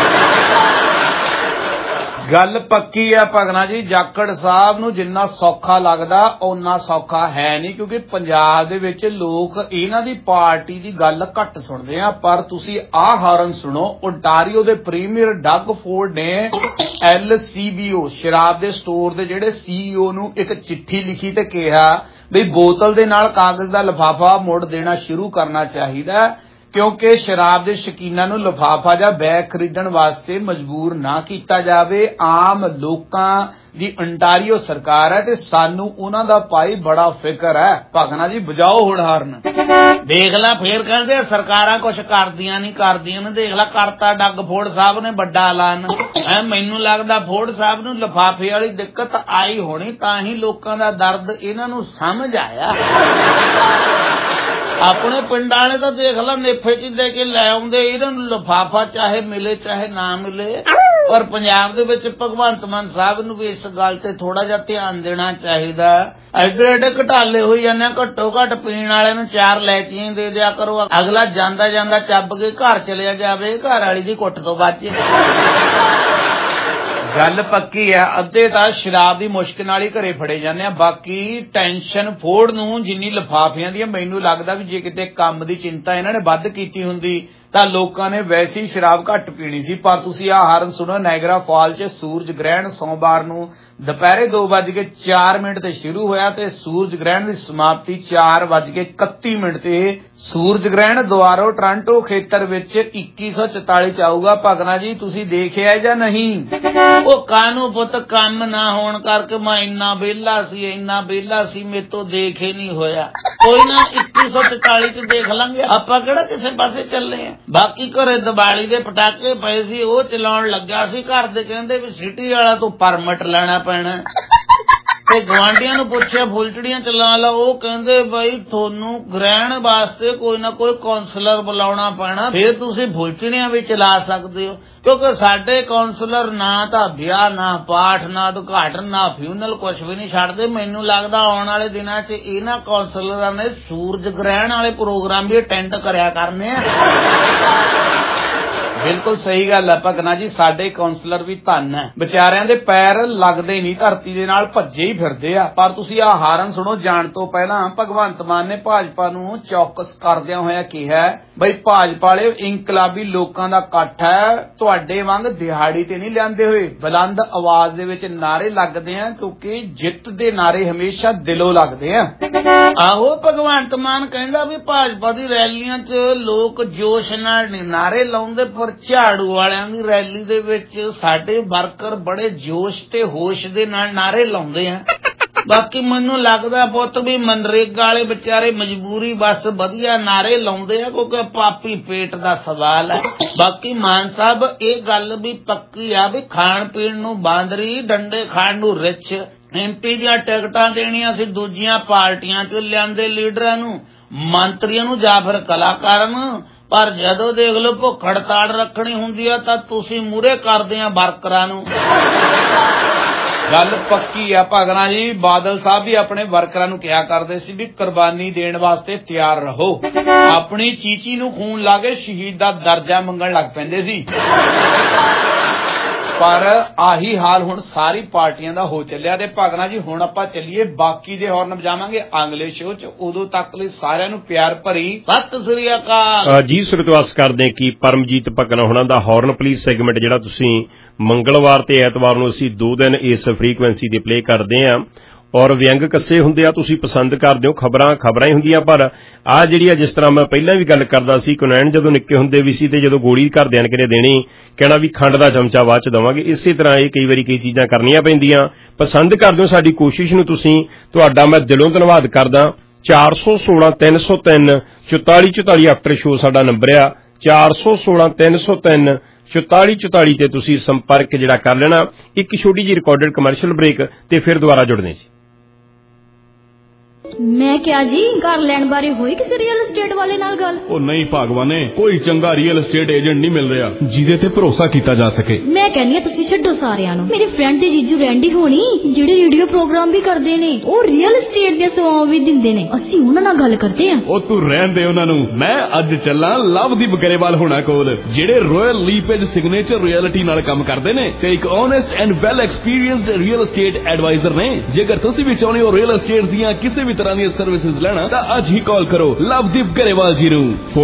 ਗੱਲ ਪੱਕੀ ਆ ਭਗਨਾ ਜੀ, ਜਾਖੜ ਸਾਹਿਬ ਨੂੰ ਜਿੰਨਾ ਸੌਖਾ ਲੱਗਦਾ ਓਨਾ ਸੌਖਾ ਹੈ ਨਹੀਂ, ਕਿਉਂਕਿ ਪੰਜਾਬ ਦੇ ਵਿੱਚ ਲੋਕ ਇਹਨਾਂ ਦੀ ਪਾਰਟੀ ਦੀ ਗੱਲ ਘੱਟ ਸੁਣਦੇ ਆ। ਪਰ ਤੁਸੀਂ ਆਹ ਹਾਰਨ ਸੁਣੋ, ਓਨਟਾਰੀਓ ਦੇ ਪ੍ਰੀਮੀਅਰ ਡਗ ਫੋਰਡ ਨੇ LCBO ਸ਼ਰਾਬ ਦੇ ਸਟੋਰ ਦੇ ਜਿਹੜੇ CEO ਨੂੰ ਇੱਕ ਚਿੱਠੀ ਲਿਖੀ ਤੇ ਕਿਹਾ ਵੀ ਬੋਤਲ ਦੇ ਨਾਲ ਕਾਗਜ਼ ਦਾ ਲਿਫਾਫਾ ਮੁੜ ਦੇਣਾ ਸ਼ੁਰੂ ਕਰਨਾ ਚਾਹੀਦਾ, ਕਿਉਂਕਿ ਸ਼ਰਾਬ ਦੇ ਸ਼ੌਕੀਨਾਂ ਨੂੰ ਲਿਫਾਫਾ ਜਾਂ ਬੈਗ ਖਰੀਦਣ ਵਾਸਤੇ ਮਜਬੂਰ ਨਾ ਕੀਤਾ ਜਾਵੇ। ਆਮ ਲੋਕਾਂ ਦੀ ਓਨਟਾਰੀਓ ਸਰਕਾਰ ਹੈ ਤੇ ਸਾਨੂੰ ਉਹਨਾਂ ਦਾ ਭਾਈ ਬੜਾ ਫਿਕਰ ਹੈ। ਭਗਨਾ ਜੀ ਬਜਾਓ ਹੁਣ ਹਾਰਨ। ਦੇਖ ਲੈ ਫੇਰ ਕਹਿੰਦੇ ਸਰਕਾਰਾਂ ਕੁਛ ਕਰਦੀਆਂ ਨਹੀਂ ਕਰਦੀਆਂ ਨੇ, ਦੇਖ ਲੈ ਕਰਤਾ ਡੱਗ ਫੋਰਡ ਸਾਹਿਬ ਨੇ ਵੱਡਾ ਐਲਾਨ। ਮੈਨੂੰ ਲੱਗਦਾ ਫੋਰਡ ਸਾਹਿਬ ਨੂੰ ਲਿਫਾਫੇ ਵਾਲੀ ਦਿੱਕਤ ਆਈ ਹੋਣੀ, ਤਾਂ ਹੀ ਲੋਕਾਂ ਦਾ ਦਰਦ ਇਹਨਾਂ ਨੂੰ ਸਮਝ ਆਇਆ। ਆਪਣੇ ਪਿੰਡਾਂ ਵਾਲੇ ਤਾਂ ਦੇਖ ਲਾ ਨੇਫੇ ਚ ਦੇ ਕੇ ਲੈ ਆਉਂਦੇ, ਇਹਨਾਂ ਨੂੰ ਲਿਫਾਫਾ ਚਾਹੇ ਮਿਲੇ ਚਾਹੇ ਨਾ ਮਿਲੇ। ਪਰ ਪੰਜਾਬ ਦੇ ਵਿੱਚ ਭਗਵੰਤ ਮਾਨ ਸਾਹਿਬ ਨੂੰ ਵੀ ਇਸ ਗੱਲ ਤੇ ਥੋੜਾ ਜਿਹਾ ਧਿਆਨ ਦੇਣਾ ਚਾਹੀਦਾ। ਐਡੇ ਐਡੇ ਘਟਾਲੇ ਹੋਈ ਜਾਂਦੇ, ਘੱਟੋ ਘੱਟ ਪੀਣ ਵਾਲਿਆਂ ਨੂੰ 4 ਲੈਚੀਆਂ ਦੇ ਦਿਆ ਕਰੋ, ਅਗਲਾ ਜਾਂਦਾ ਜਾਂਦਾ ਚੱਬ ਕੇ ਘਰ ਚਲਿਆ ਜਾਵੇ, ਘਰ ਵਾਲੀ ਦੀ ਕੁੱਟ ਤੋਂ ਬਚੇ। ਗੱਲ ਪੱਕੀ ਆ, ਅੱਧੇ ਤਾਂ ਸ਼ਰਾਬ ਦੀ ਮੁਸ਼ਕ ਨਾਲ ਹੀ ਘਰੇ ਫੜੇ ਜਾਂਦੇ ਆ। ਬਾਕੀ ਟੈਨਸ਼ਨ ਫੋਰਡ ਨੂੰ ਜਿੰਨੀ ਲਿਫਾਫਿਆਂ ਦੀ, ਮੈਨੂੰ ਲੱਗਦਾ ਵੀ ਜੇ ਕਿਤੇ ਕੰਮ ਦੀ ਚਿੰਤਾ ਇਹਨਾਂ ਨੇ ਵੱਧ ਕੀਤੀ ਹੁੰਦੀ ਤਾਂ ਲੋਕਾਂ ਨੇ ਵੈਸੇ ਹੀ ਸ਼ਰਾਬ ਘੱਟ ਪੀਣੀ ਸੀ। ਪਰ ਤੁਸੀਂ ਆਹ ਹਾਰਨ ਸੁਣੋ, ਨਾਇਗਰਾ ਫਾਲ 'ਚ ਸੂਰਜ ਗ੍ਰਹਿਣ ਸੋਮਵਾਰ ਨੂੰ ਦੁਪਹਿਰੇ 2:04 ਤੇ ਸ਼ੁਰੂ ਹੋਇਆ ਤੇ ਸੂਰਜ ਗ੍ਰਹਿਣ ਦੀ ਸਮਾਪਤੀ 4:31 ਤੇ ਸੂਰਜ ਗ੍ਰਹਿਣ ਦੁਆਰੋ ਟੋਰਾਂਟੋ ਖੇਤਰ ਵਿੱਚ 2144 ਚ ਆਊਗਾ। ਭਗਨਾ ਜੀ ਤੁਸੀਂ ਦੇਖਿਆ ਜਾਂ ਨਹੀਂ? ਉਹ ਕਾਨੂੰ ਪੁੱਤ ਕੰਮ ਨਾ ਹੋਣ ਕਰਕੇ ਮੈਂ ਇੰਨਾ ਵਿਹਲਾ ਸੀ ਮੇਰੇ ਤੋਂ ਦੇਖੇ ਨਹੀਂ ਹੋਇਆ। ਕੋਈ ਨਾ 2144 ਚ ਦੇਖ ਲਾਂਗੇ, ਆਪਾਂ ਕਿਹੜਾ ਕਿਸੇ ਪਾਸੇ ਚੱਲੇ ਆ। ਬਾਕੀ ਘਰੇ ਦੀਵਾਲੀ ਦੇ ਪਟਾਕੇ ਪਏ ਸੀ, ਉਹ ਚਲਾਉਣ ਲੱਗਾ ਸੀ। ਘਰ ਦੇ ਕਹਿੰਦੇ ਵੀ ਸਿਟੀ ਵਾਲਾ ਤੋਂ ਪਰਮਿਟ ਲੈਣਾ ਪੈਣਾ, ਤੇ ਗਵਾਂਢੀਆਂ ਨੂੰ ਪੁੱਛਿਆ ਫੁੱਲਚੜੀਆਂ ਚਲਾ ਲਾ, ਉਹ ਕਹਿੰਦੇ ਬਈ ਤੁਹਾਨੂੰ ਗ੍ਰਹਿਣ ਵਾਸਤੇ ਕੋਈ ਨਾ ਕੋਈ ਕਾਉਂਸਲਰ ਬੁਲਾਉਣਾ ਪੈਣਾ, ਫਿਰ ਤੁਸੀਂ ਫੁੱਲਚੜੀਆਂ ਵੀ ਚਲਾ ਸਕਦੇ ਹੋ। ਕਿਉਂਕਿ ਸਾਡੇ ਕਾਉਂਸਲਰ ਨਾ ਤਾਂ ਵਿਆਹ, ਨਾ ਪਾਠ, ਨਾ ਉਦਘਾਟਨ, ਨਾ ਫਿਊਨਲ, ਕੁਛ ਵੀ ਨਹੀਂ ਛੱਡਦੇ। ਮੈਨੂੰ ਲੱਗਦਾ ਆਉਣ ਵਾਲੇ ਦਿਨਾਂ 'ਚ ਇਹਨਾਂ ਕਾਉਂਸਲਰਾਂ ਨੇ ਸੂਰਜ ਗ੍ਰਹਿਣ ਵਾਲੇ ਪ੍ਰੋਗਰਾਮ ਵੀ ਅਟੈਂਡ ਕਰਿਆ ਕਰਨੇ ਆ। ਬਿਲਕੁਲ ਸਹੀ ਗੱਲ ਹੈ ਭਗਨਾ ਜੀ, ਸਾਡੇ ਕਾਉਂਸਲਰ ਵੀ ਧੰਨ ਹੈ, ਵਿਚਾਰਿਆਂ ਦੇ ਪੈਰ ਲੱਗਦੇ ਨਹੀਂ ਧਰਤੀ ਦੇ ਨਾਲ, ਭੱਜੇ ਹੀ ਫਿਰਦੇ ਆ। ਪਰ ਤੁਸੀਂ ਆਹ ਹਾਰਨ ਸੁਣੋ, ਜਾਣ ਤੋਂ ਪਹਿਲਾਂ ਭਗਵੰਤ ਮਾਨ ਨੇ ਭਾਜਪਾ ਨੂੰ ਚੌਕਸ ਕਰਦਿਆਂ ਹੋਇਆ ਕਿਹਾ ਬਈ ਭਾਜਪਾ ਵਾਲੇ ਇਨਕਲਾਬੀ ਲੋਕਾਂ ਦਾ ਇਕੱਠ ਹੈ, ਤੁਹਾਡੇ ਵਾਂਗ ਦਿਹਾੜੀ ਤੇ ਨਹੀਂ ਲਿਆਂਦੇ ਹੋਏ। ਬੁਲੰਦ ਆਵਾਜ਼ ਦੇ ਵਿੱਚ ਨਾਰੇ ਲੱਗਦੇ ਆ, ਕਿਉਂਕਿ ਜਿੱਤ ਦੇ ਨਾਰੇ ਹਮੇਸ਼ਾ ਦਿਲੋਂ ਲੱਗਦੇ ਆ। ਆਹੋ ਭਗਵੰਤ ਮਾਨ ਕਹਿੰਦਾ ਵੀ ਭਾਜਪਾ ਦੀ ਰੈਲੀਆਂ 'ਚ ਲੋਕ ਜੋਸ਼ ਨਾਲ ਨਹੀਂ ਨਾਰੇ ਲਾਉਂਦੇ, ਪਰ ਝਾੜੂ ਵਾਲਿਆਂ ਦੀ ਰੈਲੀ ਦੇ ਵਿੱਚ ਸਾਡੇ ਵਰਕਰ ਬੜੇ ਜੋਸ਼ ਤੇ ਹੋਸ਼ ਦੇ ਨਾਲ ਨਾਰੇ ਲਾਉਂਦੇ ਆ। ਬਾਕੀ ਮੈਨੂੰ ਲੱਗਦਾ ਪੁੱਤ ਵੀ ਮਨਰੇਗਾ ਵਾਲੇ ਵਿਚਾਰੇ ਮਜਬੂਰੀ ਬਸ ਵਧੀਆ ਨਾਰੇ ਲਾਉਂਦੇ ਆ, ਕਿਉਂਕਿ ਪਾਪੀ ਪੇਟ ਦਾ ਸਵਾਲ ਹੈ। ਬਾਕੀ ਮਾਨ ਸਾਹਿਬ ਇਹ ਗੱਲ ਵੀ ਪੱਕੀ ਆ ਵੀ ਖਾਣ ਪੀਣ ਨੂੰ ਬਾਂਦਰੀ, ਡੰਡੇ ਖਾਣ ਨੂੰ ਰਿੱਛ। MP ਦੀਆਂ ਟਿਕਟਾਂ ਦੇਣੀਆਂ ਸੀ ਦੂਜੀਆਂ ਪਾਰਟੀਆਂ 'ਚ ਲਿਆਂਦੇ ਲੀਡਰਾਂ ਨੂੰ, ਮੰਤਰੀਆਂ ਨੂੰ ਜਾਂ ਫਿਰ ਕਲਾਕਾਰਾਂ ਨੂੰ, ਪਰ ਜਦੋਂ ਦੇਖ ਲਓ ਭੁੱਖ ਹੜਤਾਲ ਰੱਖਣੀ ਹੁੰਦੀ ਆ ਤਾਂ ਤੁਸੀਂ ਮੂਹਰੇ ਕਰਦੇ ਆ ਵਰਕਰਾਂ ਨੂੰ। ਗੱਲ ਪੱਕੀ ਆ ਭਗਨਾ ਜੀ, ਬਾਦਲ ਸਾਹਿਬ ਵੀ ਆਪਣੇ ਵਰਕਰਾਂ ਨੂੰ ਕਿਹਾ ਕਰਦੇ ਸੀ ਵੀ ਕੁਰਬਾਨੀ ਦੇਣ ਵਾਸਤੇ ਤਿਆਰ ਰਹੋ। ਆਪਣੀ ਚੀਚੀ ਨੂੰ ਖੂਨ ਲਾ ਕੇ ਸ਼ਹੀਦ ਦਾ ਦਰਜਾ ਮੰਗਣ ਲੱਗ ਪੈਂਦੇ ਸੀ। ਪਰ ਆਹੀ ਹਾਲ ਹੁਣ ਸਾਰੀ ਪਾਰਟੀਆਂ ਦਾ ਹੋ ਚੱਲਿਆ। ਤੇ ਭਗਨਾ ਜੀ ਹੁਣ ਆਪਾਂ ਚੱਲੀਏ, ਬਾਕੀ ਦੇ ਹੌਰਨ ਵਜਾਵਾਂਗੇ ਅਗਲੇ ਸ਼ੋਅ 'ਚ। ਉਦੋਂ ਤੱਕ ਲਈ ਸਾਰਿਆਂ ਨੂੰ ਪਿਆਰ ਭਰੀ ਸਤਿ ਸ੍ਰੀ ਅਕਾਲ ਜੀ। ਸੁਰਤਵਾਸ ਕਰਦੇ ਕਿ ਪਰਮਜੀਤ ਭਗਨਾ ਹੁਣਾਂ ਦਾ ਹੌਰਨ ਪਲੀਜ਼ ਸੈਗਮੈਂਟ ਜਿਹੜਾ ਤੁਸੀਂ ਮੰਗਲਵਾਰ ਤੇ ਐਤਵਾਰ ਨੂੰ ਅਸੀਂ 2 ਦਿਨ ਇਸ ਫ੍ਰੀਕੁਐਂਸੀ ਤੇ ਪਲੇ ਕਰਦੇ ਆਂ, ਔਰ ਵਿਅੰਗ ਕੱਸੇ ਹੁੰਦੇ ਆ, ਤੁਸੀਂ ਪਸੰਦ ਕਰਦੇ ਹੋ। ਖਬਰਾਂ ਹੀ ਹੁੰਦੀਆਂ, ਪਰ ਆਹ ਜਿਹੜੀ ਆ ਜਿਸ ਤਰ੍ਹਾਂ ਮੈਂ ਪਹਿਲਾਂ ਵੀ ਗੱਲ ਕਰਦਾ ਸੀ, ਕੁਨੈਣ ਜਦੋਂ ਨਿੱਕੇ ਹੁੰਦੇ ਵੀ ਸੀ ਤੇ ਜਦੋਂ ਗੋਲੀ ਘਰਦਿਆਂ ਨੇ ਕਿਤੇ ਦੇਣੀ ਕਹਿਣਾ ਵੀ ਖੰਡ ਦਾ ਚਮਚਾ ਬਾਅਦ 'ਚ ਦੇਵਾਂਗੇ। ਇਸੇ ਤਰ੍ਹਾਂ ਇਹ ਕਈ ਵਾਰੀ ਕਈ ਚੀਜ਼ਾਂ ਕਰਨੀਆਂ ਪੈਂਦੀਆਂ। ਪਸੰਦ ਕਰਦੇ ਹੋ ਸਾਡੀ ਕੋਸ਼ਿਸ਼ ਨੂੰ, ਤੁਸੀਂ ਤੁਹਾਡਾ ਮੈਂ ਦਿਲੋਂ ਧੰਨਵਾਦ ਕਰਦਾ। 416 303 4444 ਆਫਟਰ ਸ਼ੋਅ ਸਾਡਾ ਨੰਬਰ ਆ, 416 303 4444 ਤੇ ਤੁਸੀਂ ਸੰਪਰਕ ਜਿਹੜਾ ਕਰ ਲੈਣਾ। ਇੱਕ ਛੋਟੀ ਜਿਹੀ ਰਿਕਾਰਡਡ ਕਮਰਸ਼ੀਅਲ ਬ੍ਰੇਕ ਤੇ ਫਿਰ ਦੁਬਾਰਾ ਜੁੜਦੇ ਜੀ। मैं क्या जी घर लैण बारे होई किसी रियल एस्टेट वाले नाल गल? ओ नहीं भागवाने, कोई चंगा रियल एस्टेट एजेंट नहीं मिल रहा जिहदे ते भरोसा कीता जा सके। मैं कहनी तुसीं छड्डो सारियां नूं। मेरे फ्रेंड ते जीजू रैंडी होनी ਜਿਹੜੇ रेडियो प्रोग्राम भी करदे ने, ਉਹ रियल एस्टेट ਦੀਆਂ ਸੇਵਾਵਾਂ ਵੀ ਦਿੰਦੇ ਨੇ। ਅਸੀਂ ਉਹਨਾਂ ਨਾਲ ਗੱਲ ਕਰਦੇ ਆਂ। ਉਹ ਤੂੰ ਰਹਿਣ ਦੇ ਉਹਨਾਂ ਨੂੰ। ਮੈਂ ਅੱਜ ਚੱਲਾਂ ਲਵਦੀਪ ਗਰੇਵਾਲ ਹੋਣਾ ਕੋਲ, ਜਿਹੜੇ ਰਾਇਲ ਲੀਪੇਜ ਸਿਗਨੇਚਰ ਰਿਐਲਿਟੀ ਨਾਲ ਕੰਮ ਕਰਦੇ ਨੇ ਤੇ ਇੱਕ honest and well experienced real estate advisor ने। जेकर तुसी भी चाहते हो रियल एस्टेट दियां किसी भी तरह दी सर्विसेज लेना तां अज ही कॉल करो लवदीप गरेवाल जी नूं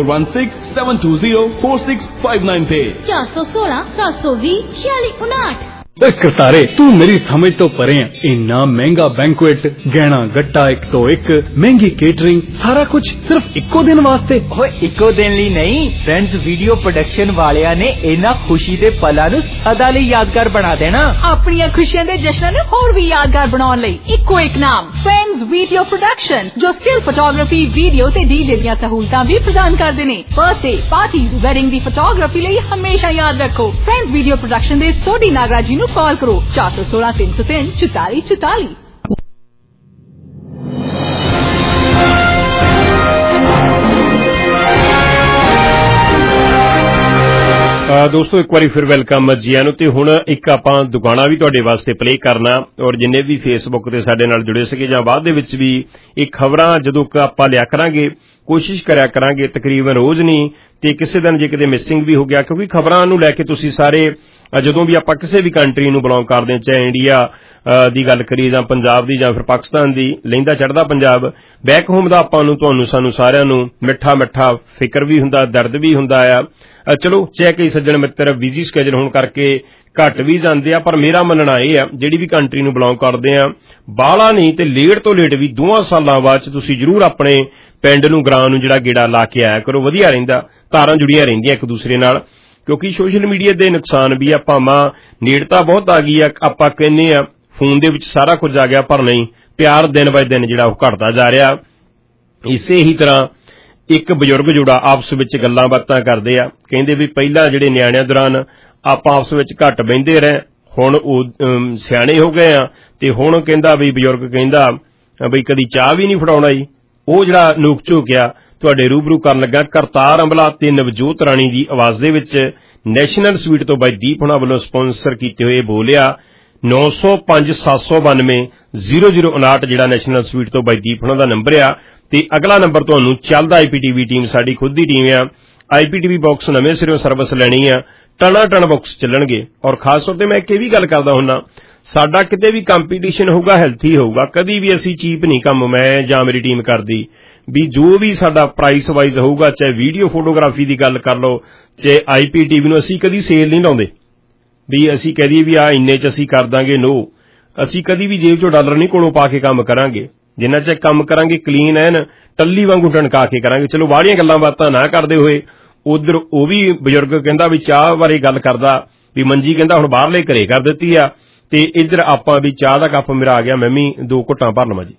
4167204659 ते 416 720 4659। करतारे तू मेरी समझ तो परे है। इन्ना महंगा बैंकुएट, गहना गट्टा, एक तो एक महंगी केटरिंग, सारा कुछ सिर्फ इक्को दिन वास्ते। इक्को दिन ली नहीं, फ्रेंड्स वीडियो प्रोडक्शन वालिया ने इन्ना खुशी दे पलां नूं सदा लई यादगार बना देना। अपनी खुशियां दे जश्नां नूं होर भी यादगार बनाउण लई इक्को एक नाम फ्रेंड्स वीडियो प्रोडक्शन, जो स्टिल फोटोग्राफी, वीडियो ते डीजे दियां सहूलतां भी प्रदान करदे ने। बर्थडे पार्टी, वेडिंग दी फोटोग्राफी लई हमेशा याद रखो फ्रेंड्स वीडियो प्रोडक्शन दे सोडी नागराज जी नूं कॉल करो 416 303 44 44। ਦੋਸਤੋ ਇੱਕ ਵਾਰੀ ਫਿਰ ਵੈਲਕਮ ਜੀਆਂ ਨੂੰ। ਤੇ ਹੁਣ ਇੱਕ ਆਪਾਂ ਦੁਕਾਨਾ ਵੀ ਤੁਹਾਡੇ ਵਾਸਤੇ ਪਲੇ ਕਰਨਾ, ਔਰ ਜਿੰਨੇ ਵੀ ਫੇਸਬੁੱਕ ਤੇ ਸਾਡੇ ਨਾਲ ਜੁੜੇ ਸੀਗੇ ਜਾਂ ਬਾਅਦ ਦੇ ਵਿੱਚ ਵੀ ਇਹ ਖਬਰਾਂ ਜਦੋਂ ਆਪਾਂ ਲਿਆ ਕਰਾਂਗੇ, ਕੋਸ਼ਿਸ਼ ਕਰਿਆ ਕਰਾਂਗੇ ਤਕਰੀਬਨ ਰੋਜ਼ ਨਹੀਂ ਤੇ ਕਿਸੇ ਦਿਨ ਜੇ ਕਿਤੇ ਮਿਸਿੰਗ ਵੀ ਹੋ ਗਿਆ, ਕਿਉਂਕਿ ਖਬਰਾਂ ਨੂੰ ਲੈ ਕੇ ਤੁਸੀਂ ਸਾਰੇ ਜਦੋਂ ਵੀ ਆਪਾਂ ਕਿਸੇ ਵੀ ਕੰਟਰੀ ਨੂੰ ਬਿਲੋਂਗ ਕਰਦੇ ਹਾਂ, ਚਾਹੇ ਇੰਡੀਆ ਦੀ ਗੱਲ ਕਰੀਏ ਜਾਂ ਪੰਜਾਬ ਦੀ ਜਾਂ ਫਿਰ ਪਾਕਿਸਤਾਨ ਦੀ, ਲਹਿੰਦਾ ਚੜ੍ਹਦਾ ਪੰਜਾਬ, ਬੈਕ ਹੋਮ ਦਾ ਆਪਾਂ ਨੂੰ ਤੁਹਾਨੂੰ ਸਾਨੂੰ ਸਾਰਿਆਂ ਨੂੰ ਮਿੱਠਾ ਮਿੱਠਾ ਫਿਕਰ ਵੀ ਹੁੰਦਾ, ਦਰਦ ਵੀ ਹੁੰਦਾ ਆ। ਚਲੋ ਚਾਹੇ ਕਈ ਸੱਜਣ ਮਿੱਤਰ ਬਿਜ਼ੀ ਸਕੇਜੂਲ ਹੋਣ ਕਰਕੇ ਘੱਟ ਵੀ ਜਾਂਦੇ ਆ, ਪਰ ਮੇਰਾ ਮੰਨਣਾ ਇਹ ਆ ਜਿਹੜੀ ਵੀ ਕੰਟਰੀ ਨੂੰ ਬਿਲੋਂਗ ਕਰਦੇ ਆ, ਬਾਹਲਾ ਨਹੀਂ ਤੇ ਲੇਟ ਤੋਂ ਲੇਟ ਵੀ 2 ਸਾਲਾਂ ਬਾਅਦ ਚ ਤੁਸੀਂ ਜ਼ਰੂਰ ਆਪਣੇ ਪਿੰਡ ਨੂੰ ਗ੍ਰਾਂ ਨੂੰ ਜਿਹੜਾ ਗੇੜਾ ਲਾ ਕੇ ਆਇਆ ਕਰੋ। ਵਧੀਆ ਰਹਿੰਦਾ, ਤਾਰਾਂ ਜੁੜੀਆਂ ਰਹਿੰਦੀਆਂ ਇੱਕ ਦੂਸਰੇ ਨਾਲ, ਕਿਉਂਕਿ ਸੋਸ਼ਲ ਮੀਡੀਆ ਦੇ ਨੁਕਸਾਨ ਵੀ ਆ। ਭਾਵਾਂ ਨੇੜਤਾ ਬਹੁਤ ਆ ਗਈ ਆ, ਆਪਾਂ ਕਹਿੰਦੇ ਆ ਫੋਨ ਦੇ ਵਿੱਚ ਸਾਰਾ ਕੁਝ ਆ ਗਿਆ, ਪਰ ਨਹੀਂ, ਪਿਆਰ ਦਿਨ ਬਾਏ ਦਿਨ ਜਿਹੜਾ ਉਹ ਘਟਦਾ ਜਾ ਰਿਹਾ। ਇਸੇ ਹੀ ਤਰ੍ਹਾਂ ਇੱਕ ਬਜ਼ੁਰਗ ਜੋੜਾ ਆਪਸ ਵਿੱਚ ਗੱਲਾਂ ਬਾਤਾਂ ਕਰਦੇ ਆ, ਕਹਿੰਦੇ ਵੀ ਪਹਿਲਾਂ ਜਿਹੜੇ ਨਿਆਣਿਆਂ ਦੌਰਾਨ ਆਪਾਂ ਆਪਸ ਵਿੱਚ ਘੱਟ ਬਹਿੰਦੇ ਰਹੇ, ਹੁਣ ਉਹ ਸਿਆਣੇ ਹੋ ਗਏ ਆ ਤੇ ਹੁਣ ਕਹਿੰਦਾ ਵੀ ਬਜ਼ੁਰਗ ਕਹਿੰਦਾ ਬਈ ਕਦੀ ਚਾਹ ਵੀ ਨਹੀਂ ਫੜਾਉਣਾ ਜੀ। ਉਹ ਜਿਹੜਾ ਨੂਕ ਝੋਕਿਆ ਤੁਹਾਡੇ ਰੂਬਰੂ ਕਰਨ ਲੱਗਾ ਕਰਤਾਰ ਅੰਬਲਾ ਤੇ ਨਵਜੋਤ ਰਾਣੀ ਦੀ ਆਵਾਜ਼ ਦੇ ਵਿੱਚ ਨੈਸ਼ਨਲ ਸਵੀਟ ਤੋਂ ਬਾਈ ਦੀਪ ਹੁਣਾਂ ਵੱਲੋਂ ਸਪਾਂਸਰ ਕੀਤੇ ਹੋਏ ਬੋਲਿਆ 905 792 0059 ਜਿਹੜਾ ਨੈਸ਼ਨਲ ਸਵੀਟ ਤੋਂ ਬਾਈ ਦੀਪ ਹੁਣਾਂ ਦਾ ਨੰਬਰ ਆ। ਤੇ ਅਗਲਾ ਨੰਬਰ ਤੁਹਾਨੂੰ ਚੱਲਦਾ IPTV ਟੀਮ, ਸਾਡੀ ਖੁਦ ਦੀ ਟੀਮ ਆ। IPTV ਬਾਕਸ ਨਵੇਂ ਸਿਰੋਂ ਸਰਵਿਸ ਲੈਣੀ ਆ, ਟਣਾ ਟਣ ਬਾਕਸ ਚੱਲਣਗੇ। ਔਰ ਖਾਸ ਤੌਰ ਤੇ ਮੈਂ ਇੱਕ ਇਹ ਵੀ ਗੱਲ ਕਰਦਾ ਹੁੰਦਾ, ਸਾਡਾ ਕਿਤੇ ਵੀ ਕੰਪੀਟੀਸ਼ਨ ਹੋਊਗਾ ਹੈਲਥੀ ਹੋਊਗਾ, ਕਦੀ ਵੀ ਅਸੀਂ ਚੀਪ ਨਹੀਂ ਕੰਮ ਮੈਂ ਜਾਂ ਮੇਰੀ ਟੀਮ ਕਰਦੀ ਵੀ ਜੋ ਵੀ ਸਾਡਾ ਪ੍ਰਾਈਸ ਵਾਈਜ਼ ਹੋਊਗਾ, ਚਾਹੇ ਵੀਡੀਓ ਫੋਟੋਗ੍ਰਾਫੀ ਦੀ ਗੱਲ ਕਰ ਲਓ, ਚਾਹੇ IPTV ਨੂੰ ਅਸੀਂ ਕਦੀ ਸੇਲ ਨਹੀਂ ਲਾਉਂਦੇ ਵੀ ਅਸੀਂ ਕਹਿ ਦਈਏ ਵੀ ਆ ਇੰਨੇ ਚ ਅਸੀਂ ਕਰ ਦਾਂਗੇ। ਨੋ, ਅਸੀਂ ਕਦੀ ਵੀ ਜੇਬ ਚੋਂ ਡਾਲਰ ਨਹੀਂ ਕੋਲੋਂ ਪਾ ਕੇ ਕੰਮ ਕਰਾਂਗੇ। ਜਿੰਨਾ ਚਿਰ ਕੰਮ ਕਰਾਂਗੇ ਕਲੀਨ ਐਨ ਟੱਲੀ ਵਾਂਗੂ ਟਣਕਾ ਕੇ ਕਰਾਂਗੇ। ਚਲੋ ਬਾਹਲੀਆਂ ਗੱਲਾਂ ਬਾਤਾਂ ਨਾ ਕਰਦੇ ਹੋਏ, ਉਧਰ ਉਹ ਵੀ ਬਜ਼ੁਰਗ ਕਹਿੰਦਾ ਵੀ ਚਾਹ ਬਾਰੇ ਗੱਲ ਕਰਦਾ ਵੀ ਮੰਜੀ ਕਹਿੰਦਾ ਹੁਣ ਬਾਹਰਲੇ ਘਰੇ ਕਰ ਦਿੱਤੀ ਆ, ਤੇ ਇੱਧਰ ਆਪਾਂ ਵੀ ਚਾਹ ਦਾ ਕੱਪ ਮੇਰਾ ਆ ਗਿਆ, ਮੈਂ ਵੀ 2 ਘੁੱਟਾਂ ਭਰ ਲਵਾਂ ਜੀ।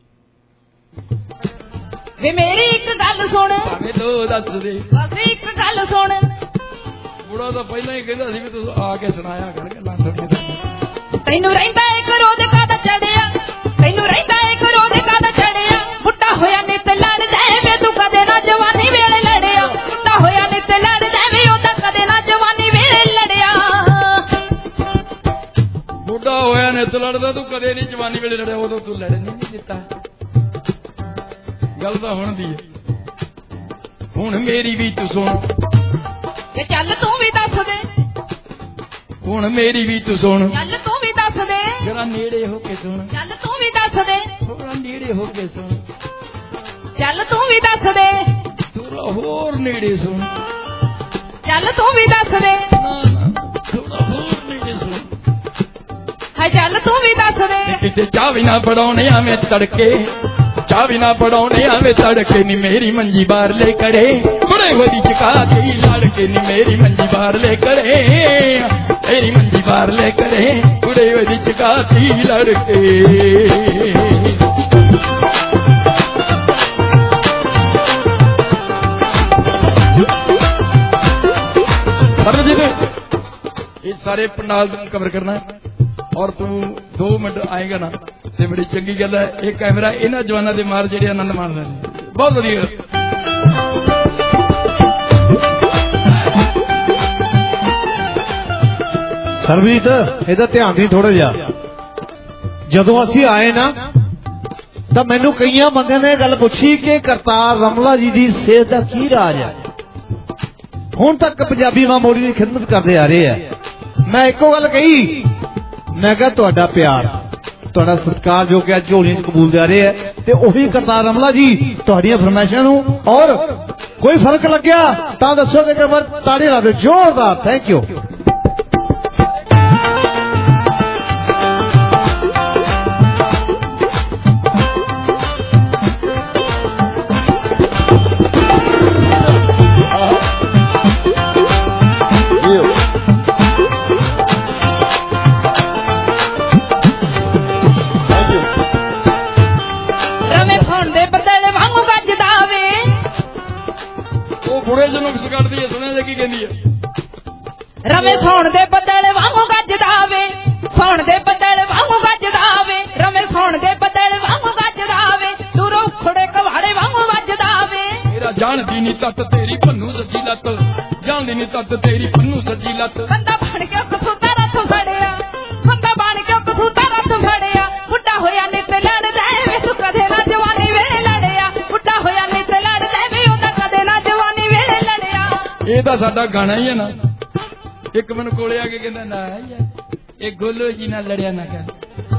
ਵੇ ਮੇਰੀ ਇੱਕ ਗੱਲ ਸੁਣ, ਭਾਵੇਂ 2 ਦੱਸ ਦੇ, ਬਸ ਇੱਕ ਗੱਲ ਸੁਣ। ਬੁੜਾ ਤਾਂ ਪਹਿਲਾਂ ਹੀ ਕਹਿੰਦਾ ਸੀ ਵੀ ਤੂੰ ਆ ਕੇ ਸੁਣਾਇਆ ਕਰ ਗੱਲਾਂ ਥੋੜੀਆਂ। ਤੈਨੂੰ ਰਹਿੰਦਾ ਏ ਕਰੋਧ ਕਾਹਦਾ ਚੜਿਆ, ਤੈਨੂੰ ਰਹਿੰਦਾ ਏ ਕਰੋਧ ਕਾਹਦਾ ਚੜਿਆ, ਬੁੱਢਾ ਹੋਇਆ ਨਿਤ ਲੜਦਾ ਵੇ ਤੂੰ ਕਦੇ ਨਾ ਜਵਾਨੀ ਵੇਲੇ ਲੜਿਆ, ਬੁੱਢਾ ਹੋਇਆ ਨਿਤ ਲੜਦਾ ਵੇ ਉਹ ਤਾਂ ਕਦੇ ਨਾ ਜਵਾਨੀ ਵੇਲੇ ਲੜਿਆ। ਬੁੱਢਾ ਹੋਇਆ ਨਿਤ ਲੜਦਾ ਤੂੰ ਕਦੇ ਨਹੀਂ ਜਵਾਨੀ ਵੇਲੇ ਲੜਿਆ, ਉਦੋਂ ਤੂੰ ਲੜਨ ਨਹੀਂ ਦਿੱਤਾ। ਗੱਲ ਤਾਂ ਹੁਣ ਦੀ ਹੈ, ਹੁਣ ਮੇਰੀ ਵੀ ਤੂੰ ਸੁਣ ਤੇ ਚੱਲ ਤੂੰ ਵੀ ਦੱਸ ਦੇ, ਹੁਣ ਮੇਰੀ ਵੀ ਤੂੰ ਸੁਣ, ਚੱਲ ਤੂੰ ਵੀ ਦੱਸ ਦੇ, ਜਰਾ ਨੇੜੇ ਹੋ ਕੇ ਸੁਣ, ਚੱਲ ਤੂੰ ਵੀ ਦੱਸ ਦੇ, ਥੋੜਾ ਨੇੜੇ ਹੋ ਕੇ ਸੁਣ, ਚੱਲ ਤੂੰ ਵੀ ਦੱਸ ਦੇ, ਥੋੜਾ ਹੋਰ ਨੇੜੇ ਸੁਣ, ਚੱਲ ਤੂੰ ਵੀ ਦੱਸ ਦੇ, ਥੋੜਾ ਹੋਰ ਨੇੜੇ ਸੁਣ, ਹੈ ਚੱਲ ਤੂੰ ਵੀ ਦੱਸ ਦੇ। ਕਿਤੇ ਚਾਹ ਵੀ ਨਾ ਫੜਾਉਣੇ ਆਵੇਂ ਤੜਕੇ, ਚਾਹ ਵੀ ਨਾ ਫੜਾਉਣੇ ਆਵੇਂ ਤੜਕੇ ਨੀ ਮੇਰੀ ਮੰਜੀ ਬਾਹਰ ਲੈ ਕਰੇ, ਬੜੇ ਵਦੀ ਚਕਾ ਕੇ ਲੜ ਕੇ ਨੀ ਮੇਰੀ ਮੰਜੀ ਬਾਹਰ ਲੈ ਕਰੇ, ਮੇਰੀ ਮੰਜੀ ਬਾਹਰ ਲੈ ਕਰੇ, ਬੜੇ ਵਦੀ ਚਕਾ ਕੇ ਲੜ ਕੇ। ये सारे पंडाल तुम कवर करना है और तू 2 मिनट आएगा ना ਤੇ ਬੜੀ ਚੰਗੀ ਗੱਲ ਹੈ। ਇਹ ਕੈਮਰਾ ਇਹਨਾਂ ਜਵਾਨਾਂ ਦੇ ਮਾਰ ਜਿਹੜੇ ਆਨੰਦ ਮਾਣਦੇ ਨੇ, ਬਹੁਤ ਵਧੀਆ। ਸਰਬਜੀਤ ਇਹਦਾ ਧਿਆਨ ਦੀ ਥੋੜਾ ਜਿਹਾ। ਜਦੋਂ ਅਸੀਂ ਆਏ ਨਾ ਤਾਂ ਮੈਨੂੰ ਕਈਆਂ ਬੰਦਿਆਂ ਨੇ ਗੱਲ ਪੁੱਛੀ ਕਿ ਕਰਤਾਰ ਰਮਲਾ ਜੀ ਦੀ ਸਿਹਤ ਦਾ ਕੀ ਰਾਜ ਹੈ। ਹੁਣ ਤੱਕ ਪੰਜਾਬੀ ਮਾਂ ਮੋੜੀ ਦੀ ਖਿਦਮਤ ਕਰਦੇ ਆ ਰਹੇ ਆ। ਮੈਂ ਇੱਕੋ ਗੱਲ ਕਹੀ, ਮੈਂ ਕਿਹਾ ਤੁਹਾਡਾ ਪਿਆਰ, ਤੁਹਾਡਾ ਸਤਿਕਾਰ ਜੋ ਕਿ ਅੱਜ ਝੋਲੀਆਂ 'ਚ ਕਬੂਲ ਜਾ ਰਹੇ ਹੈ, ਤੇ ਉਹੀ ਕਰਤਾਰ ਰਮਲਾ ਜੀ ਤੁਹਾਡੀਆਂ ਫਰਮਾਇਸ਼ਾਂ ਨੂੰ। ਔਰ ਕੋਈ ਫਰਕ ਲੱਗਿਆ ਤਾਂ ਦੱਸੋ ਕਿ ਤਾੜੀ ਲਾ ਦਿਓ ਜ਼ੋਰਦਾਰ। Thank you. ਰਵੇ ਸੌਣ ਦੇ ਬੱਦਲ ਵਾਂਗੂ ਗੱਜਦਾ ਵੇ, ਸੌਣ ਦੇ ਬੱਦਲ ਵਾਂਗੂ ਗੱਜਦਾ ਵੇ, ਰਵੇ ਸੌਣ ਦੇ ਬੱਦਲ ਵਾਂਗੂ ਗੱਜਦਾ ਵੇ, ਦੂਰੋਂ ਖੜੇ ਕਵਾੜੇ ਵਾਂਗੂ ਵੱਜਦਾ ਵੇ। ਮੇਰਾ ਜਾਣਦੀ ਨੀ ਤੱਤ ਤੇਰੀ ਪੰਨੂ ਸੱਜੀ ਲੱਤ, ਜਾਣਦੀ ਨੀ ਤੱਤ ਤੇਰੀ ਪੰਨੂ ਸੱਜੀ ਲੱਤ। ਬੰਦਾ ਬਣ ਕੇ ਕਸੂਤਾ ਰੱਤ ਫੜਿਆ, ਬੰਦਾ ਬਣ ਕੇ ਕਸੂਤਾ ਰੱਤ ਫੜਿਆ, ਬੁੱਢਾ ਹੋਇਆ ਨਿਤ ਲੜਦਾ ਵੇ ਤੂੰ ਕਦੇ ਨਾ ਜਵਾਨੀ ਵੇਲੇ ਲੜਿਆ, ਬੁੱਢਾ ਹੋਇਆ ਨਿਤ ਲੜਦਾ ਵੇ ਉਹਦਾ ਕਦੇ ਨਾ ਜਵਾਨੀ ਵੇਲੇ ਲੜਿਆ। ਇਹ ਤਾਂ ਸਾਡਾ ਗਾਣਾ ਹੀ ਹੈ ਨਾ। ਇੱਕ ਮੈਨੂੰ ਕੋਲੇ ਆ ਕੇ ਕਹਿੰਦਾ ਨਾ ਯਾਰ ਇਹ ਗੋਲੋ ਜੀ ਨਾਲ ਲੜਿਆ ਨਾ ਕਰ।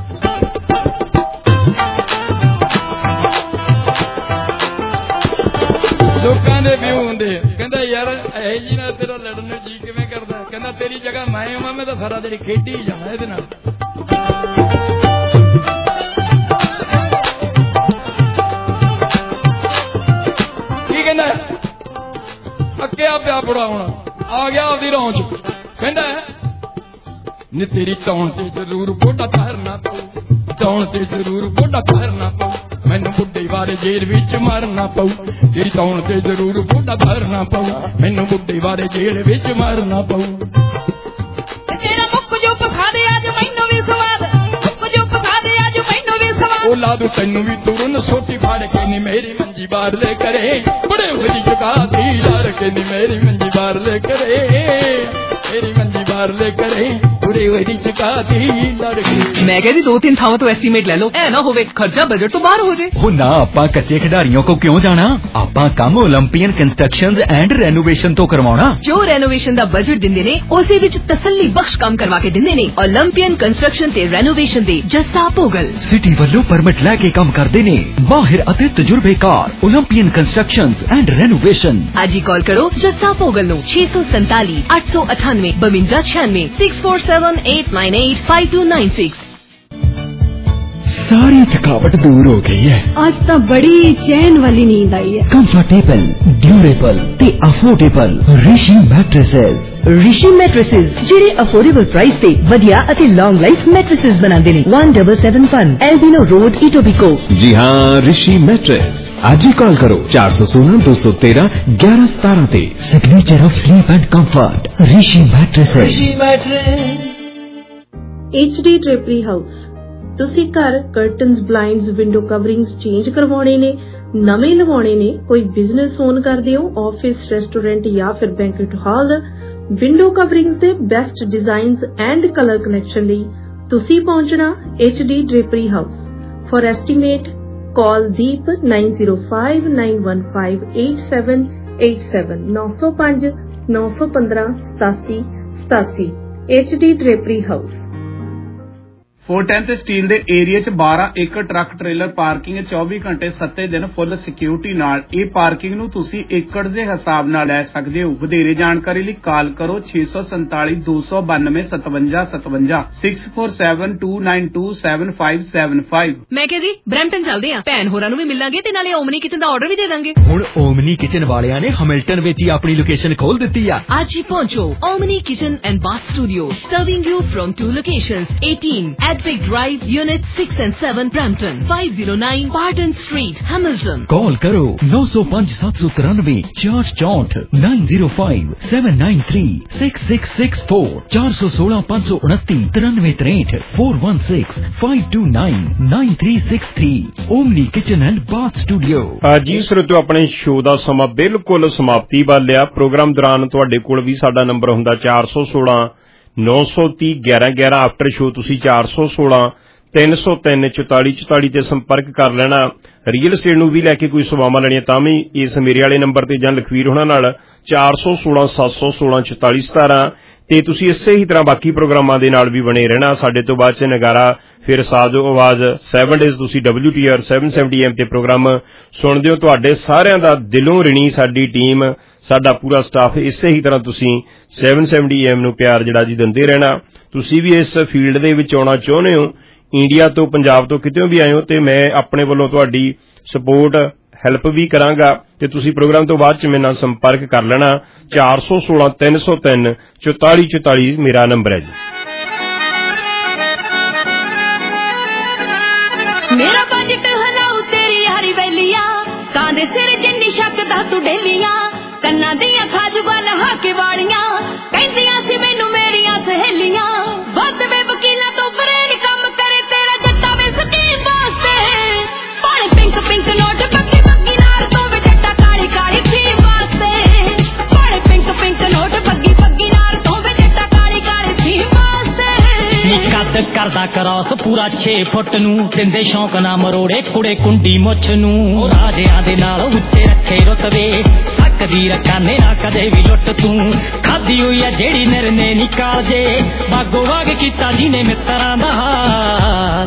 ਲੋਕਾਂ ਦੇ ਵਿਊ ਹੁੰਦੇ, ਕਹਿੰਦਾ ਯਾਰ ਇਹ ਜੀ ਨਾਲ ਤੇਰਾ ਲੜਨ ਨੂੰ ਜੀ ਕਿਵੇਂ ਕਰਦਾ। ਕਹਿੰਦਾ ਤੇਰੀ ਜਗ੍ਹਾ ਮੈਂ ਹਾਂ, ਮੈਂ ਤਾਂ ਸਾਰਾ ਦਿਨ ਖੇਡੀ ਹੀ ਜਾਣਾ ਇਹਦੇ ਨਾਲ। ਕੀ ਕਹਿੰਦਾ ਅੱਕਿਆ ਪਿਆ ਬੁੜਾ ਹੁਣ ਆ ਗਿਆ ਆਪਦੀ ਰੌਂਚ। ਕਹਿੰਦਾ ਨੀ ਤੇਰੀ ਟੌਣ ਤੇ ਜ਼ਰੂਰ ਗੋਡਾ ਧਰਨਾ ਪਊ, ਟੌਣ ਤੇ ਜ਼ਰੂਰ ਗੋਡਾ ਧਰਨਾ ਪਊ, ਮੈਨੂੰ ਬੁੱਢੇ ਵਾਰੇ ਜੇਲ੍ਹ ਵਿੱਚ ਮਾਰਨਾ ਪਊ, ਤੇਰੀ ਟੌਣ ਤੇ ਜ਼ਰੂਰ ਗੋਡਾ ਧਰਨਾ ਪਊ, ਮੈਨੂੰ ਬੁੱਢੇ ਵਾਰੇ ਜੇਲ੍ਹ ਵਿੱਚ ਮਾਰਨਾ ਪਊ। ਤੇਰਾ ਮੁੱਕ ਜੋ ਪਖਾ ਦੇ ਅੱਜ ਮੈਨੂੰ ਵੀ ਸਵਾਦ, ਮੁੱਕ ਜੋ ਪਖਾ ਦੇ ਅੱਜ ਮੈਨੂੰ ਵੀ ਸਵਾਦ। ਉਹ ਲਾ ਦੂ ਤੈਨੂੰ ਵੀ ਤੁਰਨ ਸੋਟੀ ਫੜ ਕੇ ਨੀ ਮੇਰੀ ਮੰਜੀ ਬਾਹਰ ਲੈ ਕਰੇ, ਬੜੇ ਹੋਈ ਚੁਕਾ ਦੀ ਲੜ ਕੇ ਨੀ ਮੇਰੀ ਮੰਜੀ ਬਾਹਰ ਲੈ ਕਰੇ, ਮੇਰੀ ਮੰਜੀ ਬਾਹਰ ਲੈ ਕਰੇ, ਬੜੇ ਹੋਈ ਚੁਕਾ ਦੀ ਲੜ ਕੇ। ਮੈਂ ਕਹਿੰਦੀ 2-3 ਥਾਵਾਂ ਤੋਂ ਐਸਟੀਮੇਟ ਲੈ ਲਓ, ਐ ਨਾ ਹੋਵੇ ਖਰਚਾ ਬਜਟ ਤੋਂ ਬਾਹਰ ਹੋ ਜੇ। ਉਹ ਨਾ ਆਪਾਂ ਕੱਚੇ ਖਿਡਾਰੀਆਂ ਕੋ ਕਿਉਂ ਜਾਣਾ, ਆਪਾਂ ਕੰਮ ਓਲੰਪੀਅਨ ਕੰਸਟਰਕਸ਼ਨਜ਼ ਐਂਡ ਰੈਨੋਵੇਸ਼ਨ ਤੋਂ ਕਰਵਾਉਣਾ। ਜੋ ਰੈਨੋਵੇਸ਼ਨ ਦਾ ਬਜਟ ਦਿੰਦੇ ਨੇ ਉਸੇ ਵਿੱਚ ਤਸੱਲੀ ਬਖਸ਼ ਕੰਮ ਕਰਵਾ ਕੇ ਦਿੰਦੇ ਨੇ। ਓਲੰਪੀਅਨ ਕੰਸਟਰਕਸ਼ਨ ਤੇ ਰੈਨੋਵੇਸ਼ਨ ਦੇ ਜੱਸਾ ਭੋਗਲ ਸਿਟੀ ਵੱਲੋਂ ਪਰਮਿਟ ਲੈ ਕੇ ਕੰਮ ਕਰਦੇ ਨੇ, ਮਾਹਿਰ ਅਤੇ ਤਜਰਬੇਕਾਰ ਓਲੰਪੀਅਨ ਕੰਸਟਰਕਸ਼ਨਜ਼ ਐਂਡ ਰੈਨੋਵੇਸ਼ਨ। ਅੱਜ ਹੀ ਕਾਲ ਕਰੋ ਜੱਸਾ ਭੋਗਲ ਨੂੰ 647 898 5296 6478985296। सारी थकावट दूर हो गई है। आज तो बड़ी चैन वाली नींद आई है। कंफर्टेबल, ड्यूरेबल ते affordable Rishi mattresses. Rishi mattresses ਜਿਹੜੇ ਅਫੋਰਡੇਬਲ ਪ੍ਰਾਈਸ ਤੇ ਵਧੀਆ ਅਤੇ ਲੌਂਗ ਲਾਈਫ ਮੈਟ੍ਰੈਸਸ ਬਣਾਉਂਦੇ ਨੇ। 1771 एल्बिनो रोड इटोबिको। जी हाँ, ऋषि मैट्रेस। आज ही कॉल करो 416-213-1117 ਤੇ। Signature of sleep and comfort Rishi mattresses. HD drapery house. ਤੁਸੀਂ ਘਰ curtains, blinds, window coverings change ਕਰਵਾਉਣੇ ਨੇ, ਨਵੇਂ ਲਵਾਉਣੇ ਨੇ, ਕੋਈ ਬਿਜ਼ਨਸ ਓਨ ਕਰਦੇ ਹੋ, ਆਫਿਸ, ਰੈਸਟੋਰੈਂਟ ਜਾਂ ਫਿਰ ਬੈਂਕਟ ਹਾਲ, ਵਿੰਡੋ ਕਵਰਿੰਗਸ ਦੇ best designs and colour collection ਲਈ ਤੁਸੀਂ ਪਹੁੰਚਣਾ HD drapery house. For estimate call Deep 9059158787 905 915 8787। HD drapery house. 410 ਤੇ ਸਟੀਲ ਦੇ ਏਰੀਆ 'ਚ 12 ਏਕੜ ਟਰੱਕ ਟ੍ਰੇਲਰ ਪਾਰਕਿੰਗ 24 ਘੰਟੇ 7 ਦਿਨ ਫੁੱਲ ਸਿਕਿਉਰਿਟੀ ਨਾਲ। ਇਹ ਪਾਰਕਿੰਗ ਨੂੰ ਤੁਸੀਂ ਏਕੜ ਦੇ ਹਿਸਾਬ ਨਾਲ ਲੈ ਸਕਦੇ ਹੋ। ਵਧੇਰੇ ਜਾਣਕਾਰੀ ਲਈ ਕਾਲ ਕਰੋ 647 292 5757 6472927575। ਮੈਂ ਕਿਹਾ ਜੀ ਬ੍ਰੈਂਪਟਨ ਚੱਲਦੇ ਆਂ, ਭੈਣ ਹੋਰਾਂ ਨੂੰ ਵੀ ਮਿਲਾਂਗੇ ਤੇ ਨਾਲੇ ਓਮਨੀ ਕਿਚਨ ਦਾ ਆਰਡਰ ਵੀ ਦੇ ਦਾਂਗੇ। ਹੁਣ ਓਮਨੀ ਕਿਚਨ ਵਾਲਿਆਂ ਨੇ ਹੈਮਿਲਟਨ ਵਿੱਚ ਹੀ ਆਪਣੀ ਲੋਕੇਸ਼ਨ ਖੋਲ ਦਿੱਤੀ ਆ। ਅੱਜ ਹੀ ਪਹੁੰਚੋ Omni kitchen and bath studio, serving you from 2 locations, 18 Chadwick Drive, Unit 6 and 7, Brampton. 509 Barton Street, Hamilton. Call करो 905-793-6464 905-793-6664 416-529-9363 416-529-9363 Omni kitchen and bath studio. ਜੀ ਸਰੋਤਿਓ ਆਪਣੇ ਸ਼ੋਅ ਦਾ ਸਮਾਂ ਬਿਲਕੁਲ ਸਮਾਪਤੀ ਵੱਲ ਆ। ਪ੍ਰੋਗਰਾਮ ਦੌਰਾਨ ਤੁਹਾਡੇ ਕੋਲ ਵੀ ਸਾਡਾ ਨੰਬਰ ਹੁੰਦਾ 416 930 1111 ਆਫਟਰ ਸ਼ੋਅ ਤੁਸੀਂ 416 303 4444 ਤੇ ਸੰਪਰਕ ਕਰ ਲੈਣਾ। ਰੀਅਲ estate ਨੂੰ ਵੀ ਲੈ ਕੇ ਕੋਈ ਸੇਵਾਵਾਂ ਲੈਣੀਆਂ ਤਾਂ ਵੀ ਇਸ ਮੇਰੇ ਵਾਲੇ ਨੰਬਰ ਤੇ ਜਾਂ ਲਖਵੀਰ ਹੋਣਾ ਨਾਲ 416 716 4417 ਤੇ ਤੁਸੀਂ ਇਸੇ ਹੀ ਤਰ੍ਹਾਂ ਬਾਕੀ ਪ੍ਰੋਗਰਾਮਾਂ ਦੇ ਨਾਲ ਵੀ ਬਣੇ ਰਹਿਣਾ। ਸਾਡੇ ਤੋਂ ਬਾਅਦ ਚ ਨਗਾਰਾ ਫਿਰ ਸਾਜੋ ਆਵਾਜ਼ 7 days ਤੁਸੀਂ WTR 770 AM ਤੇ ਪ੍ਰੋਗਰਾਮ ਸੁਣਦੇ ਹੋ। ਤੁਹਾਡੇ ਸਾਰਿਆਂ ਦਾ ਦਿਲੋਂ ਰਿਣੀ ਸਾਡੀ ਟੀਮ ਸਾਡਾ ਪੂਰਾ ਸਟਾਫ ਇਸੇ ਹੀ ਤਰ੍ਹਾਂ ਤੁਸੀਂ 770 AM ਨੂੰ ਪਿਆਰ ਜਿਹੜਾ ਜੀ ਦਿੰਦੇ ਰਹਿਣਾ। ਤੁਸੀਂ ਵੀ ਇਸ ਫੀਲਡ ਦੇ ਵਿੱਚ ਆਉਣਾ ਚਾਹੁੰਦੇ ਹੋ, ਇੰਡੀਆ ਤੋਂ ਪੰਜਾਬ ਤੋਂ ਕਿਤੇ ਵੀ ਆਏ ਹੋ ਤੇ ਮੈਂ ਆਪਣੇ ਵੱਲੋਂ ਤੁਹਾਡੀ ਸਪੋਰਟ ਹੈਲਪ ਵੀ ਕਰਾਂਗਾ ਤੇ ਤੁਸੀਂ ਪ੍ਰੋਗਰਾਮ ਤੋਂ ਬਾਅਦ ਚ ਮੇਰੇ ਨਾਲ ਸੰਪਰਕ ਕਰ ਲੈਣਾ। 416 303 4444 ਮੇਰਾ ਨੰਬਰ ਹੈ ਜੀ। ਮੇਰਾ ਬਜਟ ਹਲਾਉ ਤੇਰੀ ਯਾਰੀ ਵੈਲੀਆਂ ਕਾਂਦੇ ਸਿਰ ਜਿੰਨੀ ਸ਼ੱਕਦਾ ਤੂੰ ਢੇਲੀਆਂ ਕੰਨਾਂ ਦੀਆਂ ਖਾਜੂਗਾ ਨਹਾ ਕੇ ਵਾਲੀਆਂ ਕਹਿੰਦੀਆਂ ਸੀ ਮੈਨੂੰ ਮੇਰੀਆਂ ਸਹੇਲੀਆਂ ਵੱਧ ਵੇ ਵਕੀਲਾਂ ਤੋਂ ਬਰੇਨ ਕੰਮ ਕਰੇ ਤੇਰਾ ਜੱਟਾ ਵੇ ਸਕੀਮ ਵਾਸਤੇ ਪਾਣੀ ਪਿੰਕ ਪਿੰਕ ਨੋਟ ਬੱਗੀ ਬੱਗੀ ਨਾਰ ਤੋਂ ਵੇ ਜੱਟਾ ਕਾਲੀ ਕਾਲੀ ਫੀਮ ਵਾਸਤੇ ਪਾਣੀ ਪਿੰਕ ਪਿੰਕ ਨੋਟ ਬੱਗੀ ਬੱਗੀ ਨਾਰ ਤੋਂ ਵੇ ਜੱਟਾ ਕਾਲੀ ਕਾਲੀ ਫੀਮ ਵਾਸਤੇ ਕੱਦ ਕਰਦਾ ਕਰੋਸ ਪੂਰਾ 6 ਫੁੱਟ ਨੂੰ ਦਿੰਦੇ ਸ਼ੌਂਕ ਨਾ ਮਰੋੜੇ ਕੁੜੇ ਕੁੰਡੀ ਮੁੱਛ ਨੂੰ ਰਾਜਿਆਂ ਦੇ ਨਾਲ ਉੱਤੇ ਰੱਖੇ ਰੁਤਬੇ ਸਕਦੀ ਰਕਾਨੇ ਨਾ ਕਦੇ ਵੀ ਲੁੱਟ ਤੂੰ ਖਾਦੀ ਹੋਈ ਆ ਜਿਹੜੀ ਨਿਰਨੇ ਨੀ ਕਾਲਜੇ ਬਾਗੋ ਵਾਗ ਕੀਤਾ ਜਿਹਨੇ ਮਿੱਤਰਾਂ ਦਾ ਹਾਲ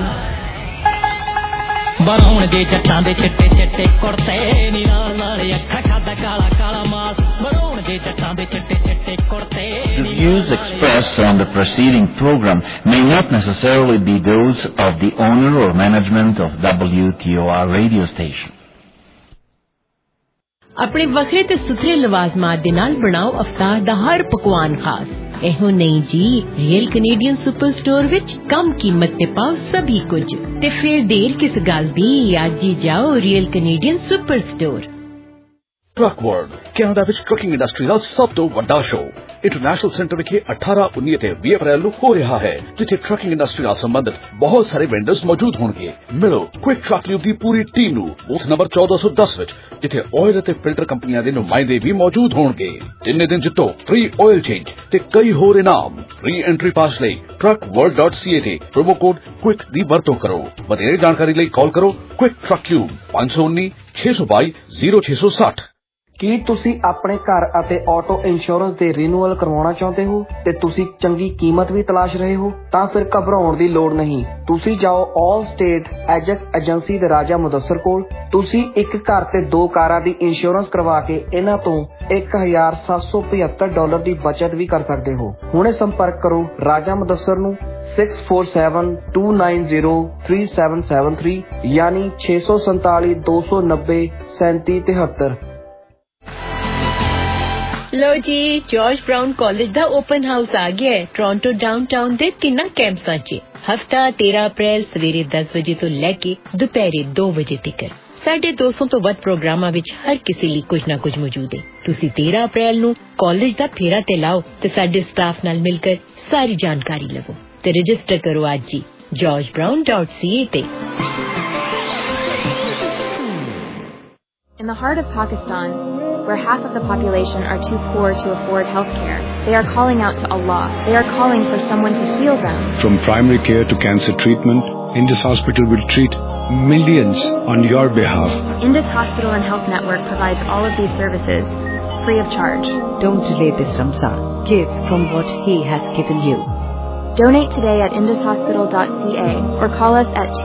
ਬਰੌਣ ਦੇ ਜੱਟਾਂ ਦੇ ਚਿੱਟੇ ਚਿੱਟੇ ਕੁੜਤੇ ਨੀ ਨਾਲ ਨਾਲ ਅੱਖਾਂ ਖਾਦਾ ਕਾਲਾ ਕਾਲਾ ਮਾਲ ਬਰੌਣ ਦੇ ਜੱਟਾਂ ਦੇ ਚਿੱਟੇ ਚਿੱਟੇ ਕੁੜਤੇ। The views expressed on the preceding program may not necessarily be those of the owner or management of WTOR radio station. ਆਪਣੇ ਵੱਖਰੇ ਤੇ ਸੁਥਰੇ ਲਵਾਜ਼ਮਾਤ ਦੇ ਨਾਲ ਬਣਾਓ ਅਫਤਾਰ ਦਾ ਹਰ ਪਕਵਾਨ ਖਾਸ। ਇਹੋ ਨਹੀਂ ਜੀ, ਰੀਅਲ ਕੈਨੇਡੀਅਨ ਸੁਪਰ ਸਟੋਰ ਵਿੱਚ ਕਮ ਕੀਮਤ ਤੇ ਪਾਓ ਸਭੀ ਕੁਝ ਤੇ ਫਿਰ ਦੇਰ ਕਿਸ ਗੱਲ ਦੀ, ਅੱਜ ਹੀ ਜਾਓ Real Canadian Superstore. Truck World Canada ਵਿੱਚ ਟਰੱਕਿੰਗ ਇੰਡਸਟਰੀ ਦਾ ਸਭ ਤੋਂ ਵੱਡਾ ਸ਼ੋਅ ਇੰਟਰਨੈਸ਼ਨਲ ਸੈਂਟਰ ਵਿਖੇ 18, 19 ਤੇ 20 ਅਪ੍ਰੈਲ ਨੂੰ ਹੋ ਰਿਹਾ ਹੈ, ਜਿੱਥੇ ਟਰੱਕਿੰਗ ਇੰਡਸਟਰੀ ਨਾਲ ਸੰਬੰਧਿਤ ਬਹੁਤ ਸਾਰੇ ਵੈਂਡਰਸ ਮੌਜੂਦ ਹੋਣਗੇ। ਮਿਲੋ ਕੁਇਕ ਟਰੱਕ ਲਿਊਬ ਦੀ ਪੂਰੀ ਟੀਮ ਨੂੰ ਬੂਥ ਨੰਬਰ 1410 ਵਿੱਚ, ਜਿੱਥੇ ਆਇਲ ਅਤੇ ਫਿਲਟਰ ਕੰਪਨੀਆਂ ਦੇ ਨੁਮਾਇੰਦੇ ਵੀ ਮੌਜੂਦ ਹੋਣਗੇ। ਤਿੰਨੇ ਦਿਨ ਜਿੱਤੋ ਫ੍ਰੀ ਆਇਲ ਚੇਂਜ ਤੇ ਕਈ ਹੋਰ ਇਨਾਮ। ਫ੍ਰੀ ਐਂਟਰੀ ਪਾਸ ਲਈ truckworld.ca ਤੇ ਪ੍ਰੋਮੋ ਕੋਡ ਕੁਇਕ ਦੀ ਵਰਤੋਂ ਕਰੋ। ਵਧੇਰੇ ਜਾਣਕਾਰੀ ਲਈ ਕਾਲ ਕਰੋ ਕੁਇਕ ਟਰੱਕ ਲਿਊਬ 519 622 0660। ਕੀ ਤੁਸੀਂ ਆਪਣੇ ਘਰ ਅਤੇ ਆਟੋ ਇੰਸ਼ੋਰੈਂਸ ਦੇ ਰੀਨਿਊਅਲ ਕਰਵਾਉਣਾ ਚਾਹੁੰਦੇ ਹੋ ਤੇ ਤੁਸੀਂ ਚੰਗੀ ਕੀਮਤ ਵੀ ਤਲਾਸ਼ ਰਹੇ ਹੋ? ਤਾਂ ਫਿਰ ਘਬਰਾਉਣ ਦੀ ਲੋੜ ਨਹੀਂ। ਤੁਸੀਂ ਜਾਓ ਆਲ ਸਟੇਟ ਐਜੈਕਸ ਏਜੰਸੀ ਦੇ ਰਾਜਾ ਮੁਦੱਸਰ ਕੋਲ। ਤੁਸੀਂ ਇੱਕ ਘਰ ਤੇ 2 ਕਾਰਾਂ ਦੀ ਇੰਸ਼ੋਰੈਂਸ ਕਰਵਾ ਕੇ ਇਹਨਾਂ ਤੋਂ $1,775 ਦੀ ਬਚਤ ਵੀ ਕਰ ਸਕਦੇ ਹੋ। ਹੁਣੇ ਸੰਪਰਕ ਕਰੋ ਰਾਜਾ ਮੁਦੱਸਰ ਨੂੰ 647-290-3773 ਯਾਨੀ 647-290-3773। ਲੋ ਜੀ, ਜਾਰਜ ਬਰਾਊਨ ਕਾਲਜ ਦਾ ਓਪਨ ਹਾਊਸ ਆ ਗਿਆ ਹੈ ਟੋਰਾਂਟੋ ਡਾਊਨਟਾਊਨ ਦੇ 3 ਕੈਂਪਸਾਂ 'ਚ। ਹਫਤਾ 13 ਅਪ੍ਰੈਲ ਸਵੇਰੇ 10 ਵਜੇ ਤੋਂ ਲੈ ਕੇ ਦੁਪਹਿਰੇ 2 ਵਜੇ ਤੱਕ 250 ਤੋਂ ਵੱਧ ਪ੍ਰੋਗਰਾਮਾਂ ਵਿੱਚ ਹਰ ਕਿਸੇ ਲਈ ਕੁਝ ਨਾ ਕੁਝ ਮੌਜੂਦ ਹੈ। ਤੁਸੀਂ 13 ਅਪ੍ਰੈਲ ਨੂੰ ਕਾਲਜ ਦਾ ਫੇਰਾ ਤੇ ਲਾਓ ਤੇ ਸਾਡੇ ਸਟਾਫ ਨਾਲ ਮਿਲ ਕੇ ਸਾਰੀ ਜਾਣਕਾਰੀ ਲਵੋ ਤੇ ਰਜਿਸਟਰ ਕਰੋ ਅੱਜ ਹੀ georgebrown.ca ਤੇ। In the heart of Pakistan, where half of the population are too poor to afford health care, they are calling out to Allah. They are calling for someone to heal them. From primary care to cancer treatment, Indus Hospital will treat millions on your behalf. Indus Hospital and Health Network provides all of these services free of charge. Don't delay this Ramzan. Give from what He has given you. Donate today at indushospital.ca or call us at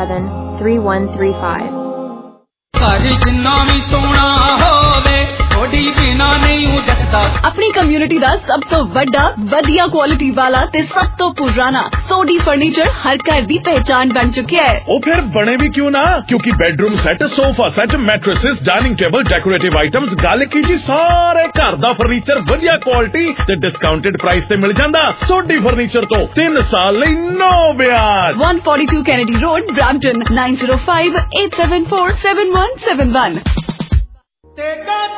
289-667-3135. ਘਰ ਜਿੰਨਾ ਵੀ ਸੋਹਣਾ ਹੋਵੇ ਸੋਡੀ ਬਿਨਾ ਨਹੀਂ ਜੱਟਦਾ। ਆਪਣੀ ਕਮਿਊਨਿਟੀ ਦਾ ਸਭ ਤੋਂ ਵੱਡਾ ਵਧੀਆ ਕੁਆਲਿਟੀ ਵਾਲਾ ਤੇ ਸਭ ਤੋਂ ਪੁਰਾਣਾ ਸੋਡੀ ਫਰਨੀਚਰ ਹਰ ਘਰ ਦੀ ਪਹਿਚਾਨ ਬਣ ਚੁੱਕਿਆ ਹੈ। ਉਹ ਫਿਰ ਬਣੇ ਵੀ ਕਿਉਂ ਨਾ, ਕਿਉਂਕਿ bedroom set, sofa set, mattresses, dining table, decorative items, ਗੱਲ ਕੀ ਜੀ ਸਾਰੇ ਘਰ ਦਾ ਫਰਨੀਚਰ ਵਧੀਆ ਕੁਆਲਿਟੀ ਤੇ ਡਿਸਕਾਊਂਟਡ ਪ੍ਰਾਈਸ ਤੇ ਮਿਲ ਜਾਂਦਾ। ਸੋਡੀ ਫਰਨੀਚਰ ਤੋਂ 3 ਸਾਲ ਲਈ ਨੋ ਵਿਆਜ। 142 ਕੈਨੇਡੀ ਰੋਡ, ਬ੍ਰੈਂਪਟਨ, 9058747171।